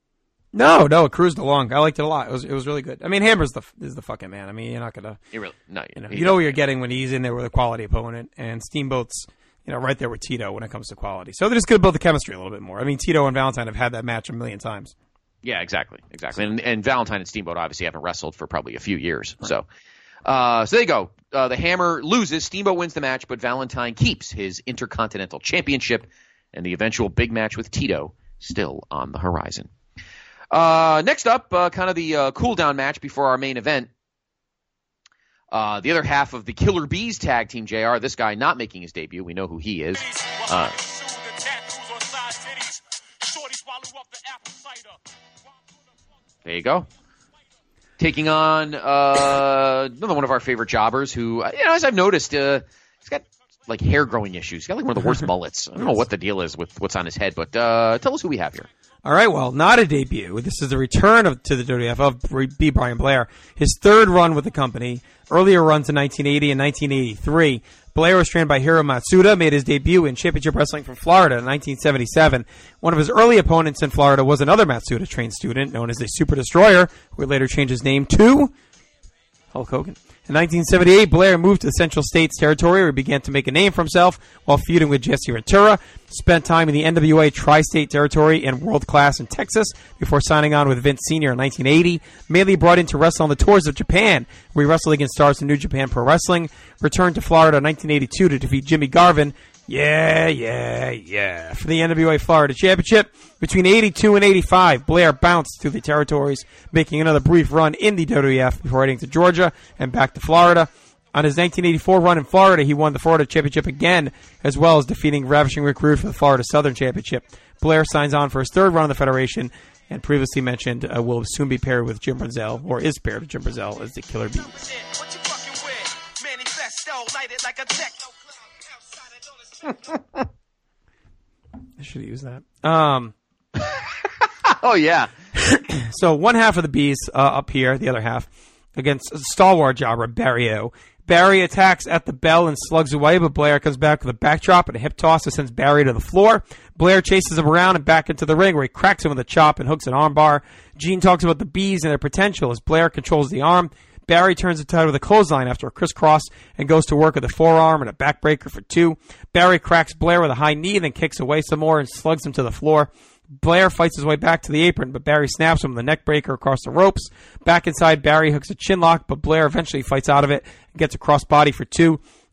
No, no, it cruised along. I liked it a lot. It was it was really good. I mean, Hammer's the is the fucking man. I mean, you're not gonna you really no, you know, you know what you're getting when he's in there with a quality opponent, and Steamboat's you know right there with Tito when it comes to quality. So they're just gonna build the chemistry a little bit more. I mean, Tito and Valentine have had that match a million times. Yeah, exactly, exactly. And, and Valentine and Steamboat obviously haven't wrestled for probably a few years. Right. So. Uh, so there you go. Uh, the Hammer loses. Steamboat wins the match, but Valentine keeps his Intercontinental Championship, and the eventual big match with Tito still on the horizon. Uh, next up, uh, kind of the uh, cool-down match before our main event. Uh, the other half of the Killer Bees tag team, J R. This guy not making his debut. We know who he is. Uh, there you go. Taking on uh, another one of our favorite jobbers who, you know, as I've noticed, uh, he's got, like, hair growing issues. He's got, like, one of the worst mullets. I don't know what the deal is with what's on his head, but uh, tell us who we have here. All right, well, not a debut. This is the return of to the W W F of B. Brian Blair. His third run with the company. Earlier runs in nineteen eighty and nineteen eighty-three. Blair was trained by Hiro Matsuda, made his debut in Championship Wrestling from Florida in nineteen seventy-seven. One of his early opponents in Florida was another Matsuda-trained student known as the Super Destroyer, who would later change his name to Hulk Hogan. In nineteen seventy-eight, Blair moved to the Central States territory, where he began to make a name for himself while feuding with Jesse Ventura. Spent time in the N W A Tri-State Territory and World Class in Texas before signing on with Vince Senior in nineteen eighty. Mainly brought in to wrestle on the tours of Japan, where he wrestled against stars in New Japan Pro Wrestling. Returned to Florida in nineteen eighty-two to defeat Jimmy Garvin. Yeah, yeah, yeah. For the N W A Florida Championship. Between eighty-two and eighty-five, Blair bounced through the territories, making another brief run in the W W F before heading to Georgia and back to Florida. On his nineteen eighty-four run in Florida, he won the Florida Championship again, as well as defeating Ravishing Rick Rude for the Florida Southern Championship. Blair signs on for his third run in the Federation, and previously mentioned uh, will soon be paired with Jim Brunzell, or is paired with Jim Brunzell as the Killer Bees. I should have used that. Um, oh, yeah. So one half of the Bees uh, up here, the other half, against stalwart jobber Barry O. Barry attacks at the bell and slugs away, but Blair comes back with a backdrop and a hip toss that sends Barry to the floor. Blair chases him around and back into the ring, where he cracks him with a chop and hooks an armbar. Gene talks about the Bees and their potential as Blair controls the arm. Barry turns the tide with a clothesline after a crisscross and goes to work with a forearm and a backbreaker for two. Barry cracks Blair with a high knee, then kicks away some more and slugs him to the floor. Blair fights his way back to the apron, but Barry snaps him with a neck breaker across the ropes. Back inside, Barry hooks a chin lock, but Blair eventually fights out of it and gets a crossbody for two.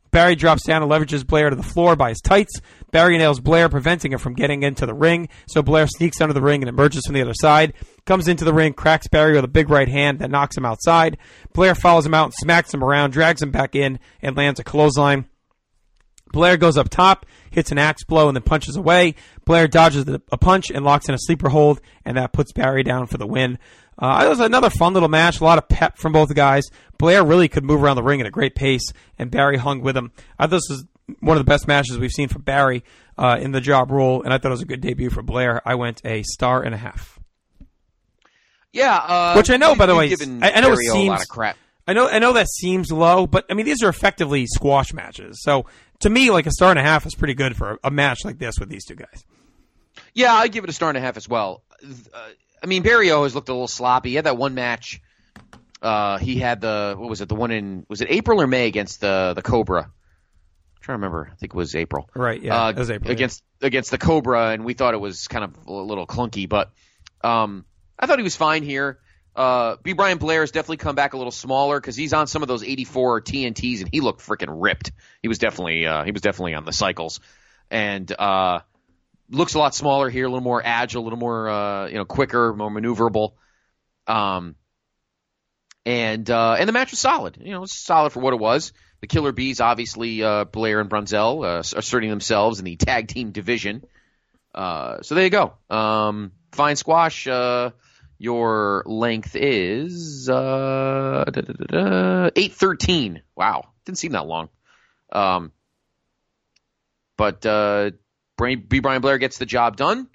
Barry drops down and leverages Blair to the floor by his tights. Barry nails Blair, preventing him from getting into the ring. So Blair sneaks under the ring and emerges from the other side. Comes into the ring, cracks Barry with a big right hand that knocks him outside. Blair follows him out and smacks him around, drags him back in, and lands a clothesline. Blair goes up top, hits an axe blow, and then punches away. Blair dodges the, a punch and locks in a sleeper hold, and that puts Barry down for the win. Uh, it was another fun little match, a lot of pep from both guys. Blair really could move around the ring at a great pace, and Barry hung with him. I thought this was one of the best matches we've seen from Barry uh, in the job role, and I thought it was a good debut for Blair. I went a star and a half. Yeah, uh, which I know, by the way, I, I know Barry it seems a lot of crap. I know, I know that seems low, but I mean these are effectively squash matches. So to me, like a star and a half is pretty good for a, a match like this with these two guys. Yeah, I give it a star and a half as well. Uh, I mean, Barry always looked a little sloppy. He had that one match. Uh, he had the what was it? The one in was it April or May against the the Cobra? I'm trying to remember. I think it was April. Right. Yeah. Uh, it was April against yeah. against the Cobra, and we thought it was kind of a little clunky, but um, I thought he was fine here. Uh, B. Brian Blair has definitely come back a little smaller because he's on some of those eighty-four T N Ts, and he looked freaking ripped. He was definitely uh, he was definitely on the cycles, and uh, looks a lot smaller here, a little more agile, a little more uh, you know quicker, more maneuverable. Um, and uh, and the match was solid. You know, it was solid for what it was. The Killer Bees, obviously, uh, Blair and Brunzell uh, asserting themselves in the tag team division. Uh, so there you go. Um, fine squash. Uh, Your length is uh, eight thirteen. Wow. Didn't seem that long. Um, but uh, B. Brian Blair gets the job done.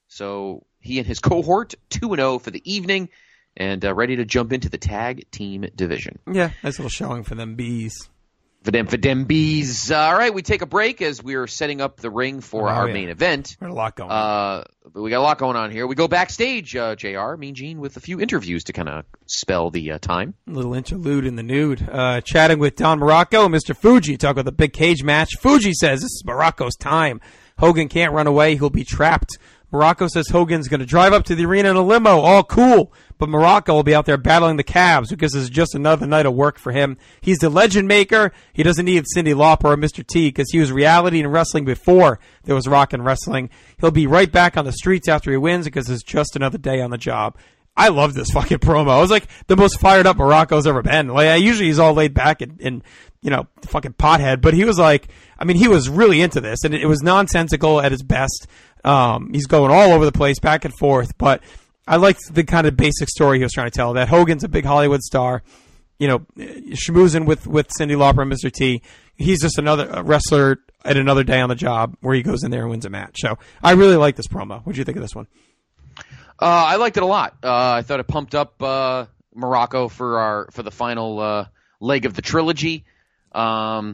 So he and his cohort, two and oh for the evening, and uh, ready to jump into the tag team division. Yeah, nice little showing for them bees. For them, for them bees. Uh, all right, we take a break as we're setting up the ring for oh, our yeah. main event. Got a lot going on. Uh, but we got a lot going on here. We go backstage, uh, J R, Mean Gene, with a few interviews to kind of spell the uh, time. A little interlude in the nude. Uh, chatting with Don Morocco and Mister Fuji. Talk about the big cage match. Fuji says this is Morocco's time. Hogan can't run away. He'll be trapped. Morocco says Hogan's going to drive up to the arena in a limo. All cool. But Morocco will be out there battling the Cavs because it's just another night of work for him. He's the legend maker. He doesn't need Cyndi Lauper or Mister T because he was reality and wrestling before there was rock and wrestling. He'll be right back on the streets after he wins because it's just another day on the job. I love this fucking promo. It was like the most fired up Morocco's ever been. Like, I usually he's all laid back and, and you know, fucking pothead. But he was like, I mean, he was really into this. And it, it was nonsensical at his best. Um, he's going all over the place, back and forth. But I liked the kind of basic story he was trying to tell, that Hogan's a big Hollywood star, you know, schmoozing with, with Cyndi Lauper and Mister T. He's just another wrestler at another day on the job where he goes in there and wins a match. So I really like this promo. What did you think of this one? Uh, I liked it a lot. Uh, I thought it pumped up uh, Morocco for our for the final uh, leg of the trilogy. Um,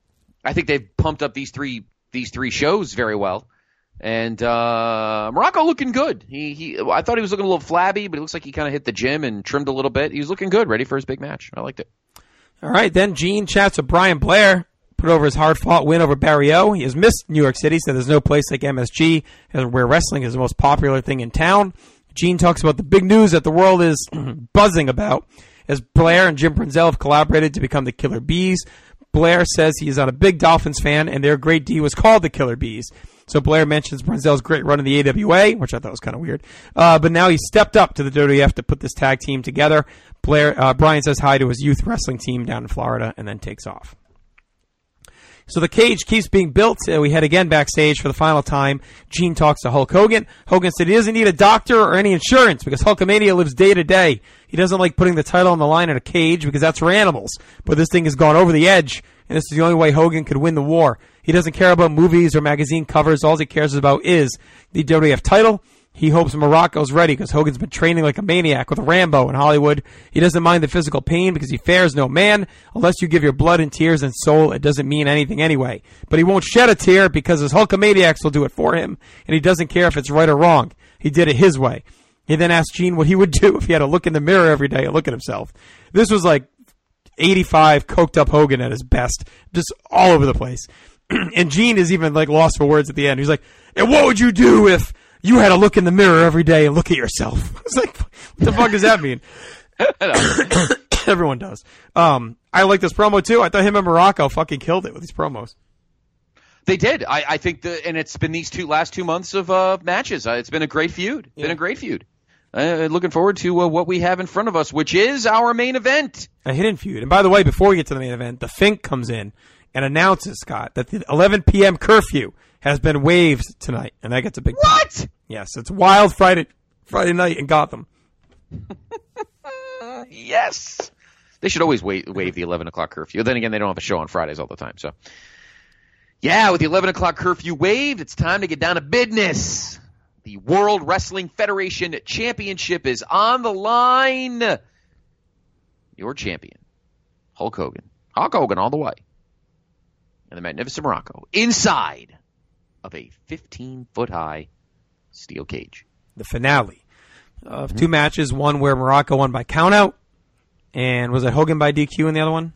I think they've pumped up these three these three shows very well. And uh, Morocco looking good. He he. I thought he was looking a little flabby, but it looks like he kind of hit the gym and trimmed a little bit. He was looking good, ready for his big match. I liked it. All right, then Gene chats with Brian Blair, put over his hard-fought win over Barry O. He has missed New York City, so there's no place like M S G where wrestling is the most popular thing in town. Gene talks about the big news that the world is buzzing about, as Blair and Jim Brunzell have collaborated to become the Killer Bees. Blair says he is not a big Dolphins fan, and their great D was called the Killer Bees. So Blair mentions Brunzell's great run in the A W A, which I thought was kind of weird. Uh, but now he's stepped up to the W W F to put this tag team together. Blair, uh, Brian says hi to his youth wrestling team down in Florida and then takes off. So the cage keeps being built. Uh, we head again backstage for the final time. Gene talks to Hulk Hogan. Hogan said he doesn't need a doctor or any insurance because Hulkamania lives day to day. He doesn't like putting the title on the line in a cage because that's for animals. But this thing has gone over the edge, and this is the only way Hogan could win the war. He doesn't care about movies or magazine covers. All he cares about is the W W F title. He hopes Morocco's ready because Hogan's been training like a maniac with Rambo in Hollywood. He doesn't mind the physical pain because he fears no man. Unless you give your blood and tears and soul, it doesn't mean anything anyway. But he won't shed a tear because his Hulkamaniacs will do it for him, and he doesn't care if it's right or wrong. He did it his way. He then asked Gene what he would do if he had to look in the mirror every day and look at himself. This was like eighty-five coked up Hogan at his best, just all over the place. And Gene is even like lost for words at the end. He's like, and what would you do if you had to look in the mirror every day and look at yourself? It's like, what the fuck does that mean? Everyone does. Um, I like this promo too. I thought him and Morocco fucking killed it with these promos. They did. I, I think the and it's been these two last two months of uh, matches. Uh, it's been a great feud. Yeah. Been a great feud. Uh, looking forward to uh, what we have in front of us, which is our main event. A hidden feud. And by the way, before we get to the main event, the Fink comes in and announces, Scott, that the eleven p.m. curfew has been waived tonight, and that gets a big what? Pop. Yes, it's Wild Friday Friday night in Gotham. Yes. They should always waive, waive the eleven o'clock curfew. Then again, they don't have a show on Fridays all the time. So, yeah, with the eleven o'clock curfew waived, it's time to get down to business. The World Wrestling Federation Championship is on the line. Your champion, Hulk Hogan. Hulk Hogan all the way. And the Magnificent Morocco inside of a fifteen-foot-high steel cage. The finale of mm-hmm. two matches, one where Morocco won by countout, and was it Hogan by D Q in the other one?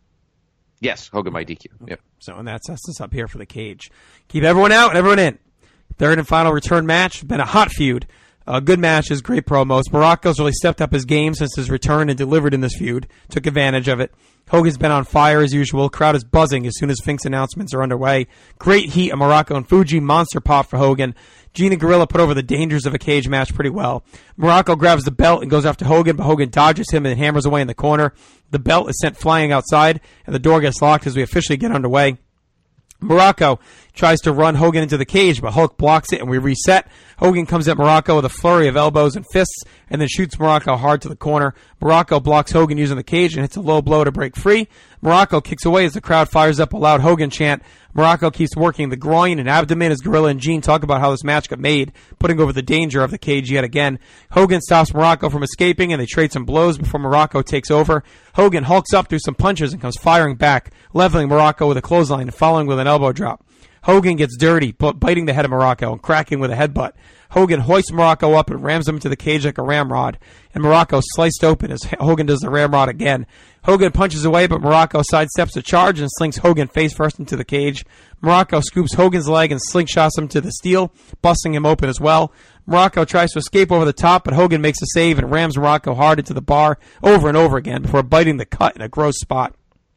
Yes, Hogan by D Q. Okay. Yep. So, and that sets us up here for the cage. Keep everyone out and everyone in. Third and final return match. Been a hot feud. Uh, good matches, great promos. Morocco's really stepped up his game since his return and delivered in this feud. Took advantage of it. Hogan's been on fire as usual. Crowd is buzzing as soon as Fink's announcements are underway. Great heat of Morocco and Fuji. Monster pop for Hogan. Gene and Gorilla put over the dangers of a cage match pretty well. Morocco grabs the belt and goes after Hogan, but Hogan dodges him and hammers away in the corner. The belt is sent flying outside, and the door gets locked as we officially get underway. Morocco tries to run Hogan into the cage, but Hulk blocks it and we reset. Hogan comes at Morocco with a flurry of elbows and fists and then shoots Morocco hard to the corner. Morocco blocks Hogan using the cage and hits a low blow to break free. Morocco kicks away as the crowd fires up a loud Hogan chant. Morocco keeps working the groin and abdomen as Gorilla and Gene talk about how this match got made, putting over the danger of the cage yet again. Hogan stops Morocco from escaping and they trade some blows before Morocco takes over. Hogan hulks up through some punches and comes firing back, leveling Morocco with a clothesline and following with an elbow drop. Hogan gets dirty, biting the head of Morocco and cracking with a headbutt. Hogan hoists Morocco up and rams him into the cage like a ramrod, and Morocco sliced open as Hogan does the ramrod again. Hogan punches away, but Morocco sidesteps the charge and slings Hogan face first into the cage. Morocco scoops Hogan's leg and slingshots him to the steel, busting him open as well. Morocco tries to escape over the top, but Hogan makes a save and rams Morocco hard into the bar over and over again before biting the cut in a gross spot.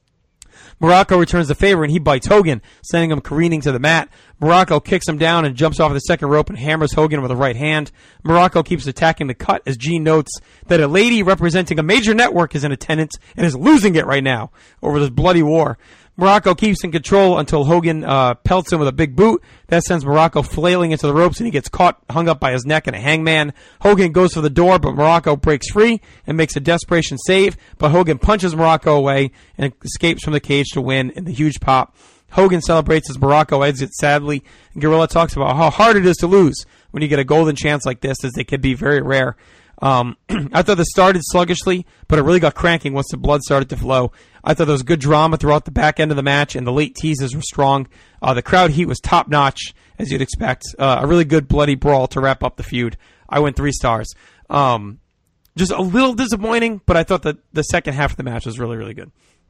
Morocco returns the favor and he bites Hogan, sending him careening to the mat. Morocco kicks him down and jumps off the second rope and hammers Hogan with a right hand. Morocco keeps attacking the cut as Gene notes that a lady representing a major network is in attendance and is losing it right now over this bloody war. Morocco keeps in control until Hogan uh, pelts him with a big boot. That sends Morocco flailing into the ropes and he gets caught, hung up by his neck in a hangman. Hogan goes for the door, but Morocco breaks free and makes a desperation save, but Hogan punches Morocco away and escapes from the cage to win in the huge pop. Hogan celebrates as Morocco exits sadly, and Gorilla talks about how hard it is to lose when you get a golden chance like this, as they can be very rare. Um, I thought this started sluggishly, but it really got cranking once the blood started to flow. I thought there was good drama throughout the back end of the match, and the late teases were strong. Uh, the crowd heat was top-notch, as you'd expect. Uh, a really good bloody brawl to wrap up the feud. I went three stars. Um, just a little disappointing, but I thought that the second half of the match was really, really good.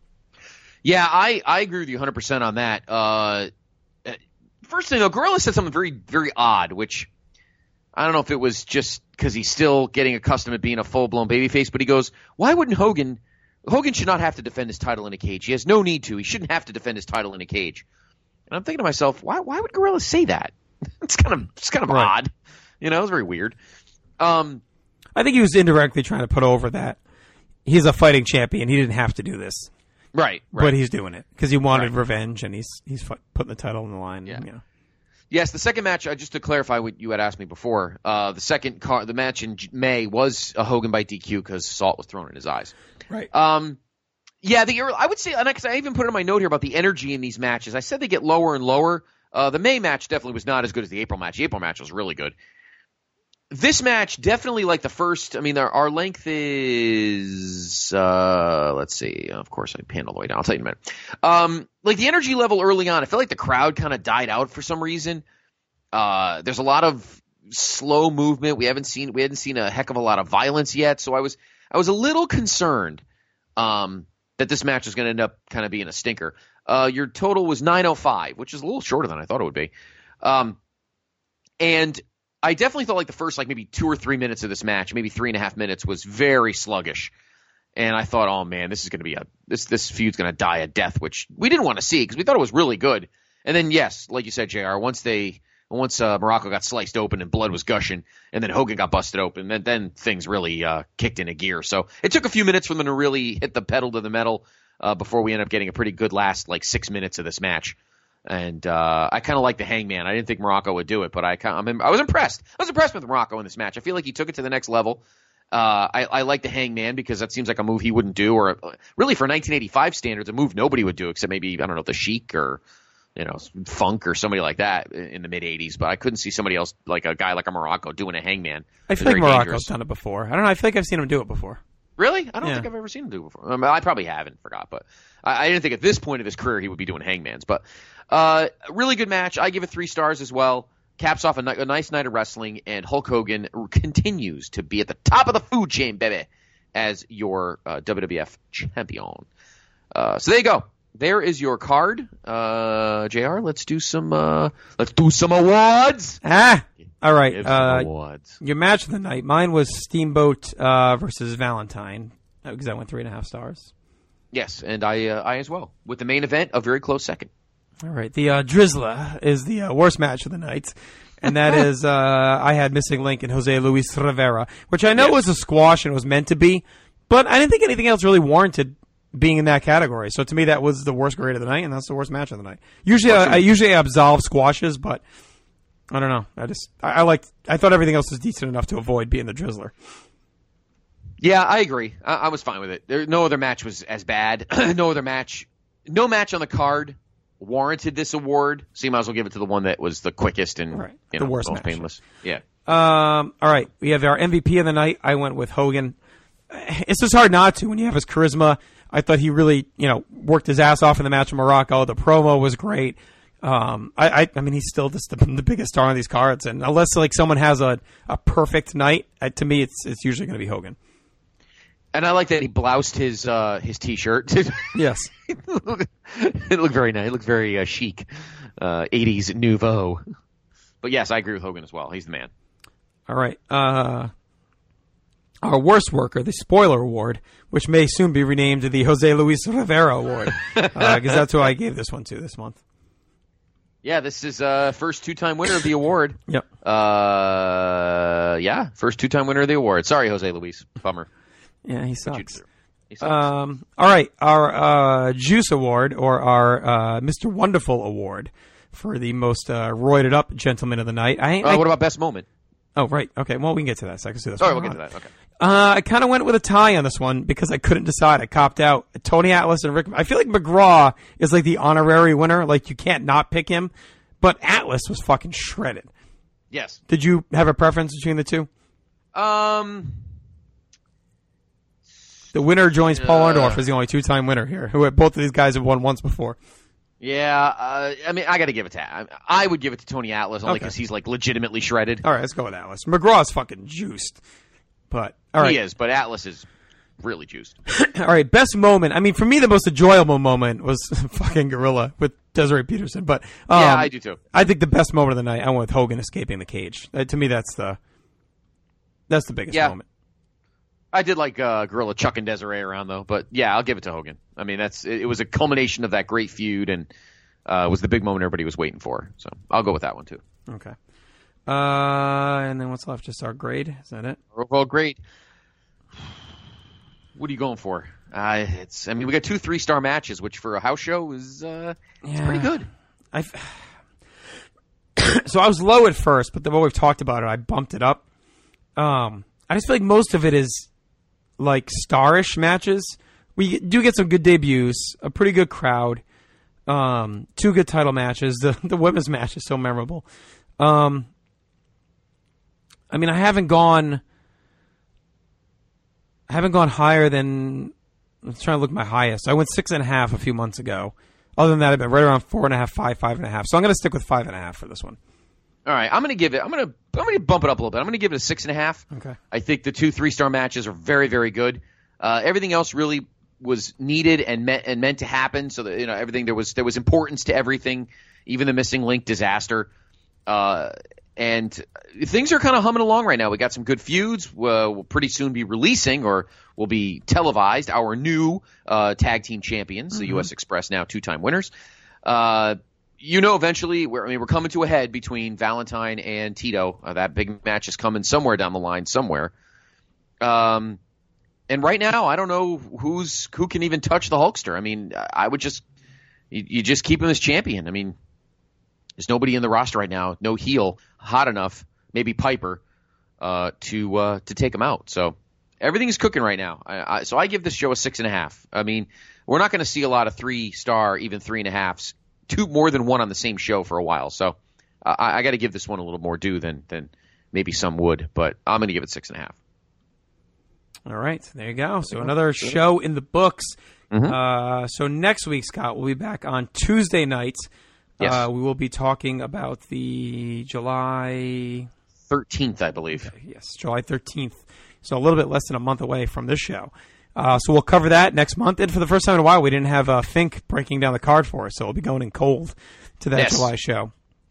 Yeah, I, I agree with you one hundred percent on that. Uh, first thing, though, Gorilla said something very, very odd, which I don't know if it was just because he's still getting accustomed to being a full-blown babyface, but he goes, why wouldn't Hogan – Hogan should not have to defend his title in a cage. He has no need to. He shouldn't have to defend his title in a cage. And I'm thinking to myself, why why would Gorilla say that? It's kind of it's kind of right. odd. You know, it's very weird. Um, I think he was indirectly trying to put over that he's a fighting champion. He didn't have to do this. Right, right. But he's doing it because he wanted right. revenge, and he's he's putting the title on the line. Yeah. And, you know. Yes, the second match, uh, just to clarify what you had asked me before, uh, the second car, the match in May was a Hogan by D Q because salt was thrown in his eyes. Right. Um, yeah, the I would say, and I, I even put it in my note here about the energy in these matches. I said they get lower and lower. Uh, the May match definitely was not as good as the April match. The April match was really good. This match, definitely like the first, I mean, our, our length is, uh, let's see, of course I panned all the way down. I'll tell you in a minute. Um, like the energy level early on, I felt like the crowd kind of died out for some reason. Uh, there's a lot of slow movement. We haven't seen, we hadn't seen a heck of a lot of violence yet. So I was, I was a little concerned, um, that this match is going to end up kind of being a stinker. Uh, your total was nine oh five, which is a little shorter than I thought it would be. Um, and I definitely felt like the first like maybe two or three minutes of this match, maybe three and a half minutes, was very sluggish. And I thought, oh man, this is going to be a this this feud's going to die a death, which we didn't want to see because we thought it was really good. And then yes, like you said, J R, once they once uh, Morocco got sliced open and blood was gushing, and then Hogan got busted open, then then things really uh, kicked into gear. So it took a few minutes for them to really hit the pedal to the metal uh, before we ended up getting a pretty good last like six minutes of this match. And uh, I kind of like the Hangman. I didn't think Morocco would do it, but I kind of, I was impressed. I was impressed with Morocco in this match. I feel like he took it to the next level. Uh, I, I like the Hangman because that seems like a move he wouldn't do, or really for nineteen eighty-five standards, a move nobody would do except maybe, I don't know, the Sheik or, you know, Funk or somebody like that in the mid eighties. But I couldn't see somebody else, like a guy like a Morocco, doing a Hangman. I feel like Morocco's dangerous. done it before. I don't know. I feel like I've seen him do it before. Really? I don't yeah. think I've ever seen him do it before. I, mean, I probably haven't, forgot. But I, I didn't think at this point of his career he would be doing Hangmans. But uh, really good match. I give it three stars as well. Caps off a, a nice night of wrestling, and Hulk Hogan continues to be at the top of the food chain, baby, as your uh, W W F champion. Uh, so there you go. There is your card, uh, J R. Let's do some. Uh, let's do some awards. Ah, all right. Give uh, some awards. Your match of the night. Mine was Steamboat uh, versus Valentine because I went three and a half stars. Yes, and I, uh, I as well. With the main event, a very close second. All right. The uh, Drizzler is the uh, worst match of the night. And that is, uh, I had Missing Link and Jose Luis Rivera, which I know yes. was a squash and was meant to be, but I didn't think anything else really warranted being in that category. So to me, that was the worst grade of the night, and that's the worst match of the night. Usually, I, I usually absolve squashes, but I don't know. I just, I, I liked, I thought everything else was decent enough to avoid being the Drizzler. Yeah, I agree. I, I was fine with it. There, no other match was as bad. no other match, no match on the card warranted this award, so you might as well give it to the one that was the quickest and right. you the know, worst most match. painless. Yeah. Um. All right. We have our M V P of the night. I went with Hogan. It's just hard not to when you have his charisma. I thought he really, you know, worked his ass off in the match in Morocco. The promo was great. Um. I. I, I mean, he's still just the, the biggest star on these cards, and unless like someone has a, a perfect night, uh, to me, it's it's usually going to be Hogan. And I like that he bloused his uh, his T-shirt. Yes. It looked very nice. It looked very uh, chic. Uh, eighties nouveau. But yes, I agree with Hogan as well. He's the man. All right. Uh, our worst worker, the Spoiler Award, which may soon be renamed the Jose Luis Rivera Award, because uh, that's who I gave this one to this month. Yeah, this is uh first two-time winner of the award. Yep. Uh, yeah, first two-time winner of the award. Sorry, Jose Luis. Bummer. Yeah, he sucks. He sucks. Um, all right, our uh, Juice Award, or our uh, Mister Wonderful Award for the most uh, roided up gentleman of the night. I, uh, I, what about best moment? Oh, right. Okay, well, we can get to that. So I can see this. All right, we'll get to that. Okay. Uh, I kind of went with a tie on this one because I couldn't decide. I copped out. Tony Atlas and Rick. I feel like McGraw is like the honorary winner. Like, you can't not pick him. But Atlas was fucking shredded. Yes. Did you have a preference between the two? Um... The winner joins Paul Uh, Orndorff as the only two-time winner here. Who both of these guys have won once before. Yeah, uh, I mean, I got to give it to. I would give it to Tony Atlas only because Okay. he's like legitimately shredded. All right, let's go with Atlas. McGraw's fucking juiced, but all right, He is, but Atlas is really juiced. all right. Best moment. I mean, for me, the most enjoyable moment was fucking Gorilla with Desiree Peterson. But um, Yeah, I do too. I think the best moment of the night, I went with Hogan escaping the cage. Uh, to me, that's the that's the biggest Yeah. moment. I did like uh, Gorilla chucking Desiree around though, but yeah, I'll give it to Hogan. I mean, that's it, it was a culmination of that great feud, and uh, was the big moment everybody was waiting for. So I'll go with that one too. Okay. Uh, and then what's left? Just our grade. Is that it? Overall grade. What are you going for? Uh, it's. I mean, we got two three-star matches, which for a house show is uh, it's Yeah. pretty good. I. So I was low at first, but the more we've talked about it, I bumped it up. Um, I just feel like most of it is like starish matches. We do get some good debuts, a pretty good crowd, um, two good title matches. The the women's match is so memorable. Um, I mean, I haven't gone, I haven't gone higher than. I'm trying to look at my highest. I went six and a half a few months ago. Other than that, I've been right around four and a half, five, five and a half. So I'm going to stick with five and a half for this one. All right, I'm going to give it. I'm going to. I'm going to bump it up a little bit. I'm going to give it a six and a half. Okay. I think the two three-star matches are very, very good. Uh, everything else really was needed and meant and meant to happen. So that you know everything there was there was importance to everything, even the missing link disaster. Uh, and things are kind of humming along right now. We got some good feuds. Uh, we'll pretty soon be releasing, or will be televised, our new uh, tag team champions, mm-hmm. the U S Express now two-time winners. Uh, you know, eventually, we're, I mean, we're coming to a head between Valentine and Tito. Uh, that big match is coming somewhere down the line, somewhere. Um, and right now, I don't know who's who can even touch the Hulkster. I mean, I would just you, you just keep him as champion. I mean, there's nobody in the roster right now, no heel hot enough, maybe Piper, uh, to uh, to take him out. So everything's cooking right now. I, I, so I give this show a six and a half. I mean, we're not going to see a lot of three star, even three and a halves, two more than one on the same show for a while. So uh, I, I got to give this one a little more due than than maybe some would, but I'm going to give it six and a half. All right, there you go. So another show in the books. Mm-hmm. Uh, so next week, Scott, we'll be back on Tuesday night. Yes. Uh, we will be talking about the July thirteenth, I believe. Yes, July thirteenth. So a little bit less than a month away from this show. Uh, so we'll cover that next month. And for the first time in a while, we didn't have uh, Fink breaking down the card for us. So we'll be going in cold to that yes. July show.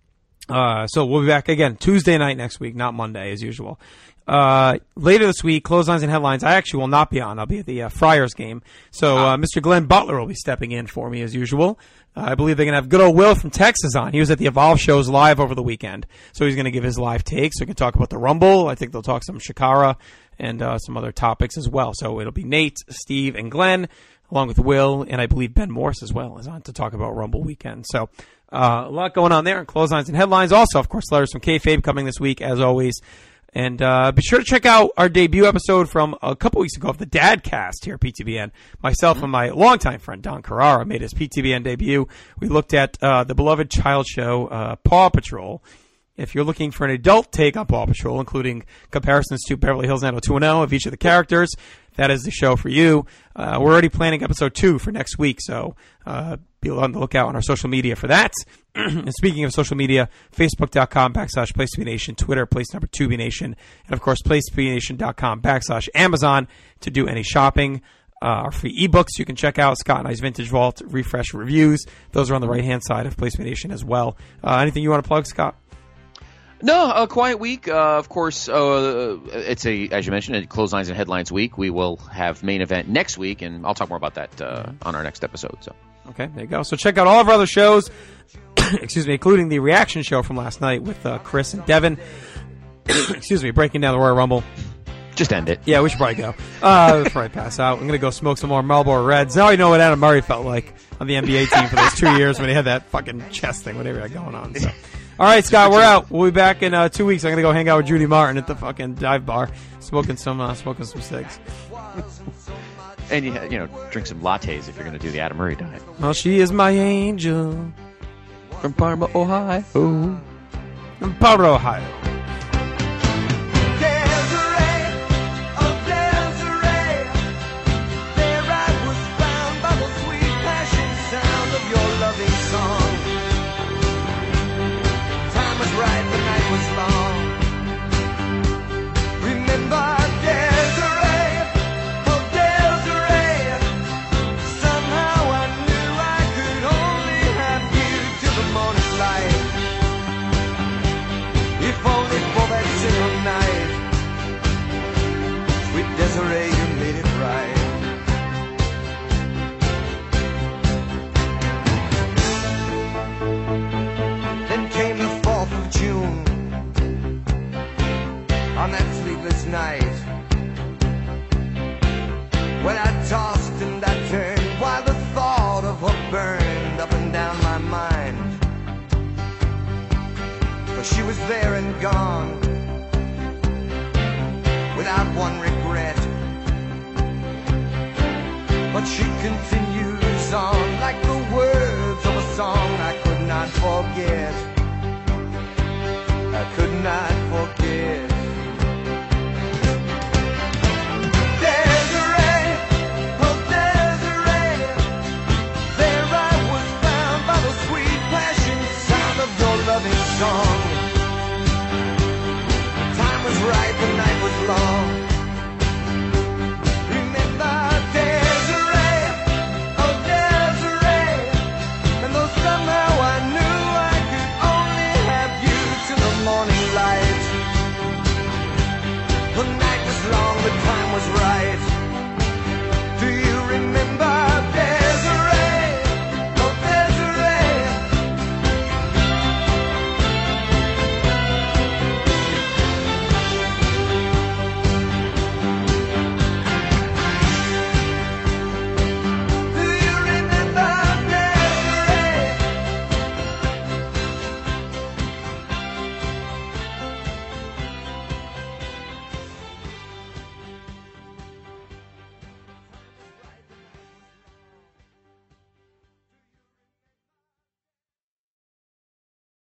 Uh, so we'll be back again Tuesday night next week, not Monday as usual. Uh, later this week, Clotheslines and Headlines, I actually will not be on. I'll be at the uh, Friars game. So uh, Mister Glenn Butler will be stepping in for me as usual. Uh, I believe they're going to have good old Will from Texas on. He was at the Evolve shows live over the weekend. So he's going to give his live takes. So we can talk about the Rumble. I think they'll talk some Shakara and uh, some other topics as well. So it'll be Nate, Steve, and Glenn, along with Will, and I believe Ben Morse as well is on to talk about Rumble weekend. So uh, a lot going on there in Clotheslines and Headlines. Also, of course, letters from Kayfabe coming this week, as always. And uh, be sure to check out our debut episode from a couple weeks ago of the Dadcast here at P T B N. Myself mm-hmm. and my longtime friend Don Carrara made his P T B N debut. We looked at uh, the beloved child show, uh, Paw Patrol. If you're looking for an adult take on Paw Patrol, including comparisons to Beverly Hills nine oh two one oh of each of the characters, that is the show for you. Uh, we're already planning episode two for next week, so uh, be on the lookout on our social media for that. And speaking of social media, Facebook.com backslash Place to Be Nation, Twitter, Place Number Two Be Nation, and of course, Place to Be Nation.com backslash Amazon to do any shopping. Uh, our free ebooks you can check out, Scott and I's Vintage Vault, Refresh Reviews. Those are on the right-hand side of Place to Be Nation as well. Uh, anything you want to plug, Scott? No, a quiet week. Uh, of course, uh, it's a, as you mentioned, a Clotheslines and Headlines week. We will have main event next week, and I'll talk more about that uh, on our next episode. So, okay, there you go. So check out all of our other shows, excuse me, including the reaction show from last night with uh, Chris and Devin. excuse me, breaking down the Royal Rumble. Just end it. Yeah, we should probably go. Uh, before I pass out, I'm going to go smoke some more Marlboro Reds. Now I know what Adam Murray felt like on the N B A team for those two years when he had that fucking chest thing, whatever had going on. So. All right, Scott, we're out. We'll be back in uh, two weeks. I'm gonna go hang out with Judy Martin at the fucking dive bar, smoking some, uh, smoking some cigs. And you, you know, drink some lattes if you're gonna do the Adam Murray diet. Well, she is my angel from Parma, Ohio. From Parma, Ohio. Desiree, you made it right. Then came the fourth of June, on that sleepless night, when I tossed and I turned, while the thought of her burned up and down my mind. For she was there and gone, without one regret, but she continues on like the words of a song I could not forget. I could not forget. Desiree, oh Desiree, there I was found by the sweet passion sound of your loving song. The time was right, the night was long. Somehow I knew I could only have you till the morning light. The night was long, the time was right.